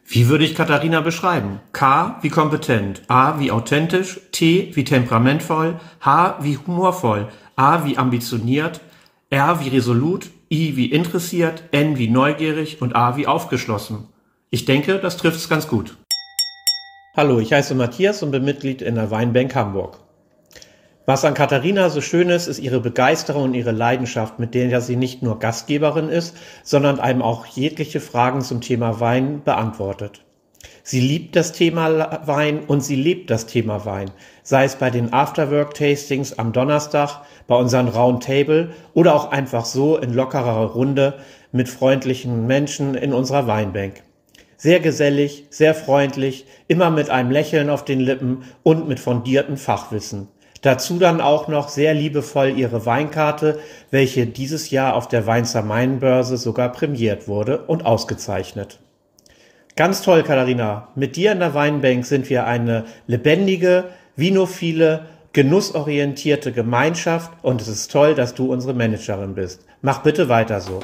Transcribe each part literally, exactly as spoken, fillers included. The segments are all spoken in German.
Wie würde ich Katharina beschreiben? K wie kompetent, A wie authentisch, T wie temperamentvoll, H wie humorvoll, A wie ambitioniert, R wie resolut, I wie interessiert, N wie neugierig und A wie aufgeschlossen. Ich denke, das trifft's ganz gut. Hallo, ich heiße Matthias und bin Mitglied in der Weinbank Hamburg. Was an Katharina so schön ist, ist ihre Begeisterung und ihre Leidenschaft, mit der sie nicht nur Gastgeberin ist, sondern einem auch jegliche Fragen zum Thema Wein beantwortet. Sie liebt das Thema Wein und sie lebt das Thema Wein, sei es bei den Afterwork-Tastings am Donnerstag, bei unseren Roundtable oder auch einfach so in lockerer Runde mit freundlichen Menschen in unserer Weinbank. Sehr gesellig, sehr freundlich, immer mit einem Lächeln auf den Lippen und mit fundiertem Fachwissen. Dazu dann auch noch sehr liebevoll ihre Weinkarte, welche dieses Jahr auf der Weinster Mainbörse sogar prämiert wurde und ausgezeichnet. Ganz toll, Katharina. Mit dir in der Weinbank sind wir eine lebendige, vinophile, genussorientierte Gemeinschaft und es ist toll, dass du unsere Managerin bist. Mach bitte weiter so.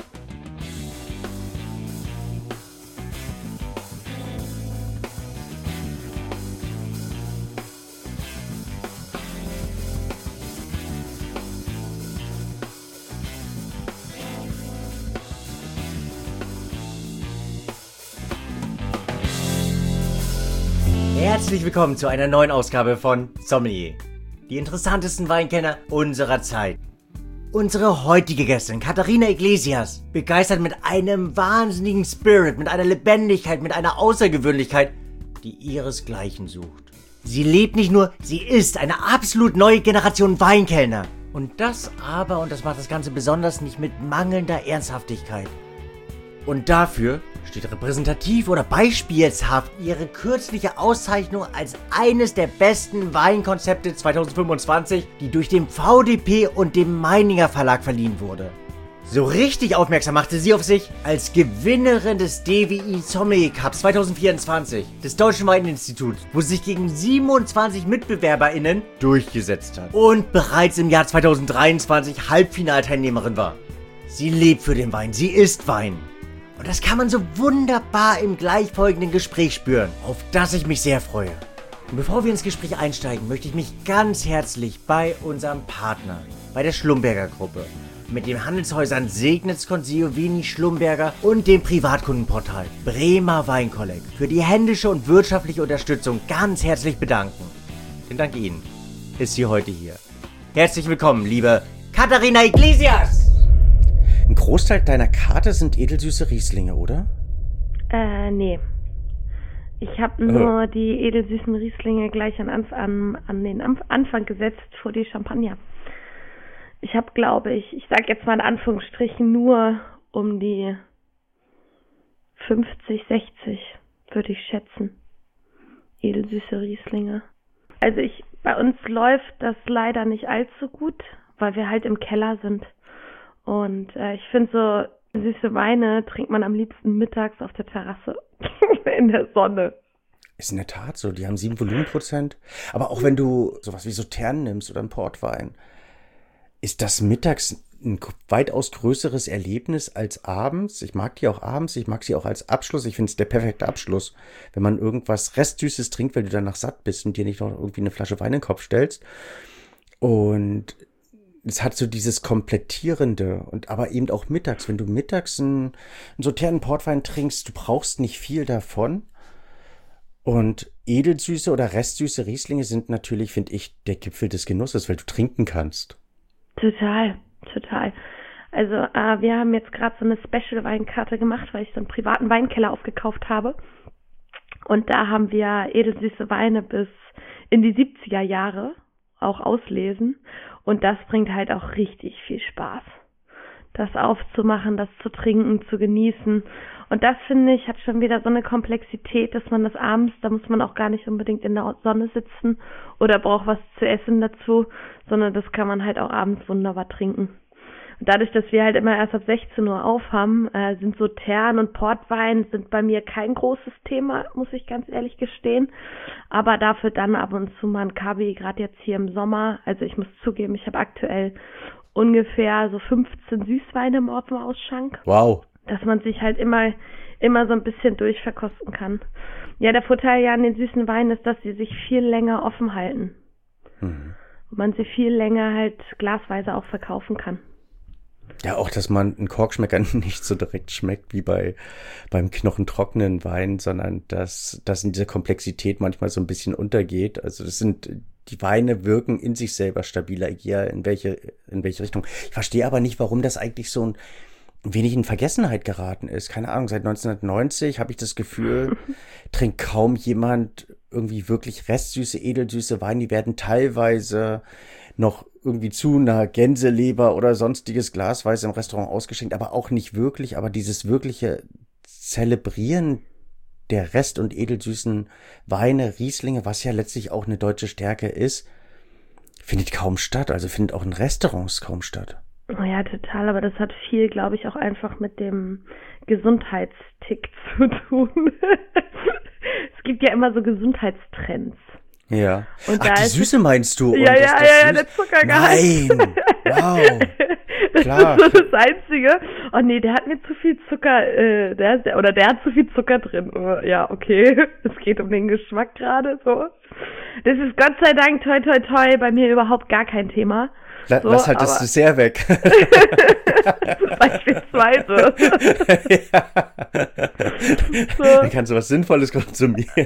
Herzlich willkommen zu einer neuen Ausgabe von Sommelier. Die interessantesten Weinkenner unserer Zeit. Unsere heutige Gästin, Katharina Iglesias, begeistert mit einem wahnsinnigen Spirit, mit einer Lebendigkeit, mit einer Außergewöhnlichkeit, die ihresgleichen sucht. Sie lebt nicht nur, sie ist eine absolut neue Generation Weinkellner. Und das aber, und das macht das Ganze besonders, nicht mit mangelnder Ernsthaftigkeit. Und dafür steht repräsentativ oder beispielshaft ihre kürzliche Auszeichnung als eines der besten Weinkonzepte zwanzig fünfundzwanzig, die durch den V D P und dem Meininger Verlag verliehen wurde. So richtig aufmerksam machte sie auf sich als Gewinnerin des D W I Sommelier Cups zwanzig vierundzwanzig des Deutschen Weininstituts, wo sie sich gegen siebenundzwanzig MitbewerberInnen durchgesetzt hat und bereits im Jahr zwanzig dreiundzwanzig Halbfinalteilnehmerin war. Sie lebt für den Wein, sie isst Wein. Und das kann man so wunderbar im gleichfolgenden Gespräch spüren, auf das ich mich sehr freue. Und bevor wir ins Gespräch einsteigen, möchte ich mich ganz herzlich bei unserem Partner, bei der Schlumberger Gruppe, mit den Handelshäusern Segnitz, Consio, Vini, Schlumberger und dem Privatkundenportal Bremer Weinkolleg für die händische und wirtschaftliche Unterstützung ganz herzlich bedanken. Denn dank Ihnen ist sie heute hier. Herzlich willkommen, liebe Katharina Iglesias! Ein Großteil deiner Karte sind edelsüße Rieslinge, oder? Äh, nee. Ich habe nur äh. die edelsüßen Rieslinge gleich an, an, an den Anfang gesetzt vor die Champagner. Ich habe, glaube ich, ich sag jetzt mal in Anführungsstrichen, nur um die fünfzig, sechzig, würde ich schätzen. Edelsüße Rieslinge. Also ich, bei uns läuft das leider nicht allzu gut, weil wir halt im Keller sind. Und äh, ich finde, so süße Weine trinkt man am liebsten mittags auf der Terrasse in der Sonne. Ist in der Tat so, die haben sieben Volumenprozent. Aber auch wenn du sowas wie Sautern nimmst oder einen Portwein, ist das mittags ein weitaus größeres Erlebnis als abends. Ich mag die auch abends, ich mag sie auch als Abschluss. Ich finde es der perfekte Abschluss, wenn man irgendwas Restsüßes trinkt, weil du danach satt bist und dir nicht noch irgendwie eine Flasche Wein in den Kopf stellst. Und es hat so dieses Komplettierende und aber eben auch mittags. Wenn du mittags einen, einen sauternen Portwein trinkst, du brauchst nicht viel davon. Und edelsüße oder restsüße Rieslinge sind natürlich, finde ich, der Gipfel des Genusses, weil du trinken kannst. Total, total. Also äh, wir haben jetzt gerade so eine Special-Weinkarte gemacht, weil ich so einen privaten Weinkeller aufgekauft habe. Und da haben wir edelsüße Weine bis in die siebziger Jahre auch auslesen. Und das bringt halt auch richtig viel Spaß. Das aufzumachen, das zu trinken, zu genießen. Und das, finde ich, hat schon wieder so eine Komplexität, dass man das abends, da muss man auch gar nicht unbedingt in der Sonne sitzen oder braucht was zu essen dazu, sondern das kann man halt auch abends wunderbar trinken. Und dadurch, dass wir halt immer erst ab sechzehn Uhr aufhaben, äh, sind Sautern und Portwein sind bei mir kein großes Thema, muss ich ganz ehrlich gestehen. Aber dafür dann ab und zu mal ein Kabi, gerade jetzt hier im Sommer. Also ich muss zugeben, ich habe aktuell ungefähr so fünfzehn Süßweine im Ausschank. Wow. Dass man sich halt immer immer so ein bisschen durchverkosten kann. Ja, der Vorteil ja an den süßen Weinen ist, dass sie sich viel länger offen halten. Mhm. Und man sie viel länger halt glasweise auch verkaufen kann. Ja, auch, dass man einen Korkschmecker nicht so direkt schmeckt wie bei beim knochentrockenen Wein, sondern dass das in dieser Komplexität manchmal so ein bisschen untergeht. Also das sind die Weine wirken in sich selber stabiler, egal in welche in welche Richtung. Ich verstehe aber nicht, warum das eigentlich so ein wenig in Vergessenheit geraten ist. Keine Ahnung, seit neunzehnhundertneunzig habe ich das Gefühl, trinkt kaum jemand irgendwie wirklich restsüße, edelsüße Weine. Die werden teilweise noch irgendwie zu einer Gänseleber oder sonstiges glasweise im Restaurant ausgeschenkt, aber auch nicht wirklich. Aber dieses wirkliche Zelebrieren der rest- und edelsüßen Weine, Rieslinge, was ja letztlich auch eine deutsche Stärke ist, findet kaum statt. Also findet auch in Restaurants kaum statt. Oh ja, total, aber das hat viel, glaube ich, auch einfach mit dem Gesundheitstick zu tun. Es gibt ja immer so Gesundheitstrends. Ja. Und Ach, da die ist Süße meinst du? Ja, und ja, das, das ja, ja, Süß- der Zuckergehalt. Nein, wow. Das Klar. ist so das Einzige. Oh nee, der hat mir zu viel Zucker, äh, der ist, oder der hat zu viel Zucker drin. Oh, ja, okay. Es geht um den Geschmack gerade so. Das ist Gott sei Dank toi toi toi bei mir überhaupt gar kein Thema. La- So, Lass halt das aber- Dessert weg. Beispielsweise. So. Dann kannst du was Sinnvolles konsumieren.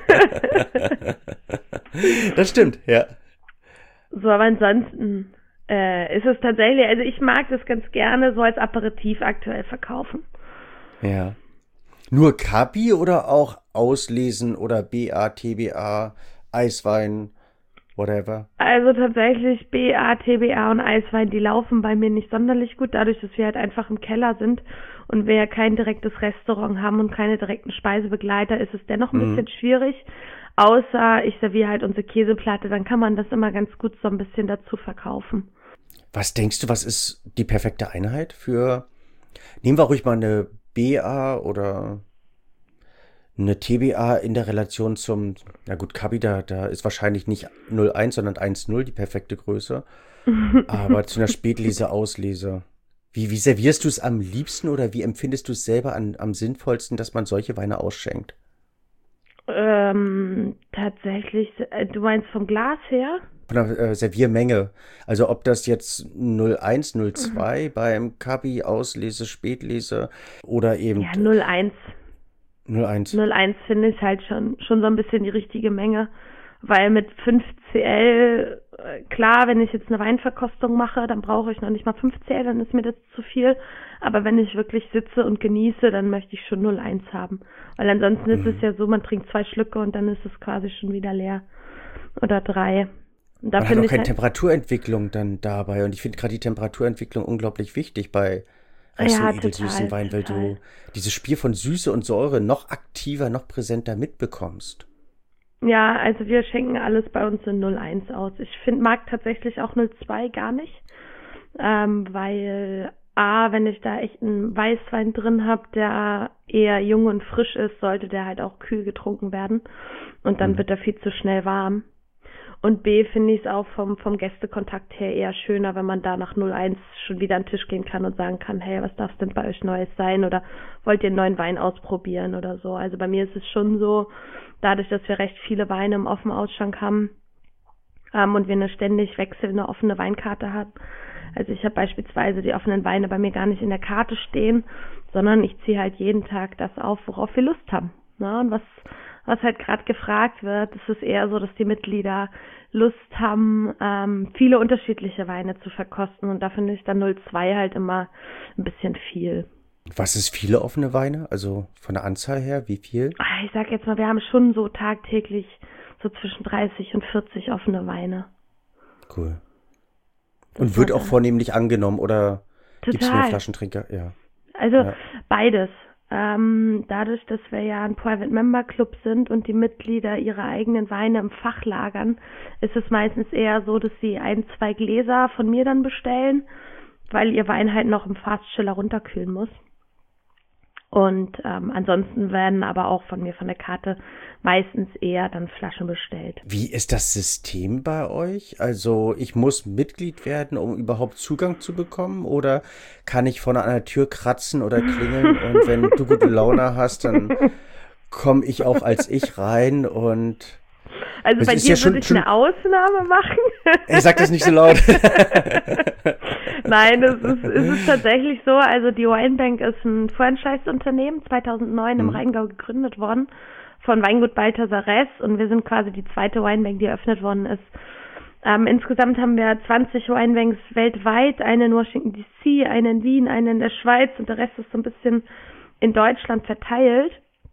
Das stimmt, ja. So, aber ansonsten äh, ist es tatsächlich, also ich mag das ganz gerne so als Aperitif aktuell verkaufen. Ja. Nur Kapi oder auch Auslesen oder B A, T B A, Eiswein, whatever? Also tatsächlich B A, T B A und Eiswein, die laufen bei mir nicht sonderlich gut, dadurch, dass wir halt einfach im Keller sind und wir ja kein direktes Restaurant haben und keine direkten Speisebegleiter, ist es dennoch ein Mhm. bisschen schwierig. Außer ich serviere halt unsere Käseplatte, dann kann man das immer ganz gut so ein bisschen dazu verkaufen. Was denkst du, was ist die perfekte Einheit für, nehmen wir ruhig mal eine B A oder eine T B A in der Relation zum, na gut, Kapi, da, da ist wahrscheinlich nicht null Komma eins, sondern eins Komma null die perfekte Größe. Aber zu einer Spätlese, Auslese. Wie, wie servierst du es am liebsten oder wie empfindest du es selber an, am sinnvollsten, dass man solche Weine ausschenkt? Ähm, tatsächlich, äh, du meinst vom Glas her? Von der äh, Serviermenge. Also ob das jetzt null Komma eins, null Komma zwei mhm. beim Kapi, Auslese, Spätlese oder eben Ja, null Komma eins. null Komma eins. null Komma eins finde ich halt schon, schon so ein bisschen die richtige Menge. Weil mit fünf Zentiliter, äh, klar, wenn ich jetzt eine Weinverkostung mache, dann brauche ich noch nicht mal fünf Zentiliter, dann ist mir das zu viel. Aber wenn ich wirklich sitze und genieße, dann möchte ich schon null Komma eins haben. Weil ansonsten Mhm. ist es ja so, man trinkt zwei Schlücke und dann ist es quasi schon wieder leer. Oder drei. Und da Man hat finde auch ich keine halt, Temperaturentwicklung dann dabei. Und ich finde gerade die Temperaturentwicklung unglaublich wichtig bei Rest- Ja, und edelsüßen total, Wein, weil total. du dieses Spiel von Süße und Säure noch aktiver, noch präsenter mitbekommst. ja, also wir schenken alles bei uns in null Komma eins aus. Ich find, mag tatsächlich auch null Komma zwei gar nicht. Ähm, weil A, wenn ich da echt einen Weißwein drin habe, der eher jung und frisch ist, sollte der halt auch kühl getrunken werden. Und dann Mhm. wird er viel zu schnell warm. Und B, finde ich es auch vom, vom Gästekontakt her eher schöner, wenn man da nach null Komma eins schon wieder an den Tisch gehen kann und sagen kann, hey, was darf denn bei euch Neues sein? Oder wollt ihr einen neuen Wein ausprobieren oder so? Also bei mir ist es schon so, dadurch, dass wir recht viele Weine im offenen Ausschank haben ähm, und wir eine ständig wechselnde offene Weinkarte haben. Also ich habe beispielsweise die offenen Weine bei mir gar nicht in der Karte stehen, sondern ich ziehe halt jeden Tag das auf, worauf wir Lust haben. Ne? Und was was halt gerade gefragt wird, ist es eher so, dass die Mitglieder Lust haben, ähm, viele unterschiedliche Weine zu verkosten. Und da finde ich dann null Komma zwei halt immer ein bisschen viel. Was ist viele offene Weine? Also von der Anzahl her, wie viel? Ah, Ich sag jetzt mal, wir haben schon so tagtäglich so zwischen dreißig und vierzig offene Weine. Cool. Das Und wird war auch dann- vornehmlich angenommen oder gibt es nur Total. Flaschentrinker? Ja. Also Ja. beides. Ähm, dadurch, dass wir ja ein Private Member Club sind und die Mitglieder ihre eigenen Weine im Fach lagern, ist es meistens eher so, dass sie ein, zwei Gläser von mir dann bestellen, weil ihr Wein halt noch im Fast Chiller runterkühlen muss. Und ähm, ansonsten werden aber auch von mir von der Karte meistens eher dann Flaschen bestellt. Wie ist das System bei euch? Also ich muss Mitglied werden, um überhaupt Zugang zu bekommen? Oder kann ich vorne an der Tür kratzen oder klingeln und wenn du gute Laune hast, dann komme ich auch als ich rein und... Also bei dir ja würde ich eine Ausnahme machen. Ich sag das nicht so laut. Nein, es ist, es ist tatsächlich so, also die Winebank ist ein Franchise-Unternehmen, zweitausendneun im mhm. Rheingau gegründet worden von Weingut Balthasar Ress und wir sind quasi die zweite Winebank, die eröffnet worden ist. Ähm, insgesamt haben wir zwanzig Winebanks weltweit, eine in Washington D C, eine in Wien, eine in der Schweiz und der Rest ist so ein bisschen in Deutschland verteilt.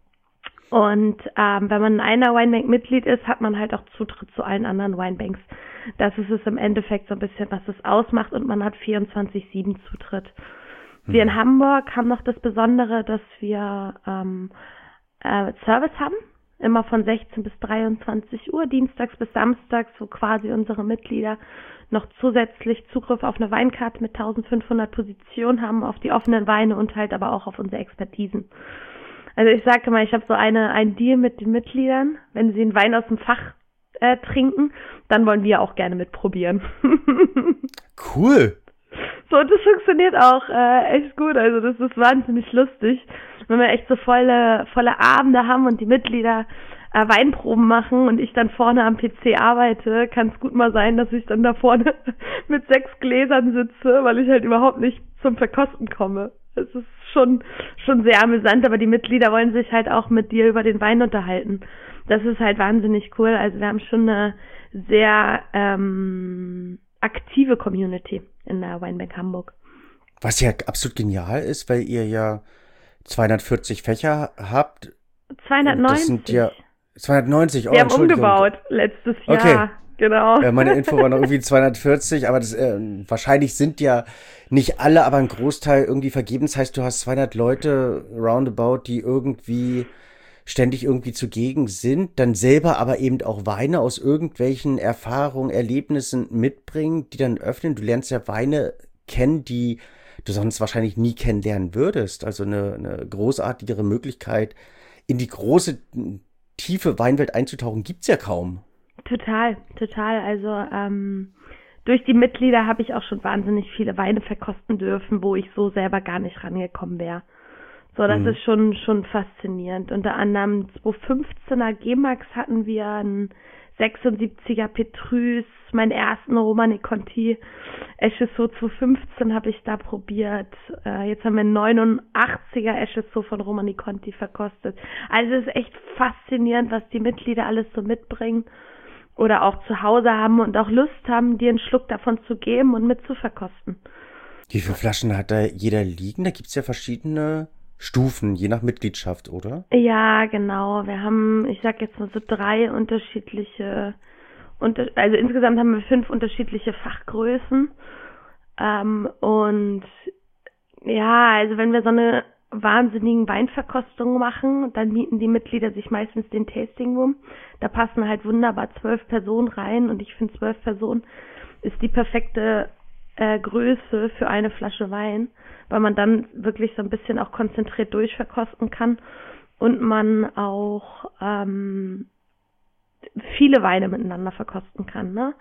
Und ähm, wenn man in einer Winebank Mitglied ist, hat man halt auch Zutritt zu allen anderen Winebanks. Das ist es im Endeffekt so ein bisschen, was es ausmacht und man hat vierundzwanzig sieben Zutritt. Mhm. Wir in Hamburg haben noch das Besondere, dass wir ähm, äh, Service haben, immer von sechzehn bis dreiundzwanzig Uhr, dienstags bis samstags, wo quasi unsere Mitglieder noch zusätzlich Zugriff auf eine Weinkarte mit eintausendfünfhundert Positionen haben, auf die offenen Weine und halt aber auch auf unsere Expertisen. Also ich sage mal, ich habe so eine ein Deal mit den Mitgliedern, wenn sie einen Wein aus dem Fach äh, trinken, dann wollen wir auch gerne mitprobieren. Cool. So, das funktioniert auch äh, echt gut, also das ist wahnsinnig lustig, wenn wir echt so volle volle Abende haben und die Mitglieder äh, Weinproben machen und ich dann vorne am P C arbeite, kann es gut mal sein, dass ich dann da vorne mit sechs Gläsern sitze, weil ich halt überhaupt nicht zum Verkosten komme. Es ist schon schon sehr amüsant, aber die Mitglieder wollen sich halt auch mit dir über den Wein unterhalten. Das ist halt wahnsinnig cool. Also wir haben schon eine sehr ähm, aktive Community in der Winebank Hamburg. Was ja absolut genial ist, weil ihr ja zweihundertvierzig Fächer habt. zweihundertneunzig. Das sind ja zweihundertneunzig. Oh, wir haben umgebaut letztes Jahr. Okay. Genau. Äh, meine Info war noch irgendwie zweihundertvierzig, aber das, äh, wahrscheinlich sind ja nicht alle, aber ein Großteil irgendwie vergeben. Das heißt, du hast zweihundert Leute roundabout, die irgendwie ständig irgendwie zugegen sind, dann selber aber eben auch Weine aus irgendwelchen Erfahrungen, Erlebnissen mitbringen, die dann öffnen. Du lernst ja Weine kennen, die du sonst wahrscheinlich nie kennenlernen würdest. Also eine, eine großartigere Möglichkeit, in die große, tiefe Weinwelt einzutauchen, gibt's ja kaum. Total, total. Also ähm, durch die Mitglieder habe ich auch schon wahnsinnig viele Weine verkosten dürfen, wo ich so selber gar nicht rangekommen wäre. So, das mhm. ist schon schon faszinierend. Unter anderem zweitausendfünfzehner G-Max hatten wir einen sechsundsiebziger Petrus, meinen ersten Romani Conti Echezeaux zweitausendfünfzehn habe ich da probiert. Äh, jetzt haben wir einen neunundachtziger Echezeaux von Romani Conti verkostet. Also es ist echt faszinierend, was die Mitglieder alles so mitbringen oder auch zu Hause haben und auch Lust haben, dir einen Schluck davon zu geben und mit zu verkosten. Wie viele Flaschen hat da jeder liegen? Da gibt's ja verschiedene Stufen, je nach Mitgliedschaft, oder? Ja, genau. Wir haben, ich sag jetzt mal so drei unterschiedliche, unter, also insgesamt haben wir fünf unterschiedliche Fachgrößen. Ähm, und ja, also wenn wir so eine wahnsinnigen Weinverkostungen machen, dann mieten die Mitglieder sich meistens den Tasting Room. Da passen halt wunderbar zwölf Personen rein und ich finde zwölf Personen ist die perfekte äh, Größe für eine Flasche Wein, weil man dann wirklich so ein bisschen auch konzentriert durchverkosten kann und man auch ähm, viele Weine miteinander verkosten kann, ne?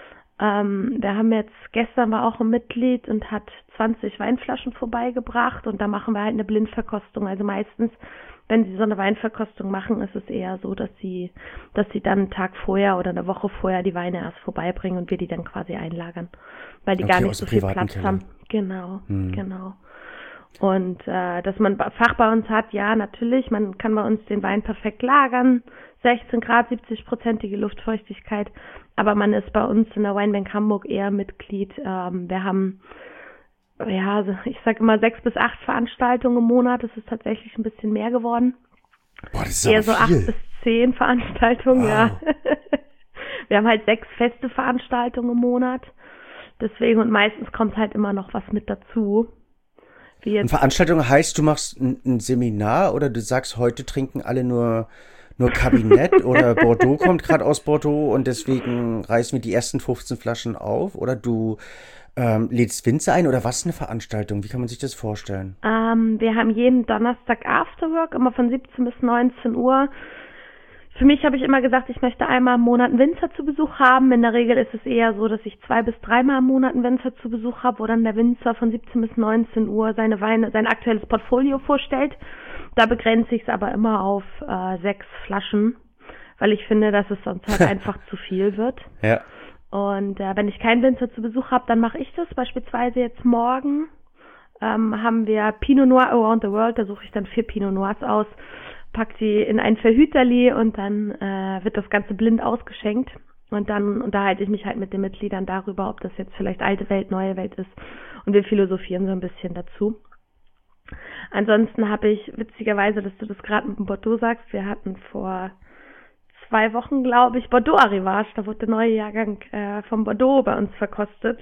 Ähm, wir haben jetzt, gestern war auch ein Mitglied und hat zwanzig Weinflaschen vorbeigebracht und da machen wir halt eine Blindverkostung. Also meistens, wenn sie so eine Weinverkostung machen, ist es eher so, dass sie, dass sie dann einen Tag vorher oder eine Woche vorher die Weine erst vorbeibringen und wir die dann quasi einlagern, weil die okay, gar nicht so viel Platz Keller. haben. Genau, hm. genau. Und äh, dass man Fach bei uns hat, ja, natürlich, man kann bei uns den Wein perfekt lagern, sechzehn Grad, siebzig-prozentige Luftfeuchtigkeit, aber man ist bei uns in der Winebank Hamburg eher Mitglied. Ähm, wir haben, ja, ich sag immer sechs bis acht Veranstaltungen im Monat, das ist tatsächlich ein bisschen mehr geworden. Boah, das ist eher so viel. acht bis zehn Veranstaltungen, wow. ja. Wir haben halt sechs feste Veranstaltungen im Monat, deswegen, und meistens kommt halt immer noch was mit dazu. Wie jetzt. Eine Veranstaltung heißt, du machst ein, ein Seminar oder du sagst, heute trinken alle nur nur Kabinett oder Bordeaux kommt gerade aus Bordeaux und deswegen reißen wir die ersten fünfzehn Flaschen auf oder du Ähm, lädst Winzer ein oder was ist eine Veranstaltung? Wie kann man sich das vorstellen? Ähm, wir haben jeden Donnerstag Afterwork, immer von siebzehn bis neunzehn Uhr. Für mich habe ich immer gesagt, ich möchte einmal im Monat einen Winzer zu Besuch haben. In der Regel ist es eher so, dass ich zwei bis dreimal im Monat einen Winzer zu Besuch habe, wo dann der Winzer von siebzehn bis neunzehn Uhr seine Weine, sein aktuelles Portfolio vorstellt. Da begrenze ich es aber immer auf äh, sechs Flaschen, weil ich finde, dass es sonst halt einfach zu viel wird. Ja. Und äh, wenn ich keinen Winzer zu Besuch habe, dann mache ich das. Beispielsweise jetzt morgen ähm, haben wir Pinot Noir Around the World. Da suche ich dann vier Pinot Noirs aus, pack die in ein Verhüterli und dann äh, wird das Ganze blind ausgeschenkt. Und dann unterhalte ich mich halt mit den Mitgliedern darüber, ob das jetzt vielleicht alte Welt, neue Welt ist. Und wir philosophieren so ein bisschen dazu. Ansonsten habe ich, witzigerweise, dass du das gerade mit dem Bordeaux sagst, wir hatten vor zwei Wochen, glaube ich, Bordeaux Arrivage. Da wurde der neue Jahrgang äh, vom Bordeaux bei uns verkostet.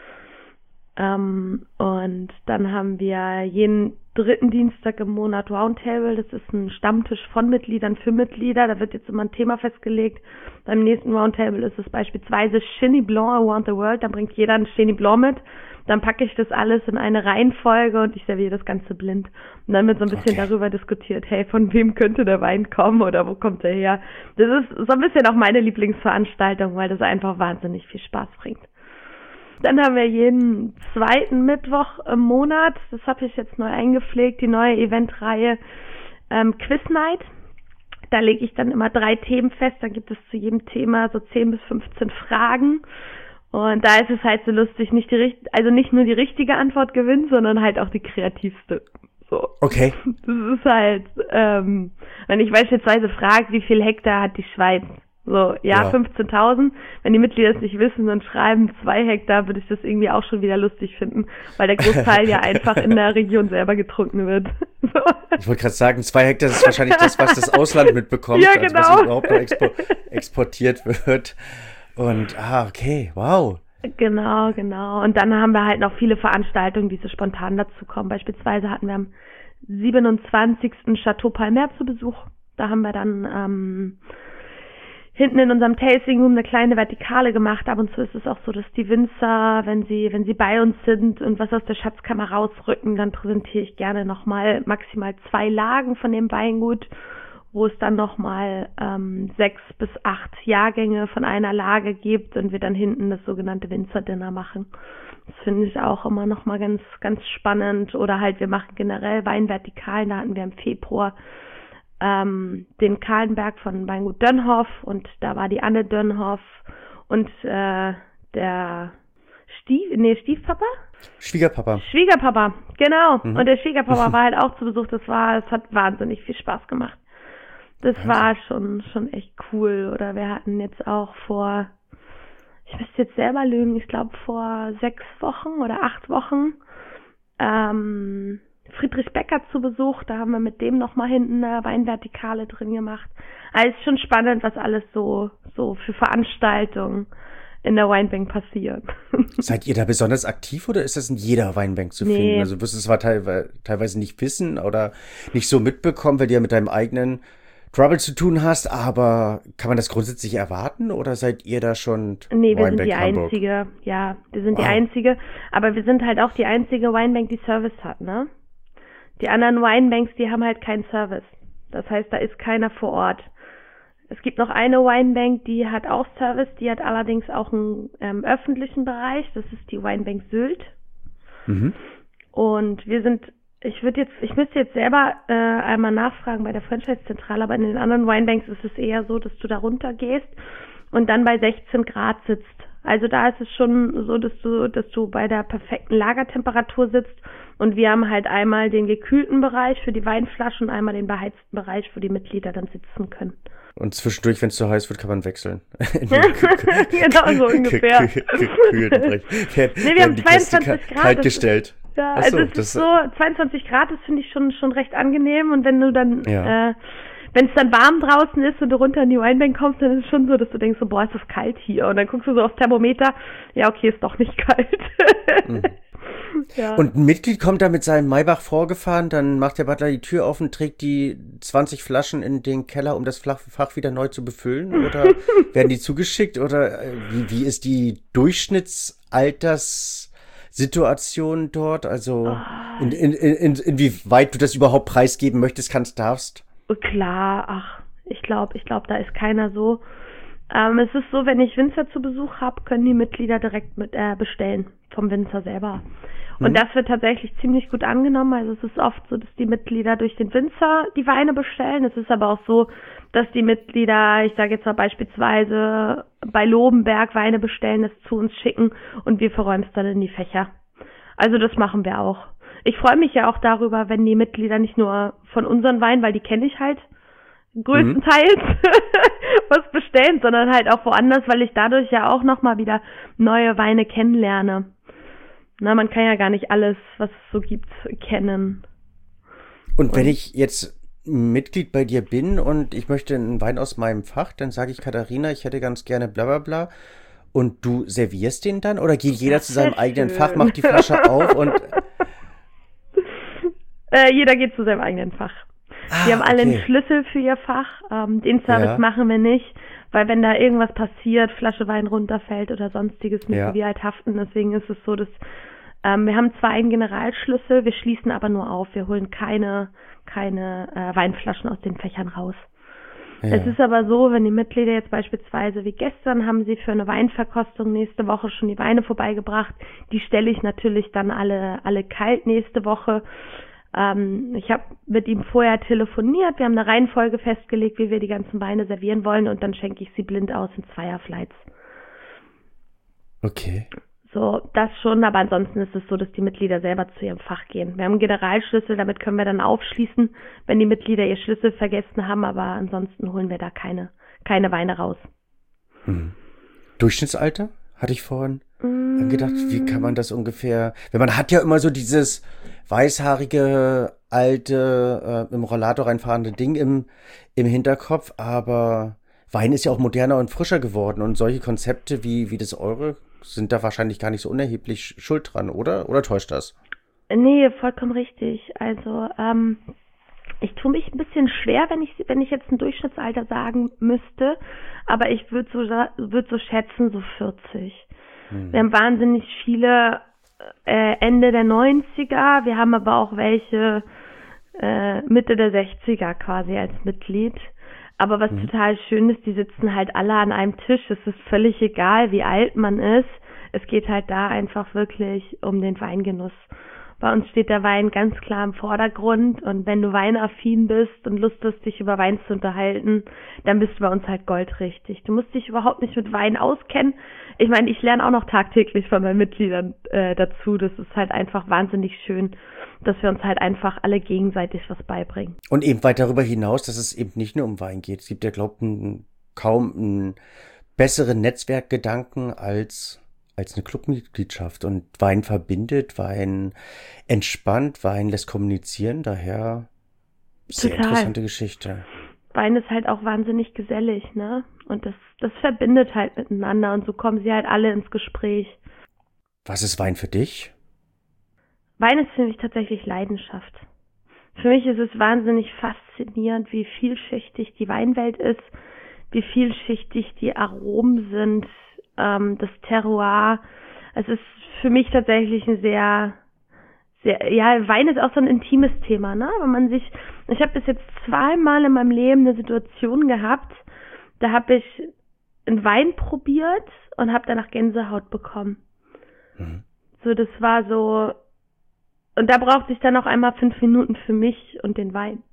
Ähm, und dann haben wir jeden dritten Dienstag im Monat Roundtable. Das ist ein Stammtisch von Mitgliedern für Mitglieder. Da wird jetzt immer ein Thema festgelegt. Beim nächsten Roundtable ist es beispielsweise Chenin Blanc Around the World. Dann bringt jeder ein Chenin Blanc mit. Dann packe ich das alles in eine Reihenfolge und ich serviere das Ganze blind. Und dann wird so ein bisschen Okay. darüber diskutiert, hey, von wem könnte der Wein kommen oder wo kommt er her? Das ist so ein bisschen auch meine Lieblingsveranstaltung, weil das einfach wahnsinnig viel Spaß bringt. Dann haben wir jeden zweiten Mittwoch im Monat, das habe ich jetzt neu eingepflegt, die neue Eventreihe ähm, Quiz Night. Da lege ich dann immer drei Themen fest, dann gibt es zu jedem Thema so zehn bis fünfzehn Fragen. Und da ist es halt so lustig, nicht die richt- also nicht nur die richtige Antwort gewinnt, sondern halt auch die kreativste. So. Okay. Das ist halt, ähm, wenn ich beispielsweise frage, wie viel Hektar hat die Schweiz? So, ja, Ja. fünfzehntausend. Wenn die Mitglieder es nicht wissen und schreiben zwei Hektar, würde ich das irgendwie auch schon wieder lustig finden, weil der Großteil ja einfach in der Region selber getrunken wird. So. Ich wollte gerade sagen, zwei Hektar ist wahrscheinlich das, was das Ausland mitbekommt, Ja, also genau. was überhaupt noch expo exportiert wird. Und, ah, okay, wow. Genau, genau. Und dann haben wir halt noch viele Veranstaltungen, die so spontan dazu kommen. Beispielsweise hatten wir am siebenundzwanzigsten Chateau Palmer zu Besuch. Da haben wir dann ähm, hinten in unserem Tasting Room eine kleine Vertikale gemacht. Ab und zu ist es auch so, dass die Winzer, wenn sie wenn sie bei uns sind und was aus der Schatzkammer rausrücken, dann präsentiere ich gerne nochmal maximal zwei Lagen von dem Weingut, wo es dann nochmal ähm, sechs bis acht Jahrgänge von einer Lage gibt und wir dann hinten das sogenannte Winzerdinner machen. Das finde ich auch immer nochmal ganz, ganz spannend. Oder halt, wir machen generell Weinvertikalen. Da hatten wir im Februar ähm, den Kahlenberg von Weingut Dönhoff und da war die Anne Dönhoff und äh, der Stief, nee, Stiefpapa? Schwiegerpapa. Schwiegerpapa, genau. Mhm. Und der Schwiegerpapa war halt auch zu Besuch. Das war, es hat wahnsinnig viel Spaß gemacht. Das war schon, schon echt cool. Oder wir hatten jetzt auch vor, ich müsste jetzt selber lügen, ich glaube vor sechs Wochen oder acht Wochen, ähm, Friedrich Becker zu Besuch. Da haben wir mit dem nochmal hinten eine Weinvertikale drin gemacht. Also ist schon spannend, was alles so, so für Veranstaltungen in der Weinbank passiert. Seid ihr da besonders aktiv oder ist das in jeder Weinbank zu Nee. finden? Also wirst du es zwar teilweise, teilweise nicht wissen oder nicht so mitbekommen, weil du ja mit deinem eigenen Trouble zu tun hast, aber kann man das grundsätzlich erwarten oder seid ihr da schon Nee, wir sind Weinbank die Hamburg? einzige, ja, wir sind Wow. die einzige, aber wir sind halt auch die einzige Winebank, die Service hat, ne? Die anderen Winebanks, die haben halt keinen Service. Das heißt, da ist keiner vor Ort. Es gibt noch eine Winebank, die hat auch Service, die hat allerdings auch einen ähm, öffentlichen Bereich, das ist die Weinbank Sylt. Mhm. Und wir sind, ich würde jetzt, ich müsste jetzt selber äh, einmal nachfragen bei der Franchise-Zentrale, aber in den anderen Winebanks ist es eher so, dass du da runtergehst und dann bei sechzehn Grad sitzt. Also da ist es schon so, dass du, dass du bei der perfekten Lagertemperatur sitzt und wir haben halt einmal den gekühlten Bereich für die Weinflaschen und einmal den beheizten Bereich, wo die Mitglieder dann sitzen können. Und zwischendurch, wenn es zu heiß wird, kann man wechseln. Genau so ungefähr. Gekühlt. Nee, wir haben zweiundzwanzig Grad. Kalt gestellt. Ja, Ach also so, es ist das- so, zweiundzwanzig Grad, das finde ich schon schon recht angenehm und wenn du dann, Ja. äh, wenn es dann warm draußen ist und du runter in die Weinbank kommst, dann ist es schon so, dass du denkst so, boah, ist das kalt hier und dann guckst du so aufs Thermometer, ja okay, ist doch nicht kalt. Mhm. Ja. Und ein Mitglied kommt da mit seinem Maybach vorgefahren, dann macht der Butler die Tür auf und trägt die zwanzig Flaschen in den Keller, um das Flach- Fach wieder neu zu befüllen? Oder werden die zugeschickt? Oder äh, wie, wie ist die Durchschnittsalters Situation dort? Also in, in, in, inwieweit du das überhaupt preisgeben möchtest, kannst, darfst? Klar, ach, ich glaube, ich glaube, da ist keiner so. Ähm, es ist so, wenn ich Winzer zu Besuch habe, können die Mitglieder direkt mit äh, bestellen vom Winzer selber. Und mhm. das wird tatsächlich ziemlich gut angenommen. Also es ist oft so, dass die Mitglieder durch den Winzer die Weine bestellen. Es ist aber auch so, dass die Mitglieder, ich sage jetzt mal beispielsweise bei Lobenberg Weine bestellen, das zu uns schicken und wir verräumen es dann in die Fächer. Also das machen wir auch. Ich freue mich ja auch darüber, wenn die Mitglieder nicht nur von unseren Weinen, weil die kenne ich halt größtenteils, mhm. was bestellen, sondern halt auch woanders, weil ich dadurch ja auch nochmal wieder neue Weine kennenlerne. Na, man kann ja gar nicht alles, was es so gibt, kennen. Und wenn und, ich jetzt Mitglied bei dir bin und ich möchte einen Wein aus meinem Fach, dann sage ich, Katharina, ich hätte ganz gerne bla bla bla. Und du servierst den dann? Oder geht jeder zu seinem eigenen schön. Fach, macht die Flasche auf und... äh, jeder geht zu seinem eigenen Fach. Ah, die haben alle okay. einen Schlüssel für ihr Fach. Ähm, den Service ja. machen wir nicht, weil wenn da irgendwas passiert, Flasche Wein runterfällt oder sonstiges, müssen ja. wir halt haften. Deswegen ist es so, dass ähm, wir haben zwar einen Generalschlüssel, wir schließen aber nur auf. Wir holen keine, keine äh, Weinflaschen aus den Fächern raus. Ja. Es ist aber so, wenn die Mitglieder jetzt beispielsweise wie gestern haben sie für eine Weinverkostung nächste Woche schon die Weine vorbeigebracht. Die stelle ich natürlich dann alle, alle kalt nächste Woche. Ähm, ich habe mit ihm vorher telefoniert, wir haben eine Reihenfolge festgelegt, wie wir die ganzen Weine servieren wollen und dann schenke ich sie blind aus in Zweierflights. Okay. So, das schon, aber ansonsten ist es so, dass die Mitglieder selber zu ihrem Fach gehen. Wir haben einen Generalschlüssel, damit können wir dann aufschließen, wenn die Mitglieder ihr Schlüssel vergessen haben, aber ansonsten holen wir da keine, keine Weine raus. Hm. Durchschnittsalter? Hatte ich vorhin mm. gedacht, wie kann man das ungefähr, weil man hat ja immer so dieses weißhaarige, alte, äh, im Rollator reinfahrende Ding im, im Hinterkopf, aber Wein ist ja auch moderner und frischer geworden und solche Konzepte wie, wie das eure sind da wahrscheinlich gar nicht so unerheblich schuld dran, oder? Oder täuscht das? Nee, vollkommen richtig. Also, ähm, ich tue mich ein bisschen schwer, wenn ich wenn ich jetzt ein Durchschnittsalter sagen müsste, aber ich würde so würde so schätzen, so vierzig. Hm. Wir haben wahnsinnig viele äh, Ende der neunziger, wir haben aber auch welche äh, Mitte der sechziger quasi als Mitglied. Aber was mhm. total schön ist, die sitzen halt alle an einem Tisch. Es ist völlig egal, wie alt man ist. Es geht halt da einfach wirklich um den Weingenuss. Bei uns steht der Wein ganz klar im Vordergrund. Und wenn du weinaffin bist und Lust hast, dich über Wein zu unterhalten, dann bist du bei uns halt goldrichtig. Du musst dich überhaupt nicht mit Wein auskennen. Ich meine, ich lerne auch noch tagtäglich von meinen Mitgliedern äh, dazu. Das ist halt einfach wahnsinnig schön, dass wir uns halt einfach alle gegenseitig was beibringen. Und eben weit darüber hinaus, dass es eben nicht nur um Wein geht. Es gibt ja, glaube ich, kaum einen besseren Netzwerkgedanken als, als eine Clubmitgliedschaft. Und Wein verbindet, Wein entspannt, Wein lässt kommunizieren. Daher sehr Total. Interessante Geschichte. Wein ist halt auch wahnsinnig gesellig, ne? Und das, das verbindet halt miteinander und so kommen sie halt alle ins Gespräch. Was ist Wein für dich? Wein ist für mich tatsächlich Leidenschaft. Für mich ist es wahnsinnig faszinierend, wie vielschichtig die Weinwelt ist, wie vielschichtig die Aromen sind, ähm, das Terroir. Es ist für mich tatsächlich ein sehr, sehr, ja, Wein ist auch so ein intimes Thema, ne? Wenn man sich, ich habe bis jetzt zweimal in meinem Leben eine Situation gehabt, da habe ich einen Wein probiert und habe danach Gänsehaut bekommen. Mhm. So, das war so. Und da brauchte ich dann auch einmal fünf Minuten für mich und den Wein.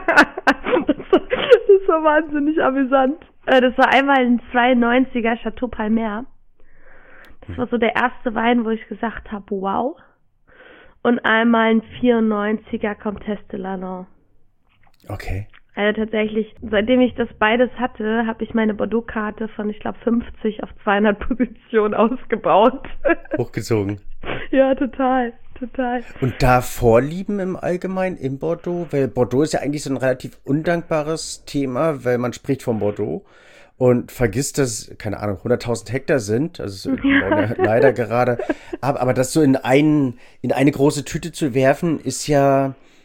das, war, das war wahnsinnig amüsant. Das war einmal ein zweiundneunziger Chateau Palmer. Das war so der erste Wein, wo ich gesagt habe, wow. Und einmal ein vierundneunziger Comtesse de Lanon. Okay. Also tatsächlich, seitdem ich das beides hatte, habe ich meine Bordeaux-Karte von, ich glaube, fünfzig auf zweihundert Positionen ausgebaut. Hochgezogen. Ja, total. Total. Und da Vorlieben im Allgemeinen in Bordeaux? Weil Bordeaux ist ja eigentlich so ein relativ undankbares Thema, weil man spricht von Bordeaux und vergisst, dass, keine Ahnung, hunderttausend Hektar sind. Also ja. leider gerade. Aber, aber das so in, einen, in eine große Tüte zu werfen, ist ja,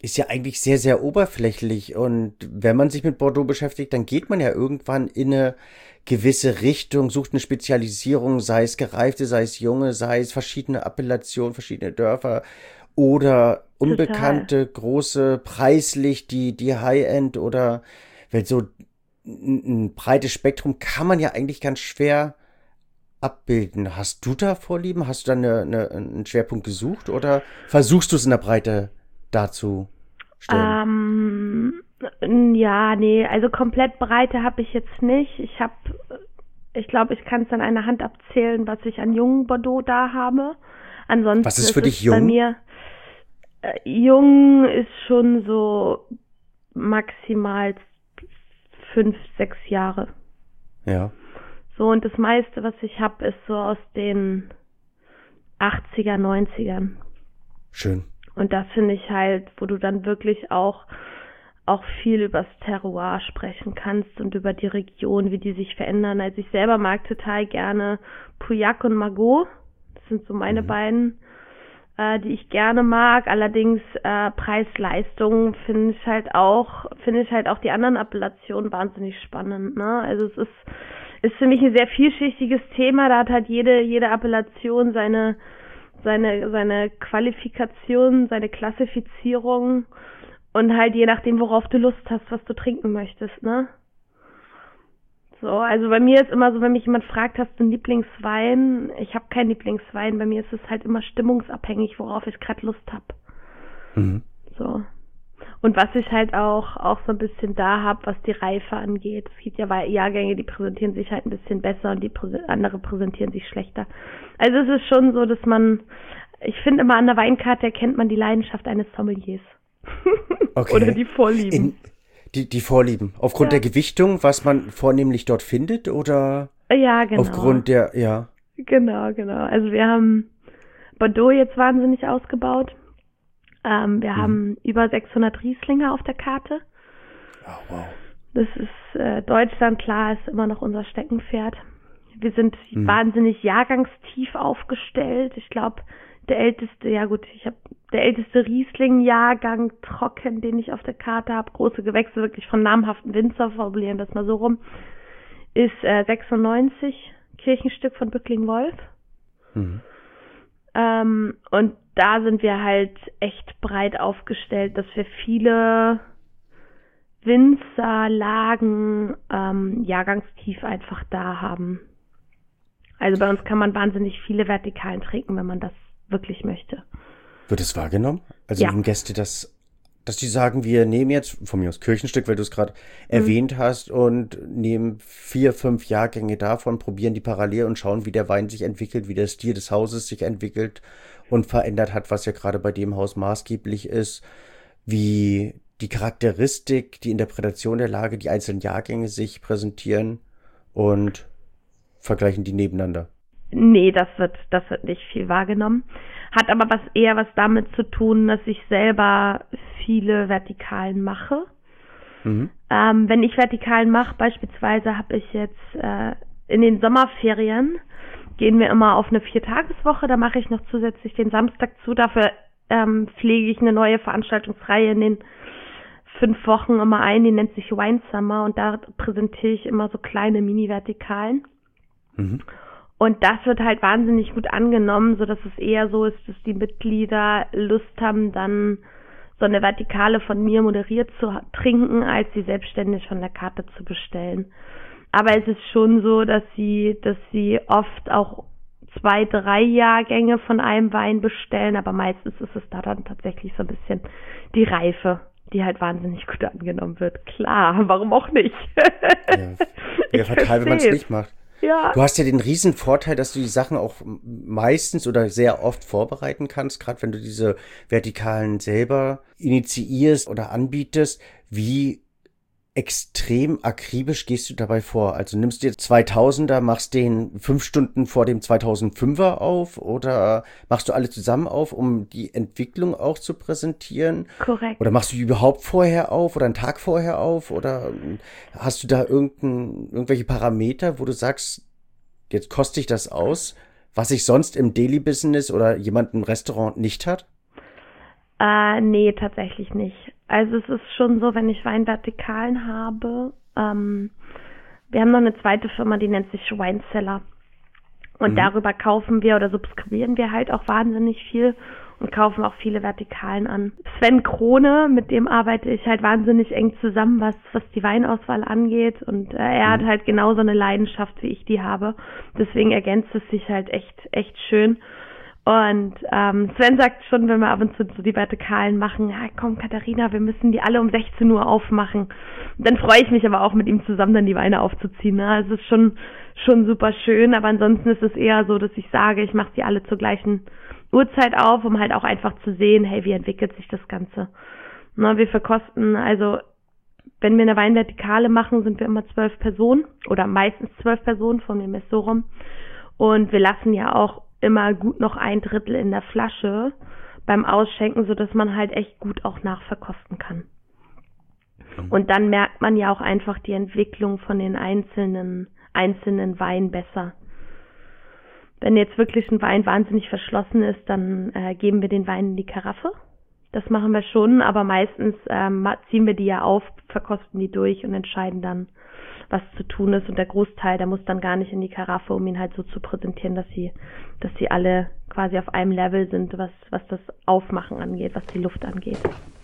ist ja eigentlich sehr, sehr oberflächlich. Und wenn man sich mit Bordeaux beschäftigt, dann geht man ja irgendwann in eine gewisse Richtung, sucht eine Spezialisierung, sei es gereifte, sei es junge, sei es verschiedene Appellationen, verschiedene Dörfer oder unbekannte, Total. große, preislich, die, die High-End oder weil so ein, ein breites Spektrum kann man ja eigentlich ganz schwer abbilden. Hast du da Vorlieben? Hast du da eine, eine, einen Schwerpunkt gesucht oder versuchst du es in der Breite dazu stellen? Ähm, ja, nee, also komplett Breite habe ich jetzt nicht. Ich habe, ich glaube, ich kann es an einer Hand abzählen, was ich an jungen Bordeaux da habe. Ansonsten was ist für ist dich es jung? Bei mir, äh, jung ist schon so maximal fünf, sechs Jahre. Ja. So, und das meiste, was ich habe, ist so aus den achtziger, neunzigern. Schön. Und das finde ich halt, wo du dann wirklich auch, auch viel übers Terroir sprechen kannst und über die Region, wie die sich verändern. Also ich selber mag total gerne Pauillac und Margaux. Das sind so meine mhm. beiden, äh, die ich gerne mag. Allerdings äh, Preis-Leistung finde ich halt auch, finde ich halt auch die anderen Appellationen wahnsinnig spannend. Ne? Also es ist ist für mich ein sehr vielschichtiges Thema. Da hat halt jede jede Appellation seine seine seine Qualifikation, seine Klassifizierung und halt je nachdem, worauf du Lust hast, was du trinken möchtest, ne? So, also bei mir ist immer so, wenn mich jemand fragt, hast du einen Lieblingswein? Ich habe keinen Lieblingswein. Bei mir ist es halt immer stimmungsabhängig, worauf ich gerade Lust habe. Mhm. So. Und was ich halt auch auch so ein bisschen da habe, was die Reife angeht. Es gibt ja Jahrgänge, die präsentieren sich halt ein bisschen besser und die prä- andere präsentieren sich schlechter. Also es ist schon so, dass man, ich finde immer an der Weinkarte erkennt man die Leidenschaft eines Sommeliers. Okay. Oder die Vorlieben. In, die, die Vorlieben. Aufgrund ja. der Gewichtung, was man vornehmlich dort findet oder? Ja, genau. Aufgrund der, ja. Genau, genau. Also wir haben Bordeaux jetzt wahnsinnig ausgebaut. Ähm, wir mhm. haben über sechshundert Rieslinge auf der Karte. Oh, wow. Das ist äh, Deutschland, klar, ist immer noch unser Steckenpferd. Wir sind mhm. wahnsinnig jahrgangstief aufgestellt. Ich glaube, der älteste, ja gut, ich habe der älteste Riesling-Jahrgang trocken, den ich auf der Karte habe, große Gewächse, wirklich von namhaften Winzer, formulieren wir es mal so rum, ist äh, sechsundneunzig, Kirchenstück von Bückling-Wolf. Mhm. Ähm, und da sind wir halt echt breit aufgestellt, dass wir viele Winzer, Lagen, ähm, jahrgangstief einfach da haben. Also bei uns kann man wahnsinnig viele Vertikalen trinken, wenn man das wirklich möchte. Wird es wahrgenommen? Also ja. Nehmen Gäste das, dass die sagen, wir nehmen jetzt von mir aus Kirchenstück, weil du es gerade mhm. erwähnt hast, und nehmen vier, fünf Jahrgänge davon, probieren die parallel und schauen, wie der Wein sich entwickelt, wie der Stil des Hauses sich entwickelt und verändert hat, was ja gerade bei dem Haus maßgeblich ist, wie die Charakteristik, die Interpretation der Lage, die einzelnen Jahrgänge sich präsentieren und vergleichen die nebeneinander. Nee, das wird, das wird nicht viel wahrgenommen. Hat aber was eher was damit zu tun, dass ich selber viele Vertikalen mache. Mhm. Ähm, wenn ich Vertikalen mache, beispielsweise habe ich jetzt äh, in den Sommerferien, gehen wir immer auf eine Viertageswoche, da mache ich noch zusätzlich den Samstag zu. Dafür ähm, pflege ich eine neue Veranstaltungsreihe in den fünf Wochen immer ein, die nennt sich Wine Summer, und da präsentiere ich immer so kleine Mini-Vertikalen. Mhm. Und das wird halt wahnsinnig gut angenommen, so dass es eher so ist, dass die Mitglieder Lust haben, dann so eine Vertikale von mir moderiert zu trinken, als sie selbstständig von der Karte zu bestellen. Aber es ist schon so, dass sie, dass sie oft auch zwei, drei Jahrgänge von einem Wein bestellen, aber meistens ist es da dann tatsächlich so ein bisschen die Reife, die halt wahnsinnig gut angenommen wird. Klar, warum auch nicht? Ja, wäre fatal, wenn man es nicht macht. Ja. Du hast ja den riesen Vorteil, dass du die Sachen auch meistens oder sehr oft vorbereiten kannst, gerade wenn du diese Vertikalen selber initiierst oder anbietest. Wie extrem akribisch gehst du dabei vor? Also nimmst du dir zweitausender, machst den fünf Stunden vor dem zweitausendfünfer auf oder machst du alle zusammen auf, um die Entwicklung auch zu präsentieren? Korrekt. Oder machst du die überhaupt vorher auf oder einen Tag vorher auf? Oder hast du da irgendein, irgendwelche Parameter, wo du sagst, jetzt koste ich das aus, was ich sonst im Daily Business oder jemand im Restaurant nicht hat? Äh, nee, tatsächlich nicht. Also es ist schon so, wenn ich Weinvertikalen habe, ähm, wir haben noch eine zweite Firma, die nennt sich Winecellar. Und mhm. darüber kaufen wir oder subskribieren wir halt auch wahnsinnig viel und kaufen auch viele Vertikalen an. Sven Krone, mit dem arbeite ich halt wahnsinnig eng zusammen, was was die Weinauswahl angeht. Und äh, er mhm. hat halt genauso eine Leidenschaft, wie ich die habe. Deswegen ergänzt es sich halt echt echt schön. Und ähm, Sven sagt schon, wenn wir ab und zu so die Vertikalen machen, ja komm Katharina, wir müssen die alle um sechzehn Uhr aufmachen. Und dann freue ich mich aber auch mit ihm zusammen dann die Weine aufzuziehen. Ne? Also es ist schon schon super schön, aber ansonsten ist es eher so, dass ich sage, ich mache die alle zur gleichen Uhrzeit auf, um halt auch einfach zu sehen, hey, wie entwickelt sich das Ganze. Ne, wir verkosten, also wenn wir eine Weinvertikale machen, sind wir immer zwölf Personen oder meistens zwölf Personen von dem ist so rum. Und wir lassen ja auch immer gut noch ein Drittel in der Flasche beim Ausschenken, sodass man halt echt gut auch nachverkosten kann. Und dann merkt man ja auch einfach die Entwicklung von den einzelnen einzelnen Weinen besser. Wenn jetzt wirklich ein Wein wahnsinnig verschlossen ist, dann äh, geben wir den Wein in die Karaffe. Das machen wir schon, aber meistens ähm, ziehen wir die ja auf, verkosten die durch und entscheiden dann, was zu tun ist. Und der Großteil, der muss dann gar nicht in die Karaffe, um ihn halt so zu präsentieren, dass sie, dass sie alle quasi auf einem Level sind, was, was das Aufmachen angeht, was die Luft angeht.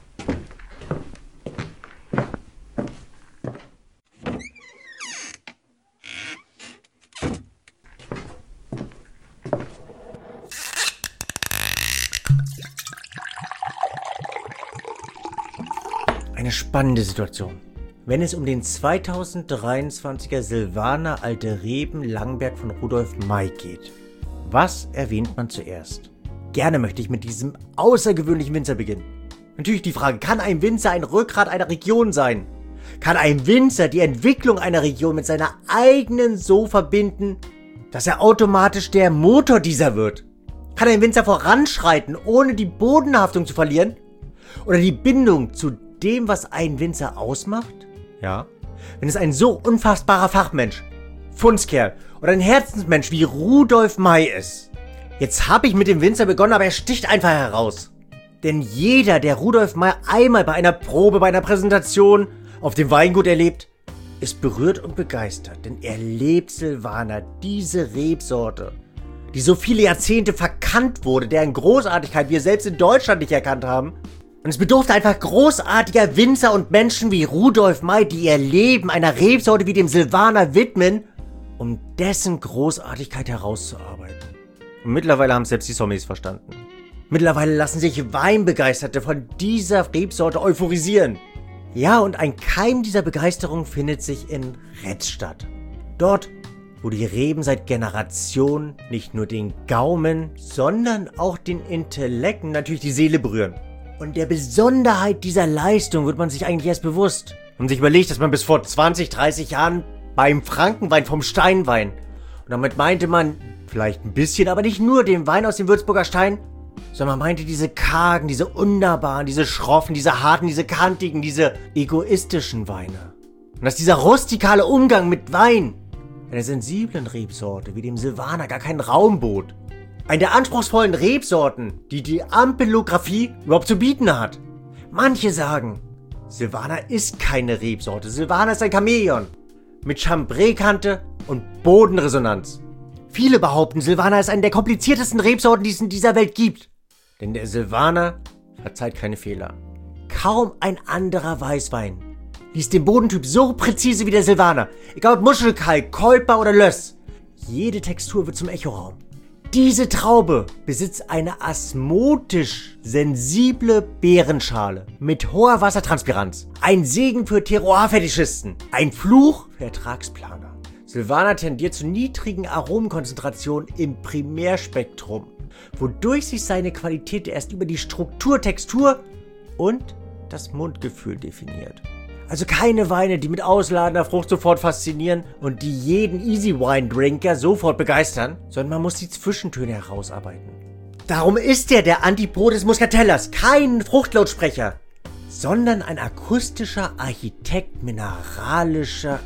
Eine spannende Situation. Wenn es um den zweitausenddreiundzwanziger Silvaner Alte Reben Langberg von Rudolf May geht. Was erwähnt man zuerst? Gerne möchte ich mit diesem außergewöhnlichen Winzer beginnen. Natürlich die Frage, kann ein Winzer ein Rückgrat einer Region sein? Kann ein Winzer die Entwicklung einer Region mit seiner eigenen so verbinden, dass er automatisch der Motor dieser wird? Kann ein Winzer voranschreiten, ohne die Bodenhaftung zu verlieren? Oder die Bindung zu dem, was einen Winzer ausmacht? Ja. Wenn es ein so unfassbarer Fachmensch, Fundskerl oder ein Herzensmensch wie Rudolf May ist. Jetzt habe ich mit dem Winzer begonnen, aber er sticht einfach heraus. Denn jeder, der Rudolf May einmal bei einer Probe, bei einer Präsentation auf dem Weingut erlebt, ist berührt und begeistert. Denn er lebt Silvaner, diese Rebsorte, die so viele Jahrzehnte verkannt wurde, deren Großartigkeit wir selbst in Deutschland nicht erkannt haben. Und es bedurfte einfach großartiger Winzer und Menschen wie Rudolf May, die ihr Leben einer Rebsorte wie dem Silvaner widmen, um dessen Großartigkeit herauszuarbeiten. Und mittlerweile haben selbst die Sommeliers verstanden. Mittlerweile lassen sich Weinbegeisterte von dieser Rebsorte euphorisieren. Ja, und ein Keim dieser Begeisterung findet sich in Retz statt. Dort, wo die Reben seit Generationen nicht nur den Gaumen, sondern auch den Intellekt und natürlich die Seele berühren. Und der Besonderheit dieser Leistung wird man sich eigentlich erst bewusst. Und sich überlegt, dass man bis vor zwanzig, dreißig Jahren beim Frankenwein vom Steinwein, und damit meinte man vielleicht ein bisschen, aber nicht nur den Wein aus dem Würzburger Stein, sondern man meinte diese kargen, diese wunderbaren, diese schroffen, diese harten, diese kantigen, diese egoistischen Weine. Und dass dieser rustikale Umgang mit Wein einer sensiblen Rebsorte wie dem Silvaner gar keinen Raum bot. Eine der anspruchsvollen Rebsorten, die die Ampelographie überhaupt zu bieten hat. Manche sagen, Silvaner ist keine Rebsorte, Silvaner ist ein Chamäleon. Mit Chambray-Kante und Bodenresonanz. Viele behaupten, Silvaner ist eine der kompliziertesten Rebsorten, die es in dieser Welt gibt. Denn der Silvaner verzeiht keine Fehler. Kaum ein anderer Weißwein liest den Bodentyp so präzise wie der Silvaner. Egal ob Muschelkalk, Kolper oder Löss. Jede Textur wird zum Echoraum. Diese Traube besitzt eine asmotisch sensible Beerenschale mit hoher Wassertranspiranz. Ein Segen für Terroir-Fetischisten. Ein Fluch für Ertragsplaner. Silvaner tendiert zu niedrigen Aromenkonzentrationen im Primärspektrum, wodurch sich seine Qualität erst über die Struktur, Textur und das Mundgefühl definiert. Also keine Weine, die mit ausladender Frucht sofort faszinieren und die jeden Easy-Wine-Drinker sofort begeistern, sondern man muss die Zwischentöne herausarbeiten. Darum ist er der Antipode des Muscatellas, kein Fruchtlautsprecher, sondern ein akustischer Architekt mineralischer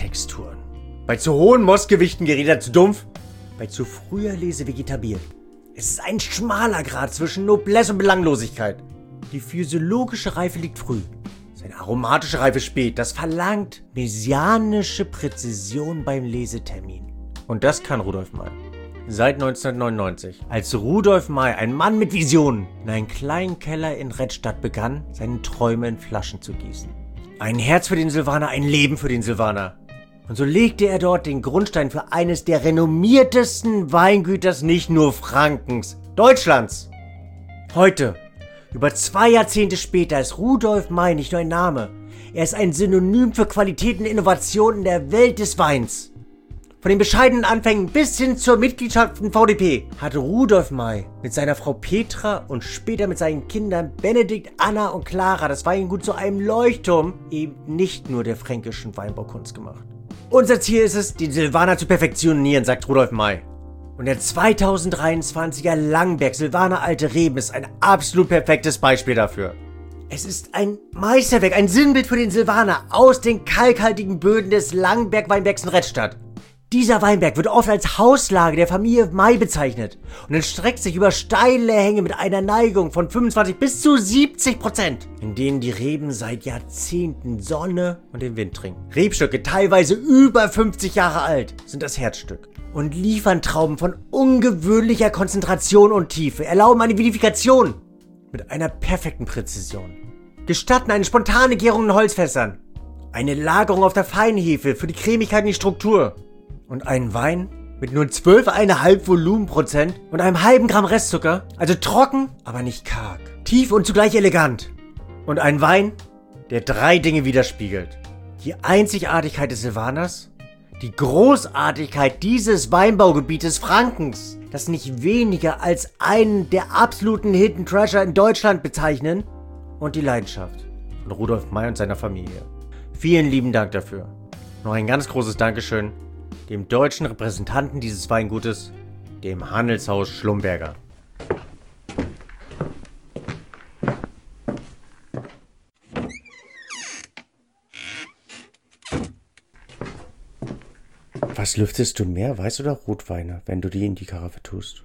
Aromtexturen. Bei zu hohen Mostgewichten gerät er zu dumpf, bei zu früher Lese vegetabil. Es ist ein schmaler Grad zwischen Noblesse und Belanglosigkeit. Die physiologische Reife liegt früh. Seine aromatische Reife spät. Das verlangt messianische Präzision beim Lesetermin. Und das kann Rudolf May. Seit neunzehnhundertneunundneunzig, als Rudolf May, ein Mann mit Visionen, in einen kleinen Keller in Redstadt begann, seine Träume in Flaschen zu gießen. Ein Herz für den Silvaner, ein Leben für den Silvaner. Und so legte er dort den Grundstein für eines der renommiertesten Weingüters nicht nur Frankens, Deutschlands. Heute, über zwei Jahrzehnte später, ist Rudolf May nicht nur ein Name. Er ist ein Synonym für Qualität und Innovation in der Welt des Weins. Von den bescheidenen Anfängen bis hin zur Mitgliedschaft in V D P hat Rudolf May mit seiner Frau Petra und später mit seinen Kindern Benedikt, Anna und Clara das Weingut zu einem Leuchtturm eben nicht nur der fränkischen Weinbaukunst gemacht. Unser Ziel ist es, den Silvaner zu perfektionieren, sagt Rudolf May. Und der zweitausenddreiundzwanziger Langberg Silvaner Alte Reben ist ein absolut perfektes Beispiel dafür. Es ist ein Meisterwerk, ein Sinnbild für den Silvaner aus den kalkhaltigen Böden des Langberg Weinbergs in Redstadt. Dieser Weinberg wird oft als Hauslage der Familie May bezeichnet und erstreckt sich über steile Hänge mit einer Neigung von fünfundzwanzig bis zu siebzig Prozent, in denen die Reben seit Jahrzehnten Sonne und den Wind trinken. Rebstöcke, teilweise über fünfzig Jahre alt, sind das Herzstück und liefern Trauben von ungewöhnlicher Konzentration und Tiefe, erlauben eine Vinifikation mit einer perfekten Präzision, gestatten eine spontane Gärung in Holzfässern, eine Lagerung auf der Feinhefe für die Cremigkeit und die Struktur. Und einen Wein mit nur zwölf Komma fünf Volumenprozent und einem halben Gramm Restzucker, also trocken, aber nicht karg, tief und zugleich elegant. Und ein Wein, der drei Dinge widerspiegelt. Die Einzigartigkeit des Silvaners, die Großartigkeit dieses Weinbaugebietes Frankens, das nicht weniger als einen der absoluten Hidden Treasure in Deutschland bezeichnen, und die Leidenschaft von Rudolf May und seiner Familie. Vielen lieben Dank dafür. Noch ein ganz großes Dankeschön dem deutschen Repräsentanten dieses Weingutes, dem Handelshaus Schlumberger. Was lüftest du mehr, Weiß- oder Rotweine, wenn du die in die Karaffe tust?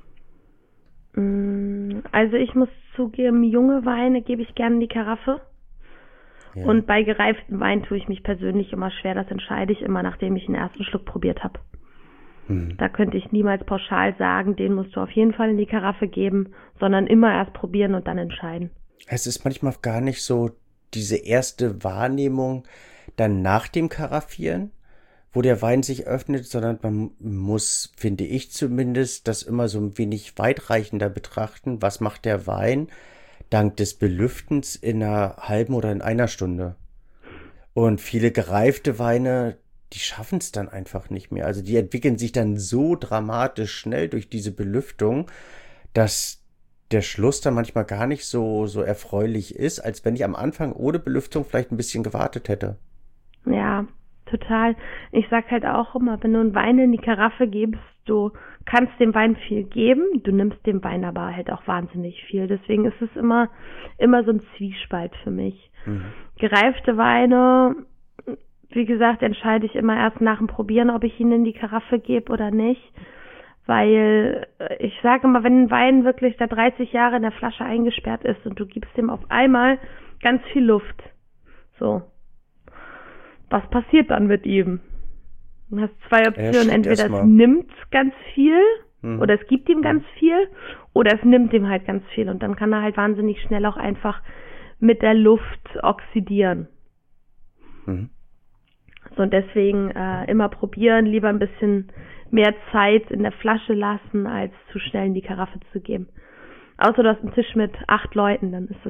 Also ich muss zugeben, junge Weine gebe ich gerne in die Karaffe. Ja. Und bei gereiften Wein tue ich mich persönlich immer schwer. Das entscheide ich immer, nachdem ich den ersten Schluck probiert habe. Hm. Da könnte ich niemals pauschal sagen, den musst du auf jeden Fall in die Karaffe geben, sondern immer erst probieren und dann entscheiden. Es ist manchmal gar nicht so diese erste Wahrnehmung dann nach dem Karaffieren, wo der Wein sich öffnet, sondern man muss, finde ich zumindest, das immer so ein wenig weitreichender betrachten. Was macht der Wein dank des Belüftens in einer halben oder in einer Stunde? Und viele gereifte Weine, die schaffen es dann einfach nicht mehr. Also die entwickeln sich dann so dramatisch schnell durch diese Belüftung, dass der Schluss dann manchmal gar nicht so, so erfreulich ist, als wenn ich am Anfang ohne Belüftung vielleicht ein bisschen gewartet hätte. Ja, total. Ich sag halt auch immer, wenn du einen Wein in die Karaffe gibst, du kannst dem Wein viel geben, du nimmst dem Wein aber halt auch wahnsinnig viel. Deswegen ist es immer, immer so ein Zwiespalt für mich. Mhm. Gereifte Weine, wie gesagt, entscheide ich immer erst nach dem Probieren, ob ich ihn in die Karaffe gebe oder nicht. Weil ich sage immer, wenn ein Wein wirklich da dreißig Jahre in der Flasche eingesperrt ist und du gibst ihm auf einmal ganz viel Luft, so, was passiert dann mit ihm? Du hast zwei Optionen, entweder es nimmt ganz viel hm. oder es gibt ihm ganz viel oder es nimmt ihm halt ganz viel und dann kann er halt wahnsinnig schnell auch einfach mit der Luft oxidieren. Mhm. So, und deswegen äh, immer probieren, lieber ein bisschen mehr Zeit in der Flasche lassen, als zu schnell in die Karaffe zu geben. Außer du hast einen Tisch mit acht Leuten, dann ist es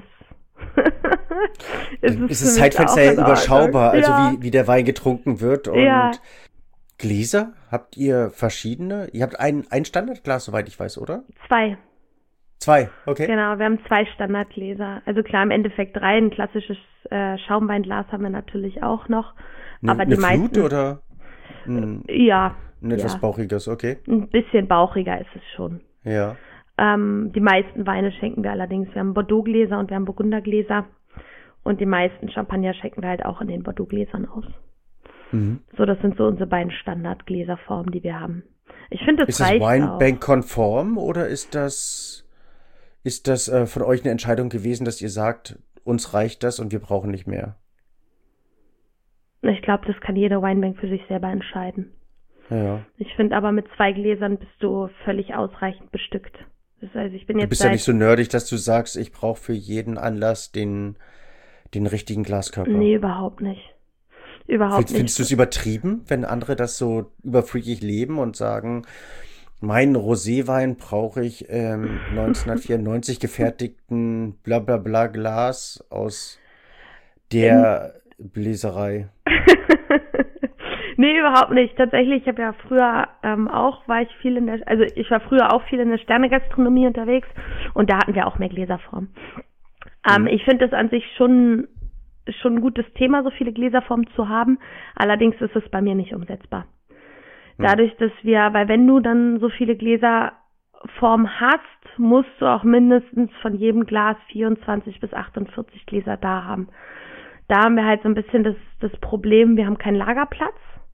ist es, ist das Zeitfenster ja überschaubar, also ja. wie, wie der Wein getrunken wird. Und ja. Gläser, habt ihr verschiedene? Ihr habt ein, ein Standardglas, soweit ich weiß, oder? Zwei. Zwei, okay. Genau, wir haben zwei Standardgläser. Also klar, im Endeffekt drei. Ein klassisches äh, Schaumweinglas haben wir natürlich auch noch. Ne, aber eine die Flut meisten, oder? Ein, ja. Ein etwas ja. bauchiges, okay. Ein bisschen bauchiger ist es schon. Ja. Ähm, die meisten Weine schenken wir allerdings. Wir haben Bordeaux-Gläser und wir haben Burgundergläser. Und die meisten Champagner schenken wir halt auch in den Bordeaux-Gläsern aus. Mhm. So, das sind so unsere beiden Standardgläserformen, die wir haben. Ich finde, das Ist das reicht auch. Winebank-konform oder ist das, ist das äh, von euch eine Entscheidung gewesen, dass ihr sagt, uns reicht das und wir brauchen nicht mehr? Ich glaube, das kann jede Winebank für sich selber entscheiden. Ja. Ich finde aber, mit zwei Gläsern bist du völlig ausreichend bestückt. Das heißt, ich bin Du jetzt bist seit, ja nicht so nerdig, dass du sagst, ich brauche für jeden Anlass den, den richtigen Glaskörper. Nee, überhaupt nicht. Überhaupt Findest, nicht. findest du es übertrieben, wenn andere das so überfreakig leben und sagen, meinen Roséwein brauche ich ähm, neunzehnhundertvierundneunzig gefertigten Blablabla Glas aus der Bläserei? Nee, überhaupt nicht. Tatsächlich, ich habe ja früher ähm, auch, war ich viel in der, also ich war früher auch viel in der Sternegastronomie unterwegs und da hatten wir auch mehr Gläserformen. Ähm, Mhm. Ich finde das an sich schon, schon ein gutes Thema, so viele Gläserformen zu haben. Allerdings ist es bei mir nicht umsetzbar. Dadurch, dass wir, weil wenn du dann so viele Gläserformen hast, musst du auch mindestens von jedem Glas vierundzwanzig bis achtundvierzig Gläser da haben. Da haben wir halt so ein bisschen das, das Problem, wir haben keinen Lagerplatz.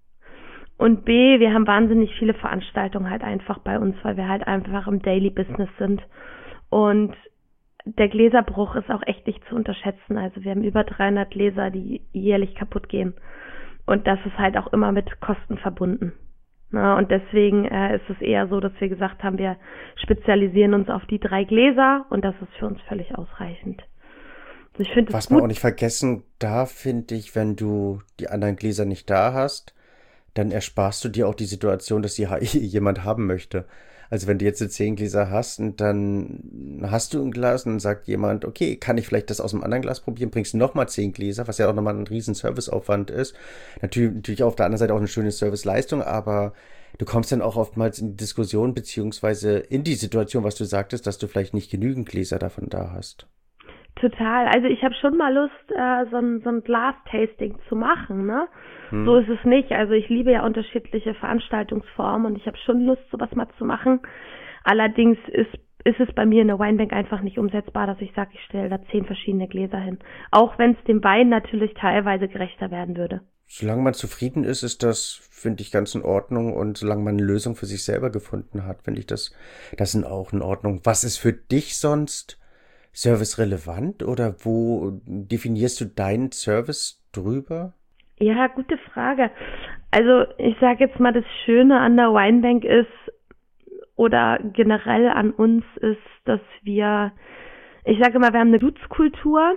Und B, wir haben wahnsinnig viele Veranstaltungen halt einfach bei uns, weil wir halt einfach im Daily Business sind. Und der Gläserbruch ist auch echt nicht zu unterschätzen. Also wir haben über dreihundert Gläser, die jährlich kaputt gehen. Und das ist halt auch immer mit Kosten verbunden. Na, und deswegen äh, ist es eher so, dass wir gesagt haben, wir spezialisieren uns auf die drei Gläser und das ist für uns völlig ausreichend. Also ich finde es Was man gut. auch nicht vergessen darf, finde ich, wenn du die anderen Gläser nicht da hast, dann ersparst du dir auch die Situation, dass sie ha- jemand haben möchte. Also wenn du jetzt zehn Gläser hast und dann hast du ein Glas und dann sagt jemand, okay, kann ich vielleicht das aus einem anderen Glas probieren, bringst du nochmal zehn Gläser, was ja auch nochmal ein riesen Serviceaufwand ist. Natürlich, natürlich auf der anderen Seite auch eine schöne Serviceleistung, aber du kommst dann auch oftmals in die Diskussion beziehungsweise in die Situation, was du sagtest, dass du vielleicht nicht genügend Gläser davon da hast. Total. Also ich habe schon mal Lust, äh, so ein, so ein Glas-Tasting zu machen, ne? Hm. So ist es nicht. Also ich liebe ja unterschiedliche Veranstaltungsformen und ich habe schon Lust, sowas mal zu machen. Allerdings ist, ist es bei mir in der Winebank einfach nicht umsetzbar, dass ich sage, ich stelle da zehn verschiedene Gläser hin. Auch wenn es dem Wein natürlich teilweise gerechter werden würde. Solange man zufrieden ist, ist das, finde ich, ganz in Ordnung. Und solange man eine Lösung für sich selber gefunden hat, finde ich das, das ist auch in Ordnung. Was ist für dich sonst servicerelevant oder wo definierst du deinen Service drüber? Ja, gute Frage. Also ich sage jetzt mal, das Schöne an der Winebank ist oder generell an uns ist, dass wir, ich sage immer, wir haben eine Dutzkultur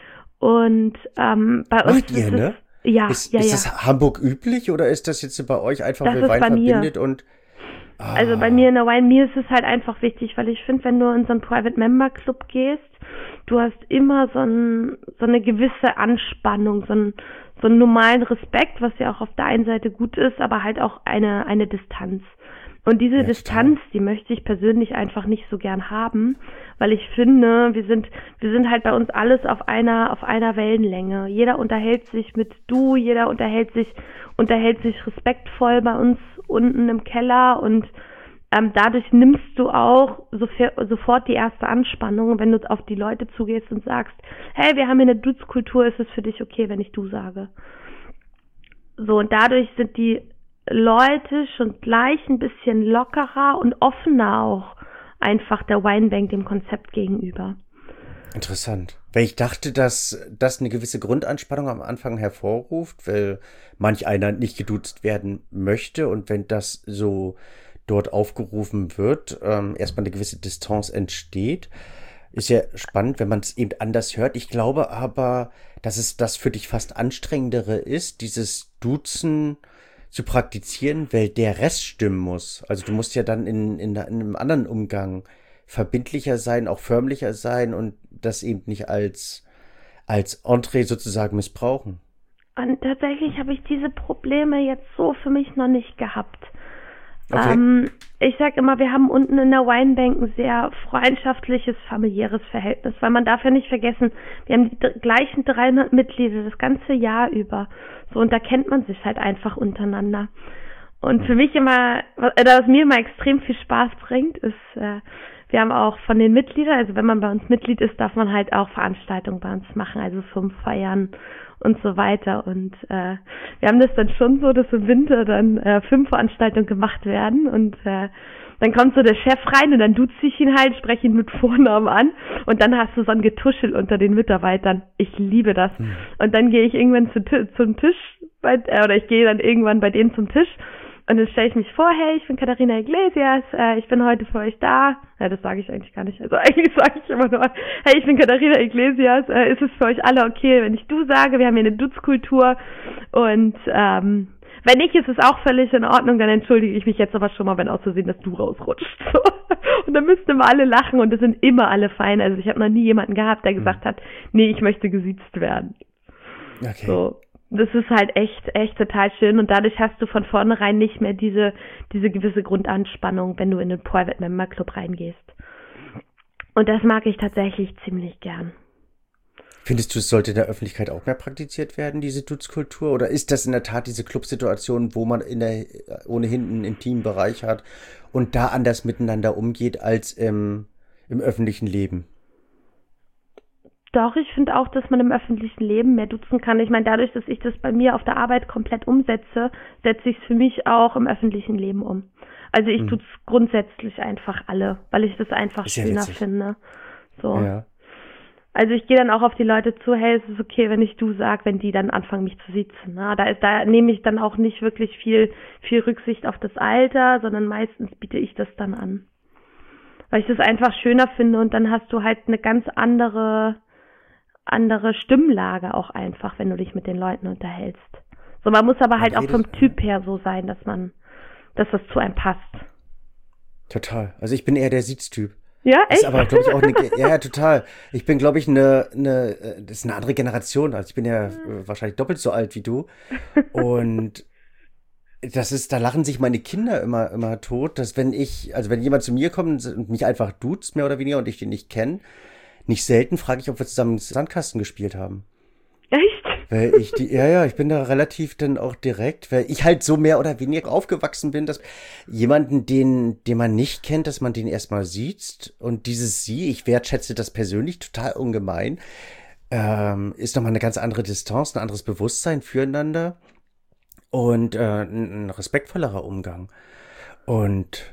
und ähm, bei uns Macht ihr, ist ne? es, ja, ist ja, ist ja. das Hamburg üblich oder ist das jetzt bei euch einfach, Das weil ist Wein bei mir. verbindet und ah, Also bei mir in der Wine, mir ist es halt einfach wichtig, weil ich finde, wenn du in so einen Private Member Club gehst, du hast immer so, ein, so eine gewisse Anspannung, so einen, so einen normalen Respekt, was ja auch auf der einen Seite gut ist, aber halt auch eine, eine Distanz. Und diese Ja, Distanz, die möchte ich persönlich einfach nicht so gern haben, weil ich finde, wir sind, wir sind halt bei uns alles auf einer, auf einer Wellenlänge. Jeder unterhält sich mit du, jeder unterhält sich, unterhält sich respektvoll bei uns unten im Keller und ähm, dadurch nimmst du auch sof- sofort die erste Anspannung, wenn du auf die Leute zugehst und sagst, hey, wir haben hier eine Dutzkultur, ist es für dich okay, wenn ich du sage? So, und dadurch sind die Leute schon gleich ein bisschen lockerer und offener auch einfach der Winebank, dem Konzept gegenüber. interessant. Weil ich dachte, dass das eine gewisse Grundanspannung am Anfang hervorruft, weil manch einer nicht geduzt werden möchte und wenn das so dort aufgerufen wird, ähm, erstmal eine gewisse Distanz entsteht. Ist ja spannend, wenn man es eben anders hört. Ich glaube aber, dass es das für dich fast anstrengendere ist, dieses Duzen zu praktizieren, weil der Rest stimmen muss. Also du musst ja dann in, in, in einem anderen Umgang verbindlicher sein, auch förmlicher sein und das eben nicht als, als Entree sozusagen missbrauchen. Und tatsächlich habe ich diese Probleme jetzt so für mich noch nicht gehabt. Okay. Ähm, ich sag immer, wir haben unten in der Winebank ein sehr freundschaftliches, familiäres Verhältnis, weil man darf ja nicht vergessen, wir haben die d- gleichen dreihundert Mitglieder das ganze Jahr über. So, und da kennt man sich halt einfach untereinander. Und für mich immer, was, äh, was mir immer extrem viel Spaß bringt, ist, äh, wir haben auch von den Mitgliedern, also wenn man bei uns Mitglied ist, darf man halt auch Veranstaltungen bei uns machen, also Firmenfeiern und so weiter. Und äh, wir haben das dann schon so, dass im Winter dann äh, Firmenveranstaltungen gemacht werden und äh, dann kommt so der Chef rein und dann duze ich ihn halt, spreche ihn mit Vornamen an und dann hast du so ein Getuschel unter den Mitarbeitern. Ich liebe das. Mhm. Und dann gehe ich irgendwann zu, zum Tisch, bei, äh, oder ich gehe dann irgendwann bei denen zum Tisch und dann stelle ich mich vor, hey, ich bin Katharina Iglesias, äh, ich bin heute für euch da. Ja, das sage ich eigentlich gar nicht. Also eigentlich sage ich immer nur, hey, ich bin Katharina Iglesias, äh, ist es für euch alle okay, wenn ich du sage? Wir haben hier eine Duzkultur und ähm, wenn nicht, ist es auch völlig in Ordnung, dann entschuldige ich mich jetzt aber schon mal, wenn auszusehen, dass du rausrutschst. So. Und dann müssten immer alle lachen und es sind immer alle fein. Also ich habe noch nie jemanden gehabt, der gesagt hat, nee, ich möchte gesiezt werden. Okay. So. Das ist halt echt, echt total schön und dadurch hast du von vornherein nicht mehr diese, diese gewisse Grundanspannung, wenn du in den Private Member Club reingehst. Und das mag ich tatsächlich ziemlich gern. Findest du, es sollte in der Öffentlichkeit auch mehr praktiziert werden, diese Duzkultur? Oder ist das in der Tat diese Clubsituation, wo man in der ohnehin einen intimen Bereich hat und da anders miteinander umgeht als im, im öffentlichen Leben? Doch, ich finde auch, dass man im öffentlichen Leben mehr duzen kann. Ich meine, dadurch, dass ich das bei mir auf der Arbeit komplett umsetze, setze ich es für mich auch im öffentlichen Leben um. Also ich hm. tut's grundsätzlich einfach alle, weil ich das einfach ist schöner ja finde. So. Ja. Also ich gehe dann auch auf die Leute zu, hey, es ist okay, wenn ich du sag, wenn die dann anfangen, mich zu siezen. Na, da ist, da nehme ich dann auch nicht wirklich viel, viel Rücksicht auf das Alter, sondern meistens biete ich das dann an. Weil ich das einfach schöner finde und dann hast du halt eine ganz andere, andere Stimmlage auch einfach, wenn du dich mit den Leuten unterhältst. So, man muss aber halt auch vom Typ her so sein, dass man, dass das zu einem passt. Total. Also ich bin eher der Sieztyp. Ja, echt? Ist aber, glaube ich, auch eine, ja, ja, total. Ich bin, glaube ich, eine, eine, das ist eine andere Generation. Also ich bin ja äh, wahrscheinlich doppelt so alt wie du. Und das ist, da lachen sich meine Kinder immer, immer tot, dass wenn ich, also wenn jemand zu mir kommt und mich einfach duzt, mehr oder weniger, und ich den nicht kenne, nicht selten frage ich, ob wir zusammen Sandkasten gespielt haben. Echt? Weil ich die, ja, ja, ich bin da relativ dann auch direkt, weil ich halt so mehr oder weniger aufgewachsen bin, dass jemanden, den, den man nicht kennt, dass man den erstmal sieht. Und dieses Sie, ich wertschätze das persönlich total ungemein, ähm, ist nochmal eine ganz andere Distanz, ein anderes Bewusstsein füreinander und äh, ein, ein respektvollerer Umgang. Und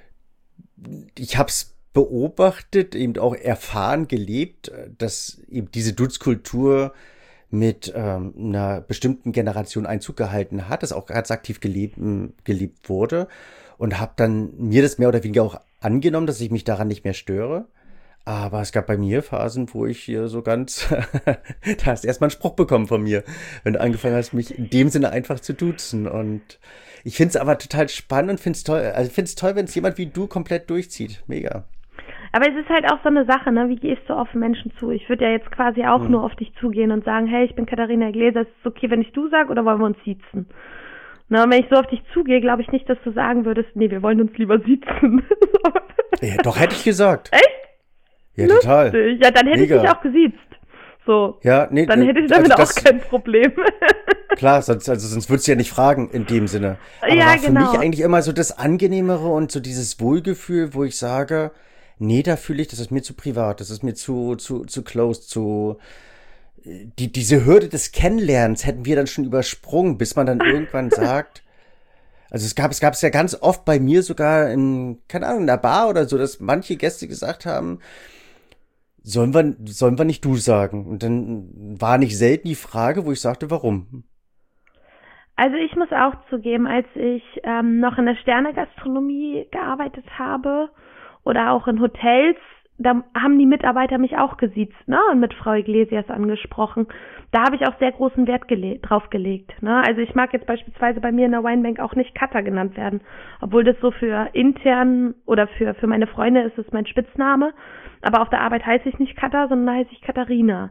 ich hab's beobachtet, eben auch erfahren, gelebt, dass eben diese Duzkultur mit ähm, einer bestimmten Generation Einzug gehalten hat, das auch ganz aktiv gelebt, gelebt wurde, und habe dann mir das mehr oder weniger auch angenommen, dass ich mich daran nicht mehr störe. Aber es gab bei mir Phasen, wo ich hier so ganz, da hast du erstmal einen Spruch bekommen von mir, wenn du angefangen hast, mich in dem Sinne einfach zu duzen. Und ich finde es aber total spannend und finde es toll, also finde es toll, wenn es jemand wie du komplett durchzieht. Mega. Aber es ist halt auch so eine Sache, ne? Wie gehst du auf Menschen zu? Ich würde ja jetzt quasi auch hm. nur auf dich zugehen und sagen, hey, ich bin Katharina Iglesias, ist es okay, wenn ich du sag, oder wollen wir uns siezen? Na, und wenn ich so auf dich zugehe, glaube ich nicht, dass du sagen würdest, nee, wir wollen uns lieber siezen. Ja, doch, hätte ich gesagt. Echt? Ja, Lustig. total. Ja, dann hätte Mega. ich dich auch gesiezt. So. Ja, nee, dann hätte ich damit also auch kein Problem. Klar, sonst, also sonst würdest du ja nicht fragen in dem Sinne. Aber ja, war für genau. mich eigentlich immer so das Angenehmere und so dieses Wohlgefühl, wo ich sage, nee, da fühle ich, das ist mir zu privat, das ist mir zu, zu, zu close, zu, die, diese Hürde des Kennenlernens hätten wir dann schon übersprungen, bis man dann irgendwann sagt, also es gab, es gab es ja ganz oft bei mir sogar in, keine Ahnung, in der Bar oder so, dass manche Gäste gesagt haben, sollen wir, sollen wir nicht du sagen? Und dann war nicht selten die Frage, wo ich sagte, warum? Also ich muss auch zugeben, als ich ähm, noch in der Sterne-Gastronomie gearbeitet habe oder auch in Hotels, da haben die Mitarbeiter mich auch gesiezt, ne, und mit Frau Iglesias angesprochen. Da habe ich auch sehr großen Wert gele- drauf gelegt, ne. Also ich mag jetzt beispielsweise bei mir in der Winebank auch nicht Katha genannt werden, obwohl das so für intern oder für für meine Freunde ist es mein Spitzname, aber auf der Arbeit heiße ich nicht Katha, sondern da heiße ich Katharina.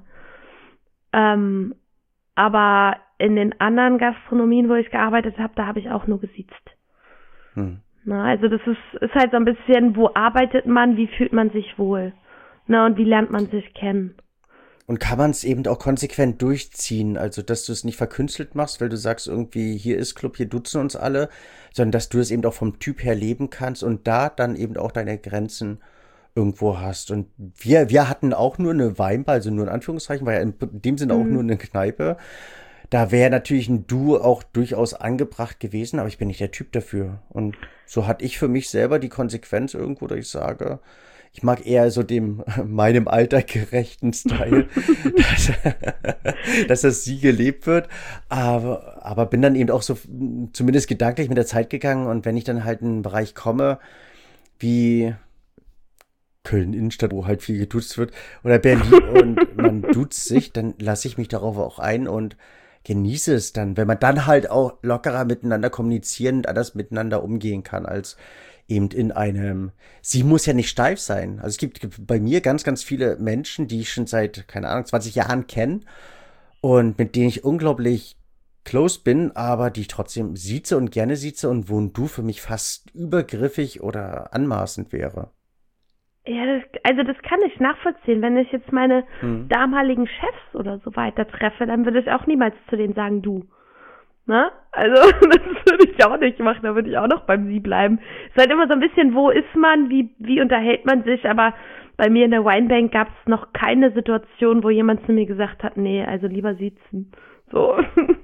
Ähm, aber in den anderen Gastronomien, wo ich gearbeitet habe, da habe ich auch nur gesiezt. Hm. Na, also das ist, ist halt so ein bisschen, wo arbeitet man, wie fühlt man sich wohl? Na, und wie lernt man sich kennen? Und kann man es eben auch konsequent durchziehen, also dass du es nicht verkünstelt machst, weil du sagst irgendwie, hier ist Club, hier duzen uns alle, sondern dass du es eben auch vom Typ her leben kannst und da dann eben auch deine Grenzen irgendwo hast. Und wir, wir hatten auch nur eine Weinbar, also nur in Anführungszeichen, war ja in dem Sinne auch Mhm. nur eine Kneipe. Da wäre natürlich ein Du auch durchaus angebracht gewesen, aber ich bin nicht der Typ dafür. Und so hatte ich für mich selber die Konsequenz irgendwo, dass ich sage, ich mag eher so dem meinem Alter gerechten Style, dass, dass das sie gelebt wird. Aber, aber bin dann eben auch so zumindest gedanklich mit der Zeit gegangen. Und wenn ich dann halt in einen Bereich komme, wie Köln-Innenstadt, wo halt viel geduzt wird, oder Berlin und man duzt sich, dann lasse ich mich darauf auch ein und genieße es dann, wenn man dann halt auch lockerer miteinander kommunizieren und anders miteinander umgehen kann, als eben in einem, sie muss ja nicht steif sein. Also es gibt, gibt bei mir ganz, ganz viele Menschen, die ich schon seit, keine Ahnung, zwanzig Jahren kenne und mit denen ich unglaublich close bin, aber die ich trotzdem sieze und gerne sieze und wo ein Du für mich fast übergriffig oder anmaßend wäre. Ja, das, also das kann ich nachvollziehen. Wenn ich jetzt meine Hm. damaligen Chefs oder so weiter treffe, dann würde ich auch niemals zu denen sagen, du. Ne? Also, das würde ich auch nicht machen, da würde ich auch noch beim Sie bleiben. Es ist halt immer so ein bisschen, wo ist man, wie, wie unterhält man sich, aber bei mir in der Winebank gab es noch keine Situation, wo jemand zu mir gesagt hat, nee, also lieber sitzen. So.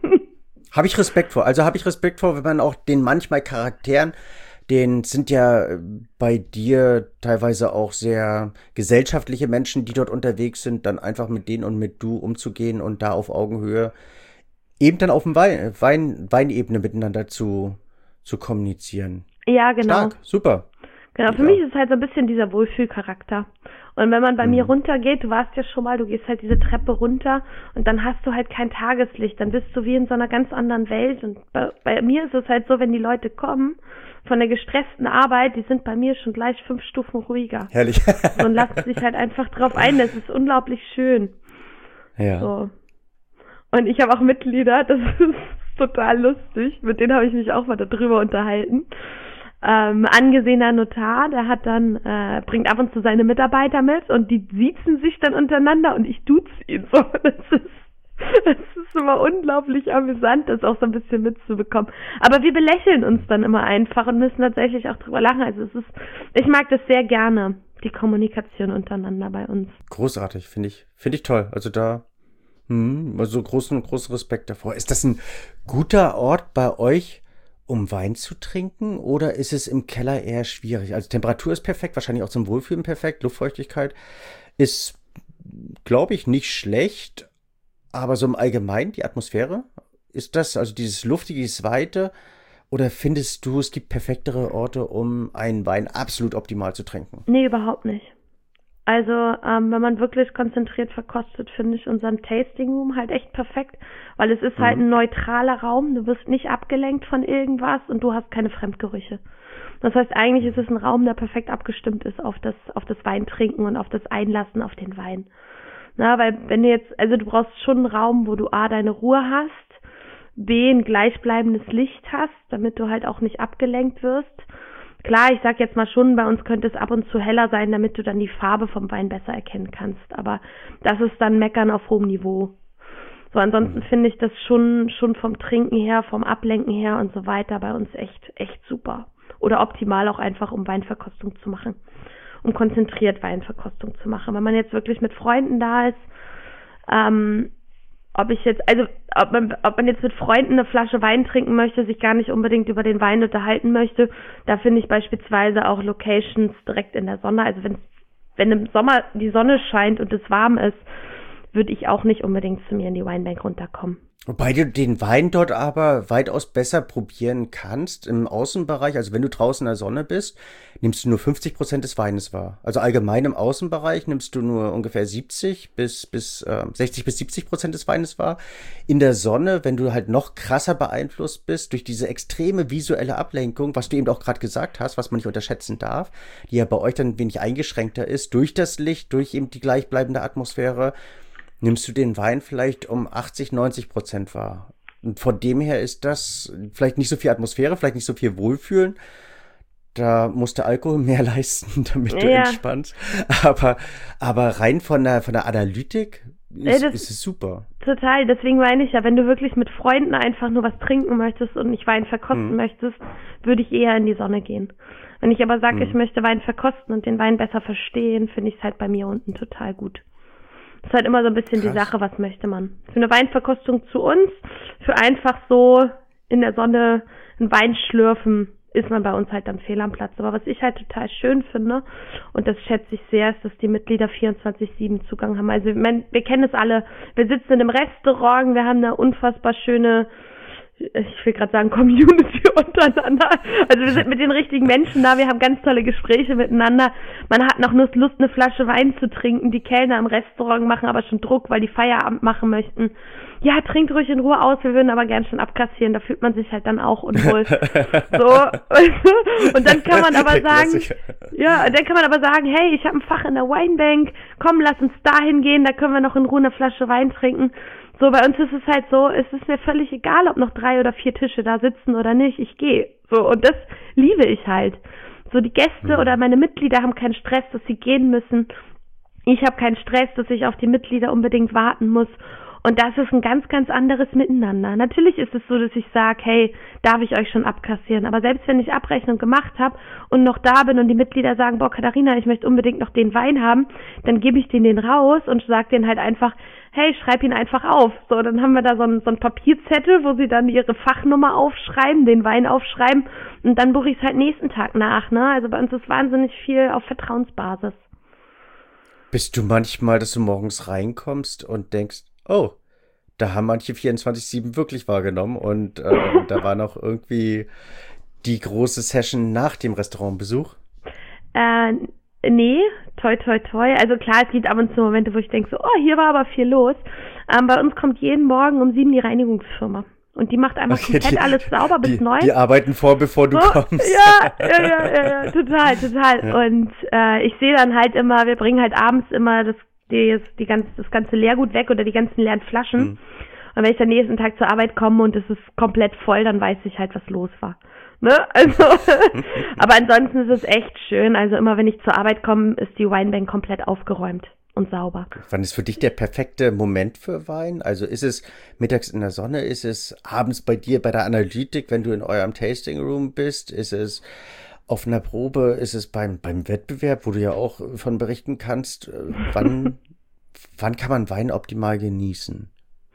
Habe ich Respekt vor. Also habe ich Respekt vor, wenn man auch den manchmal Charakteren, den sind ja äh, bei dir teilweise auch sehr gesellschaftliche Menschen, die dort unterwegs sind, dann einfach mit denen und mit Du umzugehen und da auf Augenhöhe eben dann auf dem Wein, Wein, Weinebene miteinander zu, zu kommunizieren. Ja, genau. Stark, super. Genau, für Ja. mich ist es halt so ein bisschen dieser Wohlfühlcharakter. Und wenn man bei Mhm. mir runtergeht, du warst ja schon mal, du gehst halt diese Treppe runter und dann hast du halt kein Tageslicht, dann bist du wie in so einer ganz anderen Welt. Und bei, bei mir ist es halt so, wenn die Leute kommen von der gestressten Arbeit, die sind bei mir schon gleich fünf Stufen ruhiger Herrlich. und lassen sich halt einfach drauf ein. Das ist unglaublich schön. Ja. So. Und ich habe auch Mitglieder, das ist total lustig, mit denen habe ich mich auch mal darüber unterhalten. Ähm, angesehener Notar, der hat dann, äh, bringt ab und zu seine Mitarbeiter mit und die siezen sich dann untereinander und ich duze ihn so. Das ist, das ist immer unglaublich amüsant, das auch so ein bisschen mitzubekommen. Aber wir belächeln uns dann immer einfach und müssen tatsächlich auch drüber lachen. Also es ist, ich mag das sehr gerne, die Kommunikation untereinander bei uns. Großartig, finde ich, finde ich toll. Also da, hm, also großen, großen Respekt davor. Ist das ein guter Ort bei euch, um Wein zu trinken, oder ist es im Keller eher schwierig? Also Temperatur ist perfekt, wahrscheinlich auch zum Wohlfühlen perfekt, Luftfeuchtigkeit ist, glaube ich, nicht schlecht, aber so im Allgemeinen die Atmosphäre, ist das, also dieses luftige, dieses Weite, oder findest du, es gibt perfektere Orte, um einen Wein absolut optimal zu trinken? Nee, überhaupt nicht. Also, ähm, wenn man wirklich konzentriert verkostet, finde ich unseren Tasting Room halt echt perfekt, weil es ist Mhm. halt ein neutraler Raum, du wirst nicht abgelenkt von irgendwas und du hast keine Fremdgerüche. Das heißt, eigentlich ist es ein Raum, der perfekt abgestimmt ist auf das, auf das Weintrinken und auf das Einlassen auf den Wein. Na, weil wenn du jetzt, also du brauchst schon einen Raum, wo du A, deine Ruhe hast, B, ein gleichbleibendes Licht hast, damit du halt auch nicht abgelenkt wirst. Klar, ich sag jetzt mal schon, bei uns könnte es ab und zu heller sein, damit du dann die Farbe vom Wein besser erkennen kannst. Aber das ist dann Meckern auf hohem Niveau. So, ansonsten finde ich das schon, schon vom Trinken her, vom Ablenken her und so weiter bei uns echt, echt super. Oder optimal auch einfach, um Weinverkostung zu machen. Um konzentriert Weinverkostung zu machen. Wenn man jetzt wirklich mit Freunden da ist, ähm, ob ich jetzt, also ob man, ob man jetzt mit Freunden eine Flasche Wein trinken möchte, sich gar nicht unbedingt über den Wein unterhalten möchte, da finde ich beispielsweise auch Locations direkt in der Sonne. Also wenn wenn im Sommer die Sonne scheint und es warm ist, würde ich auch nicht unbedingt zu mir in die Weinbank runterkommen. Wobei du den Wein dort aber weitaus besser probieren kannst im Außenbereich. Also wenn du draußen in der Sonne bist, nimmst du nur fünfzig Prozent des Weines wahr. Also allgemein im Außenbereich nimmst du nur ungefähr siebzig bis, bis äh, sechzig bis siebzig Prozent des Weines wahr. In der Sonne, wenn du halt noch krasser beeinflusst bist durch diese extreme visuelle Ablenkung, was du eben auch gerade gesagt hast, was man nicht unterschätzen darf, die ja bei euch dann ein wenig eingeschränkter ist, durch das Licht, durch eben die gleichbleibende Atmosphäre, nimmst du den Wein vielleicht um achtzig, neunzig Prozent wahr. Und von dem her ist das vielleicht nicht so viel Atmosphäre, vielleicht nicht so viel Wohlfühlen. Da muss der Alkohol mehr leisten, damit du Ja. entspannst. Aber, aber rein von der, von der Analytik ist, das, ist es super. Total, deswegen meine ich ja, wenn du wirklich mit Freunden einfach nur was trinken möchtest und nicht Wein verkosten mhm. möchtest, würde ich eher in die Sonne gehen. Wenn ich aber sage, mhm. ich möchte Wein verkosten und den Wein besser verstehen, finde ich es halt bei mir unten total gut. Das ist halt immer so ein bisschen Krass. Die Sache, was möchte man. Für eine Weinverkostung zu uns, für einfach so in der Sonne einen Wein schlürfen, ist man bei uns halt dann fehl am Platz. Aber was ich halt total schön finde, und das schätze ich sehr, ist, dass die Mitglieder vierundzwanzig sieben Zugang haben. Also ich mein, wir kennen es alle, wir sitzen in einem Restaurant, wir haben eine unfassbar schöne, ich will gerade sagen, Community untereinander. Also wir sind mit den richtigen Menschen da, wir haben ganz tolle Gespräche miteinander. Man hat noch Lust, Lust, eine Flasche Wein zu trinken. Die Kellner im Restaurant machen aber schon Druck, weil die Feierabend machen möchten. Ja, trinkt ruhig in Ruhe aus, wir würden aber gern schon abkassieren. Da fühlt man sich halt dann auch unwohl. So, und dann kann man aber sagen, ja, dann kann man aber sagen, hey, ich habe ein Fach in der Winebank, komm, lass uns dahin gehen, da können wir noch in Ruhe eine Flasche Wein trinken. So, bei uns ist es halt so, es ist mir völlig egal, ob noch drei oder vier Tische da sitzen oder nicht, ich gehe. So, und das liebe ich halt. So, die Gäste oder meine Mitglieder haben keinen Stress, dass sie gehen müssen. Ich habe keinen Stress, dass ich auf die Mitglieder unbedingt warten muss. Und das ist ein ganz, ganz anderes Miteinander. Natürlich ist es so, dass ich sage, hey, darf ich euch schon abkassieren? Aber selbst wenn ich Abrechnung gemacht habe und noch da bin und die Mitglieder sagen, boah, Katharina, ich möchte unbedingt noch den Wein haben, dann gebe ich denen den raus und sage denen halt einfach, hey, schreib ihn einfach auf. So, dann haben wir da so einen, so einen Papierzettel, wo sie dann ihre Fachnummer aufschreiben, den Wein aufschreiben und dann buche ich es halt nächsten Tag nach. Ne? Also bei uns ist wahnsinnig viel auf Vertrauensbasis. Bist du manchmal, dass du morgens reinkommst und denkst, oh, da haben manche vierundzwanzig sieben wirklich wahrgenommen und äh, da war noch irgendwie die große Session nach dem Restaurantbesuch? Äh, nee, toi, toi, toi. Also klar, es gibt ab und zu Momente, wo ich denke so, oh, hier war aber viel los. Ähm, bei uns kommt jeden Morgen um sieben die Reinigungsfirma. Und die macht einfach okay, komplett die, alles sauber bis die, neun. Die arbeiten vor, bevor du so, kommst. Ja, ja, ja, ja, ja total, total. Ja. Und äh, ich sehe dann halt immer, wir bringen halt abends immer das Die, die ganz, das ganze Leergut weg oder die ganzen leeren Flaschen. Mhm. Und wenn ich dann nächsten Tag zur Arbeit komme und es ist komplett voll, dann weiß ich halt, was los war. Ne? Also, aber ansonsten ist es echt schön. Also immer, wenn ich zur Arbeit komme, ist die Winebank komplett aufgeräumt und sauber. Wann ist für dich der perfekte Moment für Wein? Also ist es mittags in der Sonne? Ist es abends bei dir bei der Analytik, wenn du in eurem Tasting Room bist? Ist es auf einer Probe? Ist es beim, beim Wettbewerb, wo du ja auch von berichten kannst? Wann, wann kann man Wein optimal genießen?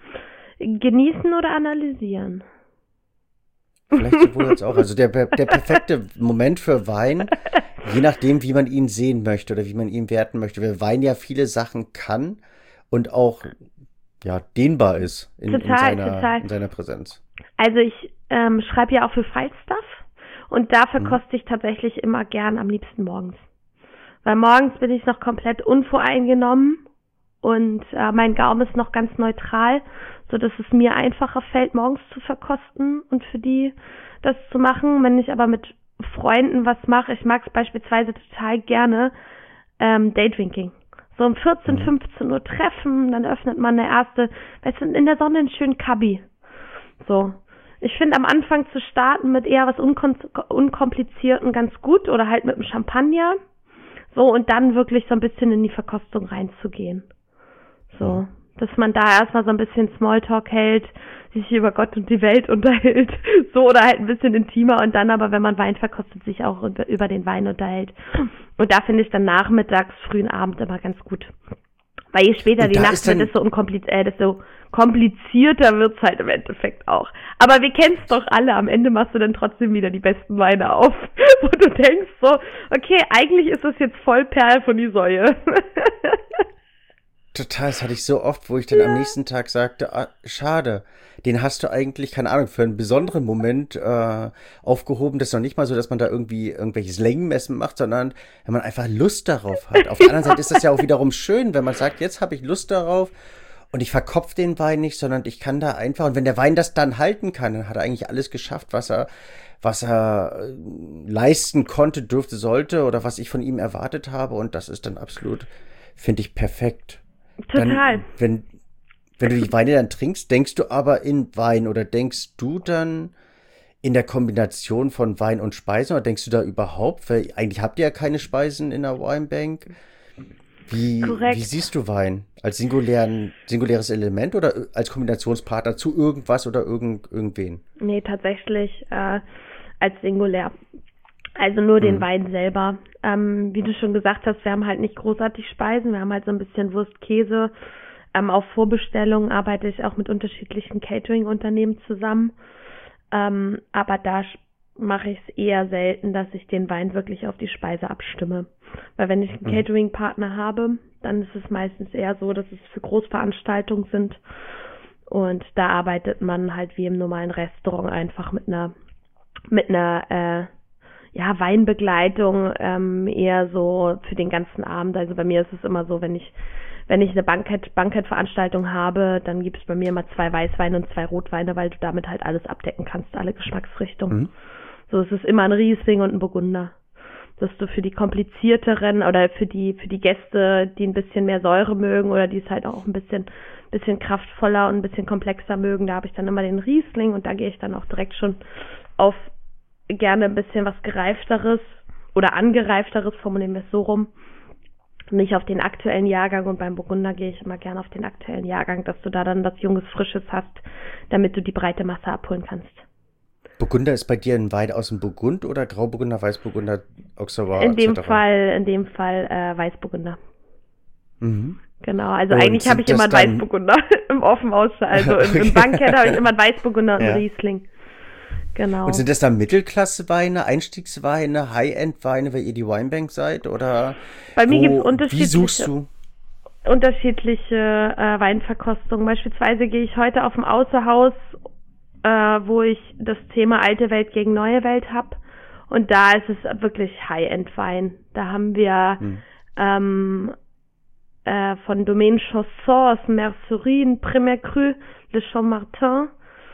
Genießen oder analysieren? Vielleicht sowohl als auch. Also der, der perfekte Moment für Wein, je nachdem, wie man ihn sehen möchte oder wie man ihn werten möchte. Weil Wein ja viele Sachen kann und auch ja, dehnbar ist in, total, in, seiner, total. in seiner Präsenz. Also ich ähm, schreibe ja auch für Falstaff. Und da verkoste ich tatsächlich immer gern am liebsten morgens. Weil morgens bin ich noch komplett unvoreingenommen und äh, mein Gaumen ist noch ganz neutral, so dass es mir einfacher fällt, morgens zu verkosten und für die das zu machen. Wenn ich aber mit Freunden was mache, ich mag es beispielsweise total gerne, ähm, Daydrinking. So um vierzehn, fünfzehn Uhr treffen, dann öffnet man eine erste, weißt du, in der Sonne einen schönen Kabi. So. Ich finde am Anfang zu starten mit eher was Unkon- Unkomplizierten ganz gut oder halt mit einem Champagner. So, und dann wirklich so ein bisschen in die Verkostung reinzugehen. So, dass man da erstmal so ein bisschen Smalltalk hält, sich über Gott und die Welt unterhält. So, oder halt ein bisschen intimer und dann aber, wenn man Wein verkostet, sich auch über, über den Wein unterhält. Und da finde ich dann nachmittags, frühen Abend immer ganz gut. Weil je später die Nacht wird, desto, unkompliz- äh, desto komplizierter wird's halt im Endeffekt auch. Aber wir kennen es doch alle, am Ende machst du dann trotzdem wieder die besten Weine auf, wo du denkst so, okay, eigentlich ist das jetzt voll Perl von die Säue. Total, das hatte ich so oft, wo ich dann ja. am nächsten Tag sagte, ah, schade, den hast du eigentlich, keine Ahnung, für einen besonderen Moment äh, aufgehoben. Das ist noch nicht mal so, dass man da irgendwie irgendwelches Längenmessen macht, sondern wenn man einfach Lust darauf hat. Auf der anderen Seite ist das ja auch wiederum schön, wenn man sagt, jetzt habe ich Lust darauf und ich verkopf den Wein nicht, sondern ich kann da einfach, und wenn der Wein das dann halten kann, dann hat er eigentlich alles geschafft, was er was er leisten konnte, dürfte, sollte oder was ich von ihm erwartet habe, und das ist dann absolut, finde ich, perfekt. Total. Dann, wenn, wenn du die Weine dann trinkst, denkst du aber in Wein oder denkst du dann in der Kombination von Wein und Speisen oder denkst du da überhaupt? Weil eigentlich habt ihr ja keine Speisen in der Winebank. Wie, Korrekt. wie siehst du Wein? Als singulären, singuläres Element oder als Kombinationspartner zu irgendwas oder irgend, irgendwen? Nee, tatsächlich äh, als singulär. Also nur den Mhm. Wein selber. Ähm, wie du schon gesagt hast, wir haben halt nicht großartig Speisen. Wir haben halt so ein bisschen Wurst, Käse. Ähm, auf Vorbestellungen arbeite ich auch mit unterschiedlichen Catering-Unternehmen zusammen. Ähm, aber da sch- mache ich es eher selten, dass ich den Wein wirklich auf die Speise abstimme. Weil wenn ich einen Mhm. Catering-Partner habe, dann ist es meistens eher so, dass es für Großveranstaltungen sind. Und da arbeitet man halt wie im normalen Restaurant einfach mit einer mit einer äh, ja, Weinbegleitung, ähm, eher so für den ganzen Abend. Also bei mir ist es immer so, wenn ich wenn ich eine Bankett, Bankettveranstaltung habe, dann gibt es bei mir immer zwei Weißweine und zwei Rotweine, weil du damit halt alles abdecken kannst, alle Geschmacksrichtungen. Mhm. So, es ist immer ein Riesling und ein Burgunder. Dass du für die komplizierteren oder für die für die Gäste, die ein bisschen mehr Säure mögen oder die es halt auch ein bisschen bisschen kraftvoller und ein bisschen komplexer mögen, da habe ich dann immer den Riesling und da gehe ich dann auch direkt schon auf gerne ein bisschen was Gereifteres oder Angereifteres, formulieren wir es so rum. Nicht auf den aktuellen Jahrgang und beim Burgunder gehe ich immer gerne auf den aktuellen Jahrgang, dass du da dann was Junges, Frisches hast, damit du die breite Masse abholen kannst. Burgunder ist bei dir ein Wein aus dem Burgund oder Grauburgunder, Weißburgunder, Auxerrois In dem et cetera? Fall, in dem Fall äh, Weißburgunder. Mhm. Genau, also Und eigentlich habe ich sind immer einen das dann- Weißburgunder im Offenhaus, also im, im Bankett habe ich immer einen Weißburgunder und einen Ja. Riesling. Genau. Und sind das dann Mittelklasse-Weine, Einstiegsweine, High-End-Weine, weil ihr die Winebank seid? Oder Bei mir wo- gibt's Wie unterschiedliche- suchst du? unterschiedliche äh, Weinverkostungen. Beispielsweise gehe ich heute auf dem Außerhaus, äh, wo ich das Thema alte Welt gegen neue Welt habe. Und da ist es wirklich High-End-Wein. Da haben wir Hm. ähm, äh, von Domaine Chausson aus Mercerie, Premier Cru, Le Champ-Martin,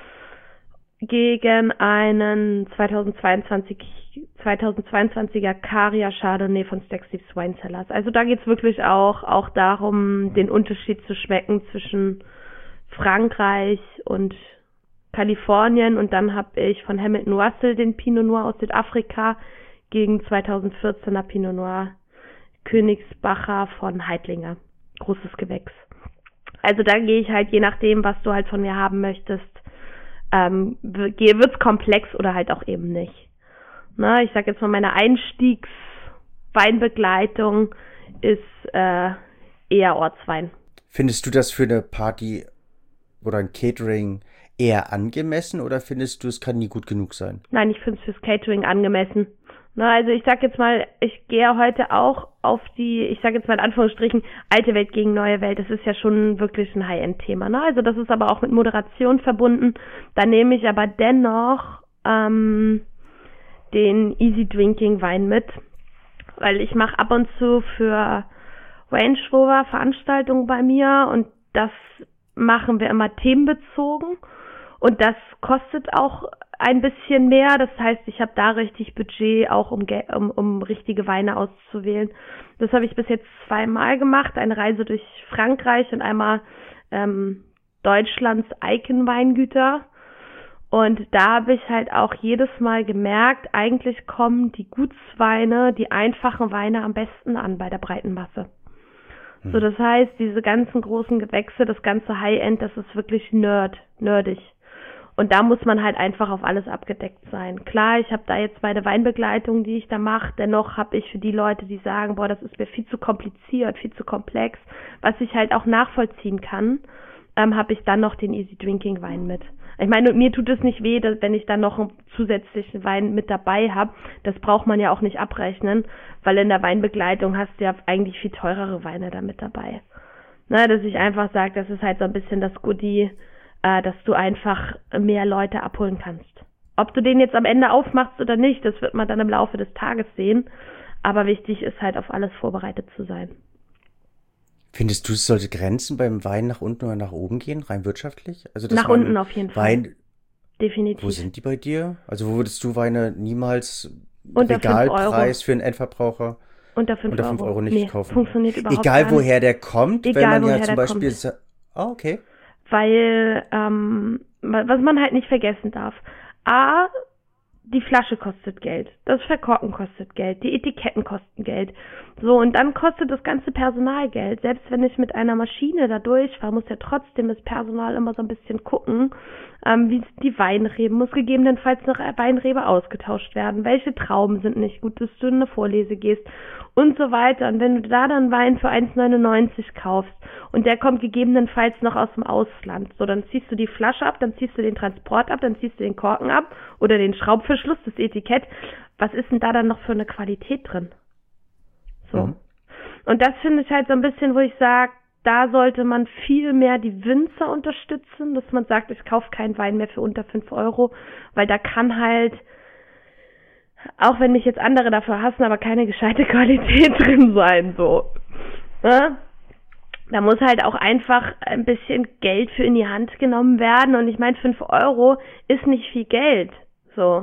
gegen einen zweitausendzweiundzwanzig, zweitausendzweiundzwanziger Caria Chardonnay von Stags Leaves Wine Cellars. Also da geht's wirklich auch, auch darum, den Unterschied zu schmecken zwischen Frankreich und Kalifornien. Und dann habe ich von Hamilton Russell den Pinot Noir aus Südafrika gegen zweitausendvierzehner Pinot Noir Königsbacher von Heidlinger. Großes Gewächs. Also da gehe ich halt, je nachdem, was du halt von mir haben möchtest, ähm, wird's komplex oder halt auch eben nicht. Na, ich sag jetzt mal, meine Einstiegsweinbegleitung ist äh, eher Ortswein. Findest du das für eine Party oder ein Catering eher angemessen oder findest du, es kann nie gut genug sein? Nein, ich finde es fürs Catering angemessen. Na, also ich sag jetzt mal, ich gehe heute auch auf die, ich sag jetzt mal in Anführungsstrichen, alte Welt gegen neue Welt. Das ist ja schon wirklich ein High-End-Thema. Ne? Also das ist aber auch mit Moderation verbunden. Da nehme ich aber dennoch ähm, den Easy Drinking Wein mit, weil ich mache ab und zu für Range Rover Veranstaltungen bei mir und das machen wir immer themenbezogen und das kostet auch ein bisschen mehr. Das heißt, ich habe da richtig Budget, auch um, um, um richtige Weine auszuwählen. Das habe ich bis jetzt zweimal gemacht. Eine Reise durch Frankreich und einmal ähm, Deutschlands Icon-Weingüter. Und da habe ich halt auch jedes Mal gemerkt, eigentlich kommen die Gutsweine, die einfachen Weine am besten an bei der breiten Masse. Hm. So, das heißt, diese ganzen großen Gewächse, das ganze High-End, das ist wirklich nerd, nerdig. Und da muss man halt einfach auf alles abgedeckt sein. Klar, ich habe da jetzt meine Weinbegleitung, die ich da mache. Dennoch habe ich für die Leute, die sagen, boah, das ist mir viel zu kompliziert, viel zu komplex, was ich halt auch nachvollziehen kann, ähm, habe ich dann noch den Easy Drinking Wein mit. Ich meine, mir tut es nicht weh, dass, wenn ich dann noch einen zusätzlichen Wein mit dabei habe. Das braucht man ja auch nicht abrechnen, weil in der Weinbegleitung hast du ja eigentlich viel teurere Weine da mit dabei. Na, dass ich einfach sage, das ist halt so ein bisschen das Goodie, äh, dass du einfach mehr Leute abholen kannst. Ob du den jetzt am Ende aufmachst oder nicht, das wird man dann im Laufe des Tages sehen. Aber wichtig ist halt, auf alles vorbereitet zu sein. Findest du, es sollte Grenzen beim Wein nach unten oder nach oben gehen, rein wirtschaftlich? Also dass Nach man unten auf jeden Fall. Wein, Definitiv. wo sind die bei dir? Also wo würdest du Weine niemals Unter fünf Regalpreis für einen Endverbraucher Unter fünf unter fünf Euro, Euro nicht nee, kaufen? funktioniert überhaupt Egal gar nicht. woher der kommt, Egal, wenn man woher ja zum der Beispiel... kommt. sa- Ah, okay. Weil, ähm, was man halt nicht vergessen darf. A, die Flasche kostet Geld, das Verkorken kostet Geld, die Etiketten kosten Geld. So, und dann kostet das ganze Personal Geld. Selbst wenn ich mit einer Maschine da durchfahre, muss ja trotzdem das Personal immer so ein bisschen gucken, ähm, wie die Weinreben, muss gegebenenfalls noch Weinrebe ausgetauscht werden, welche Trauben sind nicht gut, dass du in eine Vorlese gehst und so weiter. Und wenn du da dann Wein für eins neunundneunzig kaufst und der kommt gegebenenfalls noch aus dem Ausland, so, dann ziehst du die Flasche ab, dann ziehst du den Transport ab, dann ziehst du den Korken ab oder den Schraubverschluss, das Etikett. Was ist denn da dann noch für eine Qualität drin? So. Mhm. Und das finde ich halt so ein bisschen, wo ich sage, da sollte man viel mehr die Winzer unterstützen, dass man sagt, ich kaufe keinen Wein mehr für unter fünf Euro, weil da kann halt, auch wenn mich jetzt andere dafür hassen, aber keine gescheite Qualität drin sein, so. Ne? Da muss halt auch einfach ein bisschen Geld für in die Hand genommen werden. Und ich meine, fünf Euro ist nicht viel Geld. So.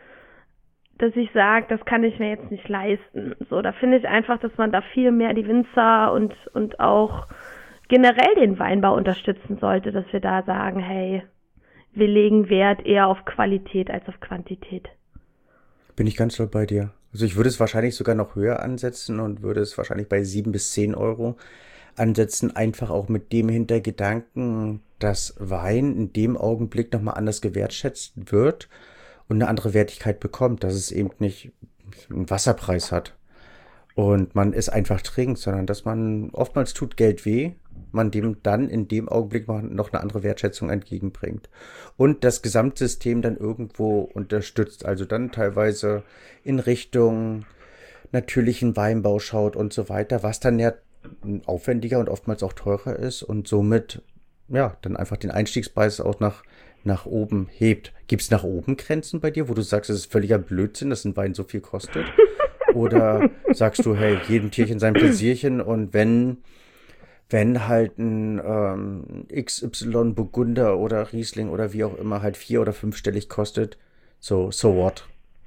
Dass ich sage, das kann ich mir jetzt nicht leisten. So, da finde ich einfach, dass man da viel mehr die Winzer und, und auch generell den Weinbau unterstützen sollte, dass wir da sagen, hey, wir legen Wert eher auf Qualität als auf Quantität. Bin ich ganz doll bei dir. Also ich würde es wahrscheinlich sogar noch höher ansetzen und würde es wahrscheinlich bei sieben bis zehn Euro ansetzen, einfach auch mit dem Hintergedanken, dass Wein in dem Augenblick nochmal anders gewertschätzt wird und eine andere Wertigkeit bekommt, dass es eben nicht einen Wasserpreis hat und man es einfach trinkt, sondern dass man, oftmals tut Geld weh, man dem dann in dem Augenblick noch eine andere Wertschätzung entgegenbringt und das Gesamtsystem dann irgendwo unterstützt, also dann teilweise in Richtung natürlichen Weinbau schaut und so weiter, was dann ja aufwendiger und oftmals auch teurer ist und somit ja dann einfach den Einstiegspreis auch nach nach oben hebt. Gibt es nach oben Grenzen bei dir, wo du sagst, es ist völliger Blödsinn, dass ein Wein so viel kostet? Oder sagst du, hey, jedem Tierchen sein Pläsierchen und wenn wenn halt ein ähm, X Y Burgunder oder Riesling oder wie auch immer halt vier- oder fünfstellig kostet, so, so what?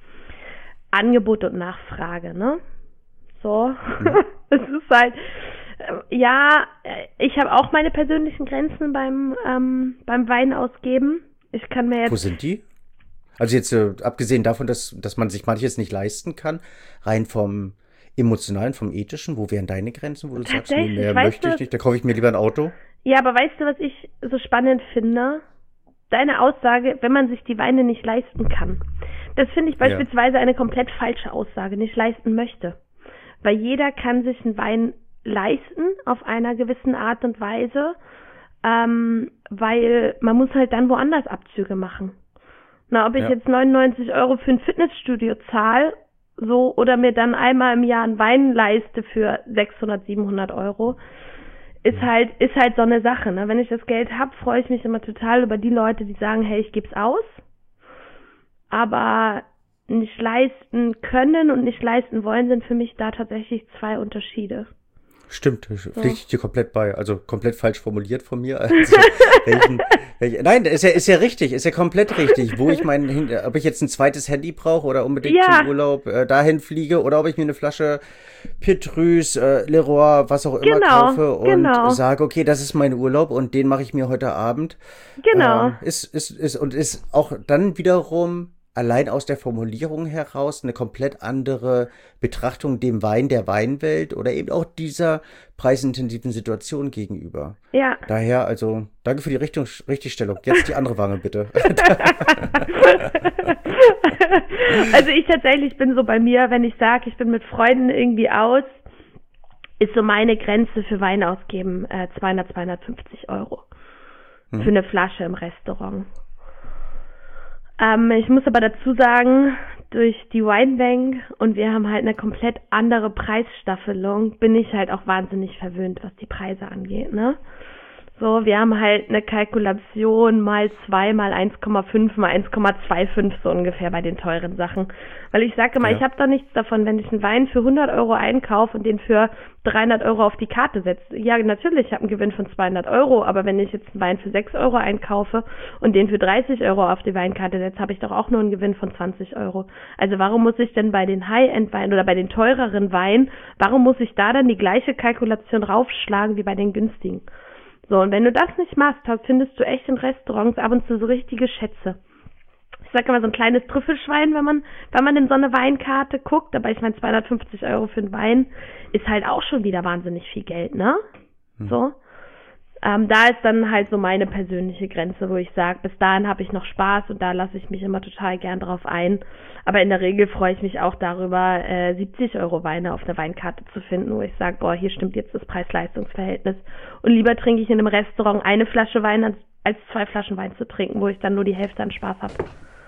Angebot und Nachfrage, ne? So. Mhm. Es ist halt, äh, ja, ich habe auch meine persönlichen Grenzen beim, ähm, beim Wein ausgeben. Ich kann mir jetzt... Wo sind die? Also jetzt äh, abgesehen davon, dass, dass man sich manches nicht leisten kann, rein vom emotionalen, vom ethischen, wo wären deine Grenzen, wo du sagst, nee, mehr möchte ich nicht, da kaufe ich mir lieber ein Auto? Ja, aber weißt du, was ich so spannend finde? Deine Aussage, wenn man sich die Weine nicht leisten kann. Das finde ich beispielsweise ja. eine komplett falsche Aussage, nicht leisten möchte. Weil jeder kann sich einen Wein leisten auf einer gewissen Art und Weise, ähm, weil man muss halt dann woanders Abzüge machen. Na, ob ich ja. jetzt neunundneunzig Euro für ein Fitnessstudio zahle, so, oder mir dann einmal im Jahr einen Wein leiste für sechshundert, siebenhundert Euro, ist halt, ist halt so eine Sache, ne? Wenn ich das Geld habe, freue ich mich immer total über die Leute, die sagen, hey, ich geb's aus, aber nicht leisten können und nicht leisten wollen, sind für mich da tatsächlich zwei Unterschiede. Stimmt, so. Pflichte ich dir komplett bei. Also komplett falsch formuliert von mir. Also, welchen, welchen, nein, ist ja, ist ja richtig, ist ja komplett richtig. Wo ich mein, ob ich jetzt ein zweites Handy brauche oder unbedingt ja. zum Urlaub äh, dahin fliege oder ob ich mir eine Flasche Petrus, äh, Leroy, was auch immer genau, kaufe und genau. sage, okay, das ist mein Urlaub und den mache ich mir heute Abend. Genau. Ähm, ist, ist, ist, und ist auch dann wiederum allein aus der Formulierung heraus eine komplett andere Betrachtung dem Wein der Weinwelt oder eben auch dieser preisintensiven Situation gegenüber. Ja. Daher, also, danke für die Richtung, Richtigstellung. Jetzt die andere Wange, bitte. Also ich tatsächlich bin so bei mir, wenn ich sage, ich bin mit Freunden irgendwie aus, ist so meine Grenze für Wein ausgeben äh, zweihundert, zweihundertfünfzig Euro hm. für eine Flasche im Restaurant. Ähm, ich muss aber dazu sagen, durch die Winebank und wir haben halt eine komplett andere Preisstaffelung, bin ich halt auch wahnsinnig verwöhnt, was die Preise angeht, ne? So, wir haben halt eine Kalkulation mal zwei, mal eins Komma fünf, mal eins Komma fünfundzwanzig so ungefähr bei den teuren Sachen. Weil ich sage immer, ja. ich habe doch nichts davon, wenn ich einen Wein für hundert Euro einkaufe und den für dreihundert Euro auf die Karte setze. Ja, natürlich, ich habe einen Gewinn von zweihundert Euro, aber wenn ich jetzt einen Wein für sechs Euro einkaufe und den für dreißig Euro auf die Weinkarte setze, habe ich doch auch nur einen Gewinn von zwanzig Euro. Also warum muss ich denn bei den High-End-Weinen oder bei den teureren Weinen, warum muss ich da dann die gleiche Kalkulation raufschlagen wie bei den günstigen? So, und wenn du das nicht machst, findest du echt in Restaurants ab und zu so richtige Schätze. Ich sag immer so ein kleines Trüffelschwein, wenn man, wenn man in so eine Weinkarte guckt. Aber ich meine, zweihundertfünfzig Euro für einen Wein ist halt auch schon wieder wahnsinnig viel Geld, ne? Hm. So. Ähm, da ist dann halt so meine persönliche Grenze, wo ich sage, bis dahin habe ich noch Spaß und da lasse ich mich immer total gern drauf ein. Aber in der Regel freue ich mich auch darüber, äh, siebzig Euro Weine auf der Weinkarte zu finden, wo ich sage, boah, hier stimmt jetzt das Preis-Leistungs-Verhältnis. Und lieber trinke ich in einem Restaurant eine Flasche Wein, als, als zwei Flaschen Wein zu trinken, wo ich dann nur die Hälfte an Spaß habe.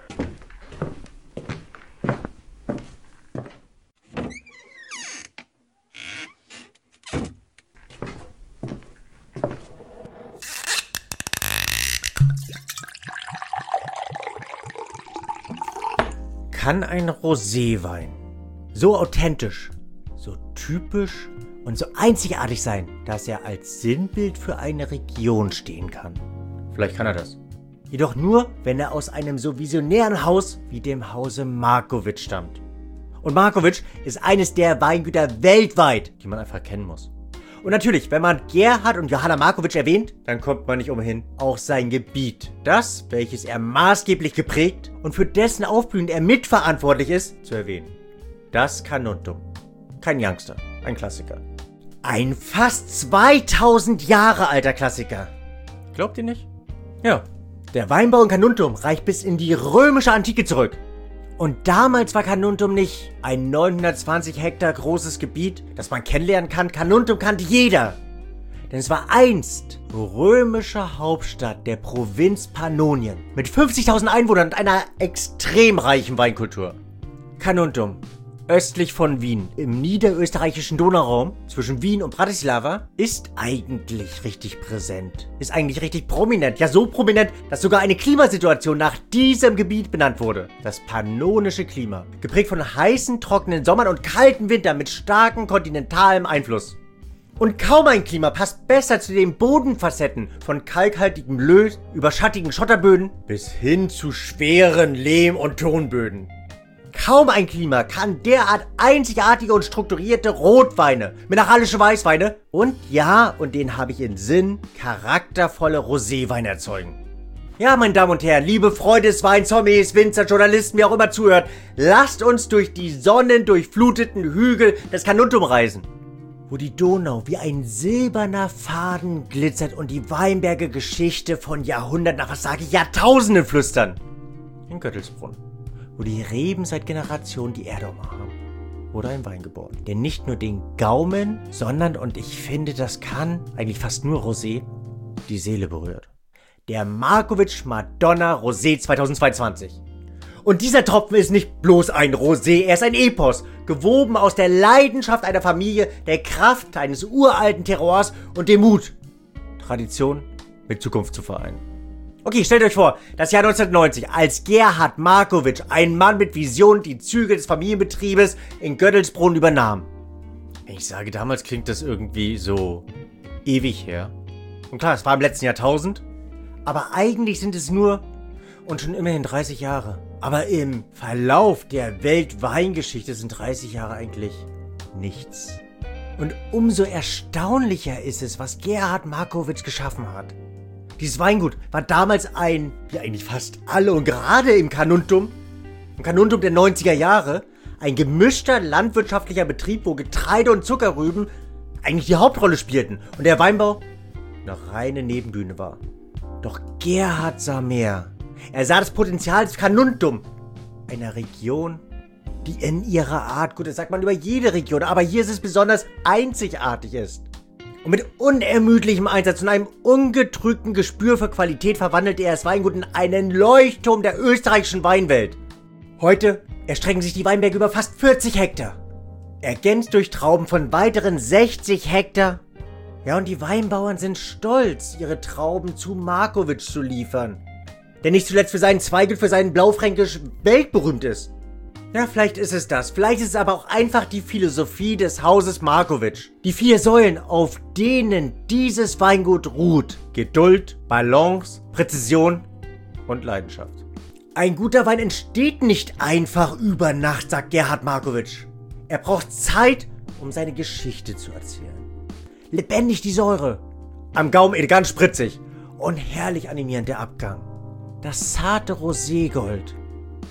Kann ein Roséwein so authentisch, so typisch und so einzigartig sein, dass er als Sinnbild für eine Region stehen kann? Vielleicht kann er das. Jedoch nur, wenn er aus einem so visionären Haus wie dem Hause Markovic stammt. Und Markovic ist eines der Weingüter weltweit, Die man einfach kennen muss. Und natürlich, wenn man Gerhard und Johanna Markovic erwähnt, dann kommt man nicht umhin, auch sein Gebiet, das, welches er maßgeblich geprägt und für dessen Aufblühen er mitverantwortlich ist, zu erwähnen. Das Carnuntum. Kein Youngster, ein Klassiker. Ein fast zweitausend Jahre alter Klassiker. Glaubt ihr nicht? Ja, der Weinbau in Carnuntum reicht bis in die römische Antike zurück. Und damals war Carnuntum nicht ein neunhundertzwanzig Hektar großes Gebiet, das man kennenlernen kann. Carnuntum kannte jeder. Denn es war einst römische Hauptstadt der Provinz Pannonien mit fünfzigtausend Einwohnern und einer extrem reichen Weinkultur. Carnuntum, östlich von Wien, im niederösterreichischen Donauraum, zwischen Wien und Bratislava, ist eigentlich richtig präsent. Ist eigentlich richtig prominent. Ja, so prominent, dass sogar eine Klimasituation nach diesem Gebiet benannt wurde. Das pannonische Klima. Geprägt von heißen, trockenen Sommern und kalten Wintern mit starkem kontinentalem Einfluss. Und kaum ein Klima passt besser zu den Bodenfacetten von kalkhaltigem Löss über schattigen Schotterböden bis hin zu schweren Lehm- und Tonböden. Kaum ein Klima kann derart einzigartige und strukturierte Rotweine, mineralische Weißweine und, ja, und den habe ich in Sinn, charaktervolle Roséweine erzeugen. Ja, meine Damen und Herren, liebe Freunde des Weins, Sommeliers, Winzer, Journalisten, wer auch immer zuhört, lasst uns durch die sonnendurchfluteten Hügel des Carnuntum reisen, wo die Donau wie ein silberner Faden glitzert und die Weinberge Geschichte von Jahrhunderten, ach was sage ich, Jahrtausenden flüstern. In Göttelsbrunn. Wo die Reben seit Generationen die Erde umarmen. Oder ein Wein geboren. Der nicht nur den Gaumen, sondern, und ich finde, das kann eigentlich fast nur Rosé, die Seele berührt. Der Markovic Madonna Rosé zweitausendzweiundzwanzig. Und dieser Tropfen ist nicht bloß ein Rosé, er ist ein Epos, gewoben aus der Leidenschaft einer Familie, der Kraft eines uralten Terroirs und dem Mut, Tradition mit Zukunft zu vereinen. Okay, stellt euch vor, das Jahr neunzehnhundertneunzig, als Gerhard Markovic, ein Mann mit Vision, die Züge des Familienbetriebes in Göttelsbrunn übernahm. Ich sage, damals klingt das irgendwie so ewig her. Und klar, es war im letzten Jahrtausend, aber eigentlich sind es nur und schon immerhin dreißig Jahre. Aber im Verlauf der Weltweingeschichte sind dreißig Jahre eigentlich nichts. Und umso erstaunlicher ist es, was Gerhard Markovic geschaffen hat. Dieses Weingut war damals ein, wie eigentlich fast alle und gerade im Carnuntum, im Carnuntum der neunziger Jahre, ein gemischter landwirtschaftlicher Betrieb, wo Getreide und Zuckerrüben eigentlich die Hauptrolle spielten und der Weinbau eine reine Nebenbühne war. Doch Gerhard sah mehr. Er sah das Potenzial des Carnuntum, einer Region, die in ihrer Art, gut, das sagt man über jede Region, aber hier ist es besonders einzigartig ist. Und mit unermüdlichem Einsatz und einem ungetrübten Gespür für Qualität verwandelte er das Weingut in einen Leuchtturm der österreichischen Weinwelt. Heute erstrecken sich die Weinberge über fast vierzig Hektar. Ergänzt durch Trauben von weiteren sechzig Hektar. Ja, und die Weinbauern sind stolz, ihre Trauben zu Markovic zu liefern. Der nicht zuletzt für seinen Zweigelt, für seinen Blaufränkisch weltberühmt ist. Ja, vielleicht ist es das. Vielleicht ist es aber auch einfach die Philosophie des Hauses Markovic. Die vier Säulen, auf denen dieses Weingut ruht. Geduld, Balance, Präzision und Leidenschaft. Ein guter Wein entsteht nicht einfach über Nacht, sagt Gerhard Markovic. Er braucht Zeit, um seine Geschichte zu erzählen. Lebendig die Säure. Am Gaumen elegant spritzig. Und herrlich animierend der Abgang. Das zarte Roségold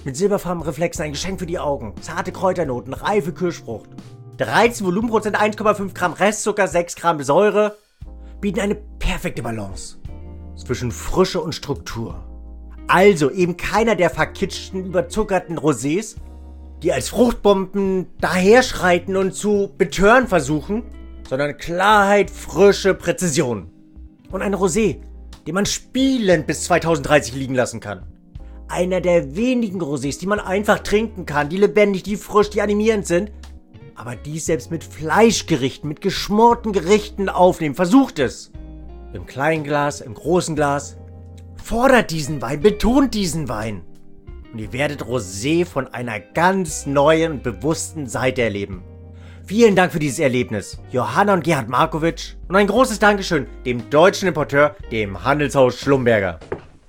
Mit silberfarbigen Reflexen ein Geschenk für die Augen. Zarte Kräuternoten, reife Kirschfrucht. dreizehn Volumenprozent, eins Komma fünf Gramm Restzucker, sechs Gramm Säure bieten eine perfekte Balance zwischen Frische und Struktur. Also eben keiner der verkitschten, überzuckerten Rosés, die als Fruchtbomben daherschreiten und zu betören versuchen, sondern Klarheit, Frische, Präzision. Und ein Rosé, den man spielend bis zweitausenddreißig liegen lassen kann. Einer der wenigen Rosés, die man einfach trinken kann, die lebendig, die frisch, die animierend sind, aber dies selbst mit Fleischgerichten, mit geschmorten Gerichten aufnehmen. Versucht es. Im kleinen Glas, im großen Glas. Fordert diesen Wein, betont diesen Wein. Und ihr werdet Rosé von einer ganz neuen und bewussten Seite erleben. Vielen Dank für dieses Erlebnis, Johanna und Gerhard Markowitsch. Und ein großes Dankeschön dem deutschen Importeur, dem Handelshaus Schlumberger.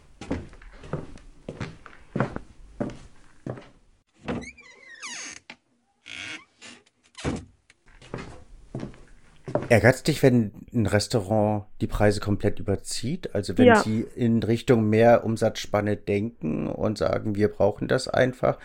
Ärgert es dich, wenn ein Restaurant die Preise komplett überzieht? Also wenn Ja. sie in Richtung mehr Umsatzspanne denken und sagen, wir brauchen das einfach.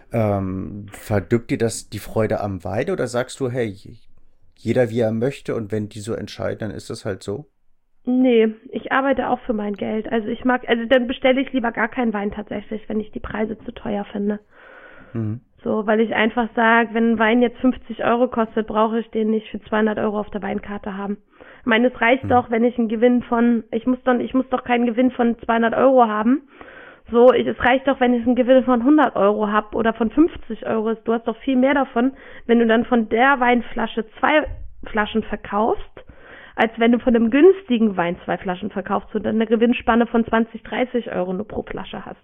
Ähm, verdirbt dir das die Freude am Wein oder sagst du, hey, jeder wie er möchte und wenn die so entscheiden, dann ist das halt so? Nee, ich arbeite auch für mein Geld. Also ich mag, also dann bestelle ich lieber gar keinen Wein tatsächlich, wenn ich die Preise zu teuer finde. Mhm. So, weil ich einfach sage, wenn ein Wein jetzt fünfzig Euro kostet, brauche ich den nicht für zweihundert Euro auf der Weinkarte haben. Ich meine, es reicht Mhm. doch, wenn ich einen Gewinn von, ich muss dann, ich muss doch keinen Gewinn von zweihundert Euro haben. So, ich, es reicht doch, wenn ich einen Gewinn von hundert Euro habe oder von fünfzig Euro. Du hast doch viel mehr davon, wenn du dann von der Weinflasche zwei Flaschen verkaufst, als wenn du von einem günstigen Wein zwei Flaschen verkaufst und dann eine Gewinnspanne von zwanzig, dreißig Euro nur pro Flasche hast.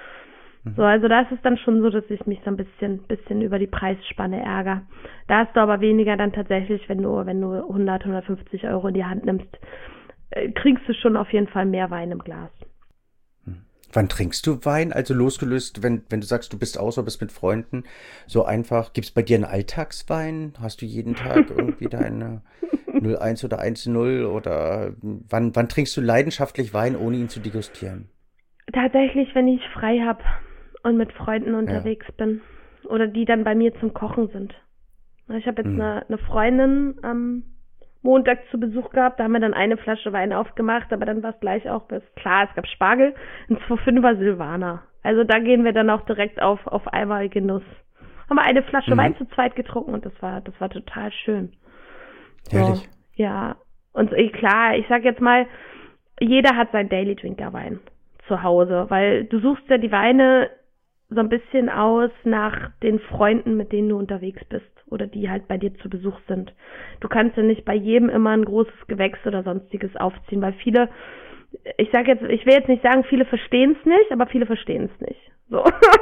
So, also da ist es dann schon so, dass ich mich so ein bisschen, bisschen über die Preisspanne ärgere. Da hast du aber weniger dann tatsächlich, wenn du, wenn du hundert, hundertfünfzig Euro in die Hand nimmst, äh, kriegst du schon auf jeden Fall mehr Wein im Glas. Wann trinkst du Wein? Also losgelöst, wenn, wenn du sagst, du bist aus oder bist mit Freunden, so einfach, gibt's bei dir einen Alltagswein? Hast du jeden Tag irgendwie deine null eins oder eins null oder wann, wann trinkst du leidenschaftlich Wein, ohne ihn zu degustieren? Tatsächlich, wenn ich frei habe und mit Freunden unterwegs bin oder die dann bei mir zum Kochen sind. Ich habe jetzt Mhm. eine, eine Freundin am Montag zu Besuch gehabt, da haben wir dann eine Flasche Wein aufgemacht, aber dann war es gleich auch, bis klar, es gab Spargel, ein zwei Komma fünfer Silvaner. Also da gehen wir dann auch direkt auf, auf einmal Genuss. Haben wir eine Flasche Mhm. Wein zu zweit getrunken und das war, das war total schön. Herrlich. So, ja, und eh, klar, ich sag jetzt mal, jeder hat sein Daily Drinker Wein zu Hause, weil du suchst ja die Weine so ein bisschen aus nach den Freunden, mit denen du unterwegs bist oder die halt bei dir zu Besuch sind. Du kannst ja nicht bei jedem immer ein großes Gewächs oder sonstiges aufziehen, weil viele, ich sag jetzt, ich will jetzt nicht sagen, viele verstehen es nicht, aber viele verstehen es nicht. So.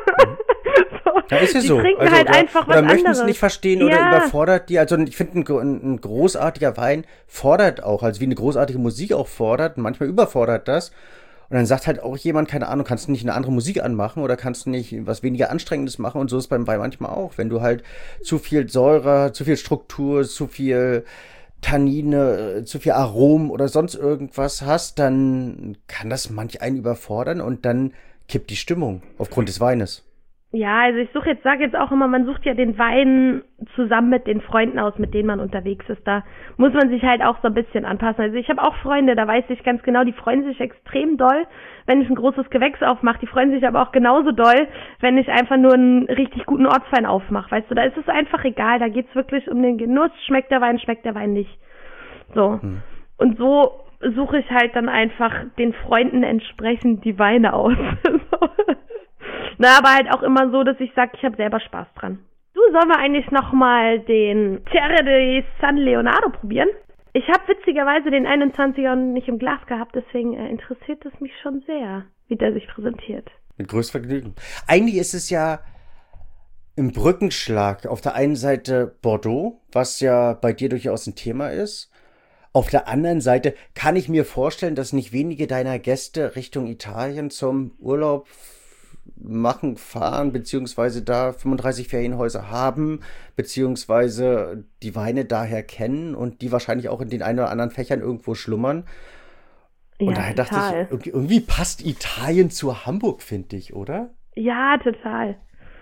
So. Ja, ist es Die so. trinken Also, halt oder, einfach was oder möchten es anderes. nicht verstehen oder Ja. überfordert die. Also ich finde, ein, ein großartiger Wein fordert auch, also wie eine großartige Musik auch fordert, und manchmal überfordert das. Und dann sagt halt auch jemand, keine Ahnung, kannst du nicht eine andere Musik anmachen oder kannst du nicht was weniger Anstrengendes machen? Und so ist beim Wein manchmal auch. Wenn du halt zu viel Säure, zu viel Struktur, zu viel Tannine, zu viel Aromen oder sonst irgendwas hast, dann kann das manch einen überfordern und dann kippt die Stimmung aufgrund des Weines. Ja, also ich suche jetzt, sage jetzt auch immer, man sucht ja den Wein zusammen mit den Freunden aus, mit denen man unterwegs ist. Da muss man sich halt auch so ein bisschen anpassen. Also ich habe auch Freunde, da weiß ich ganz genau, die freuen sich extrem doll, wenn ich ein großes Gewächs aufmache. Die freuen sich aber auch genauso doll, wenn ich einfach nur einen richtig guten Ortswein aufmache. Weißt du, da ist es einfach egal. Da geht's wirklich um den Genuss. Schmeckt der Wein, schmeckt der Wein nicht. So. Hm. Und so suche ich halt dann einfach den Freunden entsprechend die Weine aus. So. Na, aber halt auch immer so, dass ich sage, ich habe selber Spaß dran. Du, sollen wir eigentlich nochmal den Terre de San Leonardo probieren? Ich habe witzigerweise den einundzwanziger nicht im Glas gehabt, deswegen äh, interessiert es mich schon sehr, wie der sich präsentiert. Mit größtem Vergnügen. Eigentlich ist es ja im Brückenschlag auf der einen Seite Bordeaux, was ja bei dir durchaus ein Thema ist. Auf der anderen Seite kann ich mir vorstellen, dass nicht wenige deiner Gäste Richtung Italien zum Urlaub machen, fahren, beziehungsweise da fünfunddreißig Ferienhäuser haben, beziehungsweise die Weine daher kennen und die wahrscheinlich auch in den ein oder anderen Fächern irgendwo schlummern. Und Ja, daher dachte total. ich, irgendwie, irgendwie passt Italien zu Hamburg, finde ich, oder? Ja, total.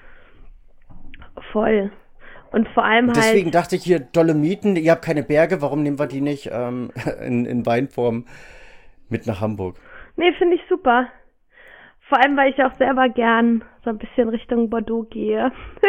Voll. Und vor allem halt... Deswegen dachte ich hier, Dolomiten, ihr habt keine Berge, warum nehmen wir die nicht ähm, in, in Weinform mit nach Hamburg? Nee, finde ich super. Vor allem, weil ich auch selber gern so ein bisschen Richtung Bordeaux gehe.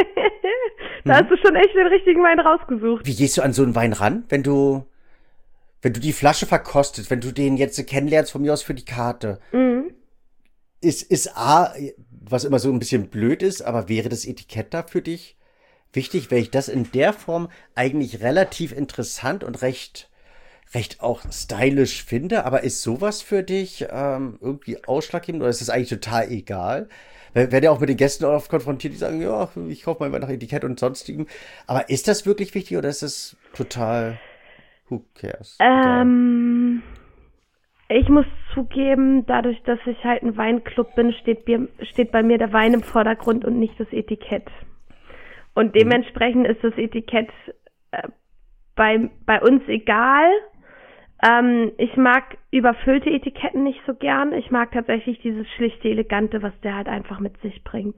Da hast du schon echt den richtigen Wein rausgesucht. Wie gehst du an so einen Wein ran, wenn du, wenn du die Flasche verkostest, wenn du den jetzt kennenlernst von mir aus für die Karte? Mhm. Ist, ist A, was immer so ein bisschen blöd ist, aber wäre das Etikett da für dich wichtig? Wäre ich das in der Form eigentlich relativ interessant und recht... recht auch stylisch finde, aber ist sowas für dich ähm, irgendwie ausschlaggebend oder ist das eigentlich total egal? Wir werden ja auch mit den Gästen oft konfrontiert, die sagen, ja, ich kaufe mal nach Etikett und sonstigen. Aber ist das wirklich wichtig oder ist es total who cares? Ähm, ich muss zugeben, dadurch, dass ich halt ein Weinclub bin, steht, steht bei mir der Wein im Vordergrund und nicht das Etikett. Und dementsprechend ist das Etikett äh, bei, bei uns egal. Ähm, ich mag überfüllte Etiketten nicht so gern. Ich mag tatsächlich dieses schlichte, elegante, was der halt einfach mit sich bringt.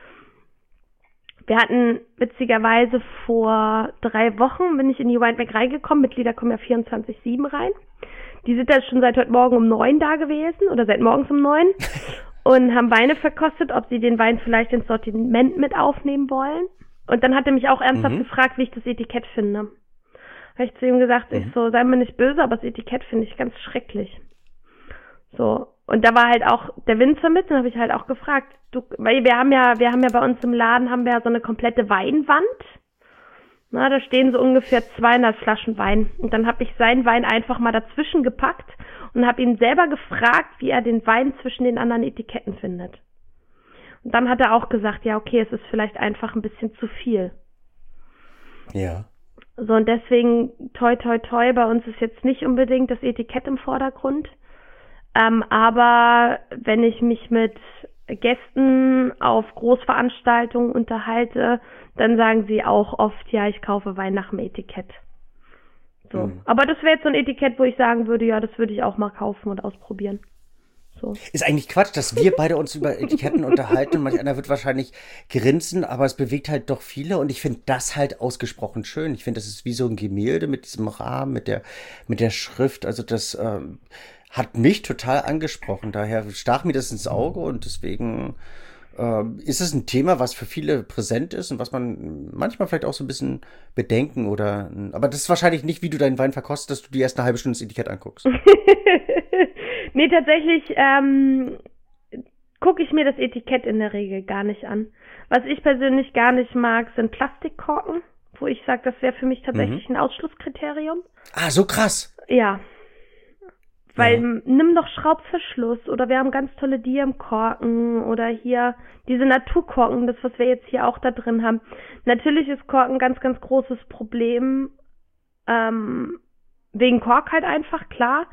Wir hatten witzigerweise vor drei Wochen, bin ich in die Weinberg reingekommen, Mitglieder kommen ja vierundzwanzig sieben rein. Die sind da schon seit heute Morgen um neun da gewesen oder seit morgens um neun und haben Weine verkostet, ob sie den Wein vielleicht ins Sortiment mit aufnehmen wollen. Und dann hat er mich auch ernsthaft Mhm. gefragt, wie ich das Etikett finde. Habe ich zu ihm gesagt, ich so, sei mir nicht böse, aber das Etikett finde ich ganz schrecklich. So. Und da war halt auch der Winzer mit, und habe ich halt auch gefragt, du, weil wir haben ja, wir haben ja bei uns im Laden haben wir ja so eine komplette Weinwand. Na, da stehen so ungefähr zweihundert Flaschen Wein. Und dann habe ich seinen Wein einfach mal dazwischen gepackt und habe ihn selber gefragt, wie er den Wein zwischen den anderen Etiketten findet. Und dann hat er auch gesagt, ja, okay, es ist vielleicht einfach ein bisschen zu viel. Ja. So, und deswegen, toi, toi, toi, bei uns ist jetzt nicht unbedingt das Etikett im Vordergrund. Ähm, aber wenn ich mich mit Gästen auf Großveranstaltungen unterhalte, dann sagen sie auch oft, ja, ich kaufe Wein nach dem Etikett. So. Mhm. Aber das wäre jetzt so ein Etikett, wo ich sagen würde, ja, das würde ich auch mal kaufen und ausprobieren. So. Ist eigentlich Quatsch, dass wir beide uns über Etiketten unterhalten und manch einer wird wahrscheinlich grinsen, aber es bewegt halt doch viele und ich finde das halt ausgesprochen schön. Ich finde, das ist wie so ein Gemälde mit diesem Rahmen, mit der, mit der Schrift. Also das ähm, hat mich total angesprochen. Daher stach mir das ins Auge und deswegen ähm, ist es ein Thema, was für viele präsent ist und was man manchmal vielleicht auch so ein bisschen bedenken oder, aber das ist wahrscheinlich nicht, wie du deinen Wein verkostest, dass du dir erst eine halbe Stunde das Etikett anguckst. Nee, tatsächlich ähm, gucke ich mir das Etikett in der Regel gar nicht an. Was ich persönlich gar nicht mag, sind Plastikkorken, wo ich sage, das wäre für mich tatsächlich Mhm. ein Ausschlusskriterium. Ah, so krass. Ja. Weil Ja. m, nimm doch Schraubverschluss oder wir haben ganz tolle Diamkorken oder hier diese Naturkorken, das, was wir jetzt hier auch da drin haben. Natürlich ist Korken ein ganz, ganz großes Problem, ähm, wegen Kork halt einfach, klar.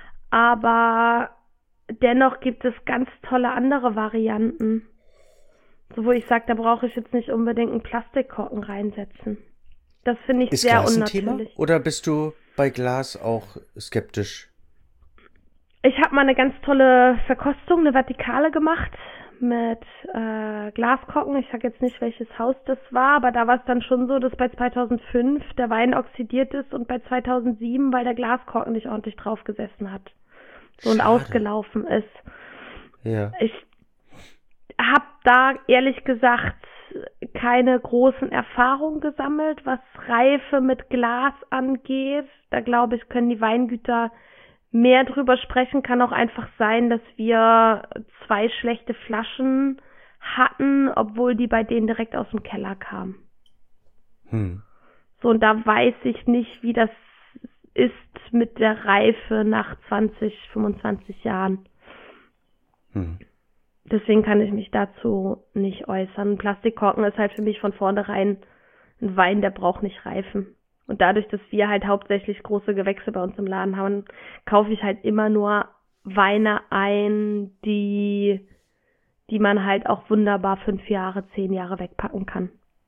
Aber dennoch gibt es ganz tolle andere Varianten. So, wo ich sage, da brauche ich jetzt nicht unbedingt einen Plastikkorken reinsetzen. Das finde ich Ist sehr Glas ein unnatürlich. Thema? Oder bist du bei Glas auch skeptisch? Ich habe mal eine ganz tolle Verkostung, eine Vertikale gemacht mit äh, Glaskorken. Ich sage jetzt nicht, welches Haus das war, aber da war es dann schon so, dass bei zweitausendfünf der Wein oxidiert ist und bei zweitausendsieben, weil der Glaskorken nicht ordentlich drauf gesessen hat. So und Schade. ausgelaufen ist. Ja. Ich habe da ehrlich gesagt keine großen Erfahrungen gesammelt, was Reife mit Glas angeht. Da glaube ich, können die Weingüter mehr drüber sprechen. Kann auch einfach sein, dass wir zwei schlechte Flaschen hatten, obwohl die bei denen direkt aus dem Keller kamen. Hm. So, und da weiß ich nicht, wie das ist mit der Reife nach zwanzig, fünfundzwanzig Jahren. Hm. Deswegen kann ich mich dazu nicht äußern. Plastikkorken ist halt für mich von vornherein ein Wein, der braucht nicht reifen. Und dadurch, dass wir halt hauptsächlich große Gewächse bei uns im Laden haben, kaufe ich halt immer nur Weine ein, die, die man halt auch wunderbar fünf Jahre, zehn Jahre wegpacken kann.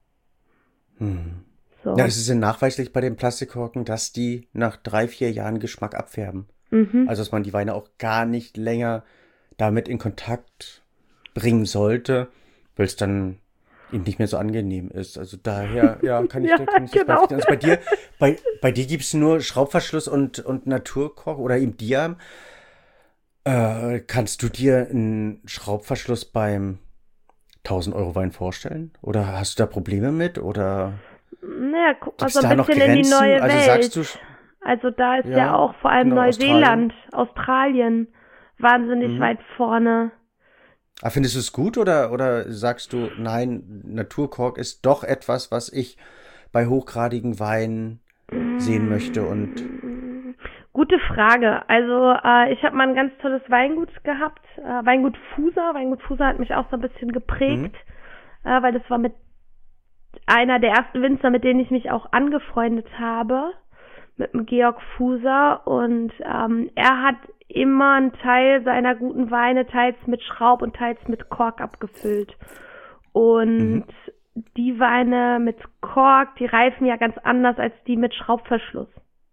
Hm. So. Ja, es ist ja nachweislich bei den Plastikkorken, dass die nach drei, vier Jahren Geschmack abfärben. Mhm. Also, dass man die Weine auch gar nicht länger damit in Kontakt bringen sollte. weil es dann ihm nicht mehr so angenehm ist. Also daher, ja, kann ich, Ja, da kann ich das genau. bestätigen. Also bei dir, bei, bei dir gibt es nur Schraubverschluss und, und Naturkork oder im Diam. Äh, kannst du dir einen Schraubverschluss beim tausend Euro Wein vorstellen? Oder hast du da Probleme mit? Oder Naja, guck mal gibt's so ein da noch bisschen in die Grenzen? neue Also Welt. sagst du, Also da ist ja, Ja, auch vor allem genau, Neuseeland, Australien, wahnsinnig Mhm. weit vorne. ah, findest du es gut oder, oder sagst du, nein, Naturkork ist doch etwas, was ich bei hochgradigen Weinen sehen möchte und Gute Frage. Also äh, ich habe mal ein ganz tolles Weingut gehabt, äh, Weingut Fuser. Weingut Fuser hat mich auch so ein bisschen geprägt, äh, weil das war mit einer der ersten Winzer, mit denen ich mich auch angefreundet habe, mit dem Georg Fuser. Und ähm, er hat immer einen Teil seiner guten Weine teils mit Schraub und teils mit Kork abgefüllt. Und Mhm. die Weine mit Kork, die reifen ja ganz anders als die mit Schraubverschluss.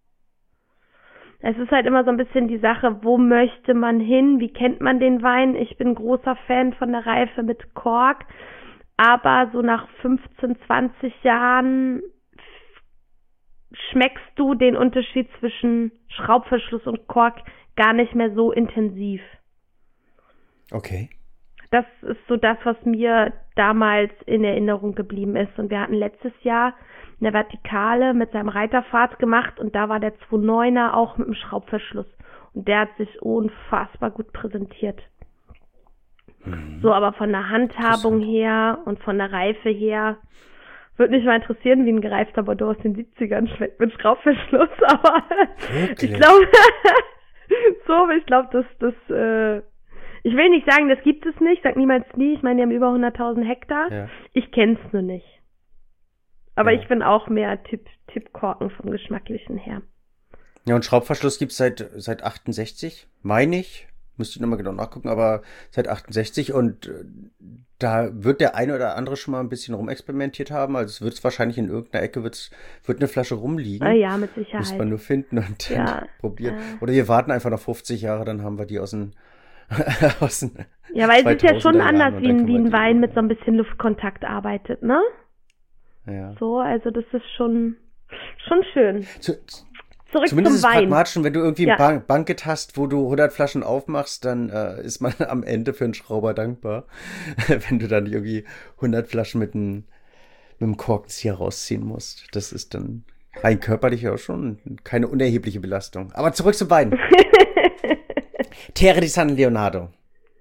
Es ist halt immer so ein bisschen die Sache, wo möchte man hin, wie kennt man den Wein? Ich bin großer Fan von der Reife mit Kork, aber so nach fünfzehn, zwanzig Jahren schmeckst du den Unterschied zwischen Schraubverschluss und Kork gar nicht mehr so intensiv. okay. Das ist so das, was mir damals in Erinnerung geblieben ist. Und wir hatten letztes Jahr eine Vertikale mit seinem Reiterfahrt gemacht und da war der zwei Komma neuner auch mit dem Schraubverschluss. Und der hat sich unfassbar gut präsentiert. Mhm. So, aber von der Handhabung her und von der Reife her würde mich mal interessieren, wie ein gereifter Bordeaux aus den siebzigern schmeckt mit Schraubverschluss, aber Wirklich? ich glaube, so, aber ich glaube, dass das, äh, ich will nicht sagen, das gibt es nicht, sag niemals nie, ich meine, die haben über hunderttausend Hektar, Ja. ich kenn's nur nicht. Aber Ja. ich bin auch mehr Typ, Typ Korken vom Geschmacklichen her. Ja, und Schraubverschluss gibt's seit, seit achtundsechzig, meine ich. Müsste ich nochmal genau nachgucken, aber seit achtundsechzig und äh, da wird der eine oder andere schon mal ein bisschen rumexperimentiert haben. Also es wird wahrscheinlich in irgendeiner Ecke wird's, wird eine Flasche rumliegen. Ah ja, mit Muss Sicherheit. man nur finden und dann Ja, probieren. ja. Oder wir warten einfach noch fünfzig Jahre, dann haben wir die aus den, aus den Ja, weil es ist ja schon zweitausender Jahren anders, und wie dann ein, können wie wir ein die- Wein mit so ein bisschen Luftkontakt arbeitet, ne? Ja. So, also das ist schon, schon schön. Zu, Zurück Zumindest ist zum es Wein. pragmatisch, und wenn du irgendwie Ja. ein Ban- Banket hast, wo du hundert Flaschen aufmachst, dann äh, ist man am Ende für einen Schrauber dankbar, wenn du dann irgendwie hundert Flaschen mit einem mit einem Korkenzieher rausziehen musst. Das ist dann rein körperlich auch schon keine unerhebliche Belastung. Aber zurück zum Wein. Terre di San Leonardo.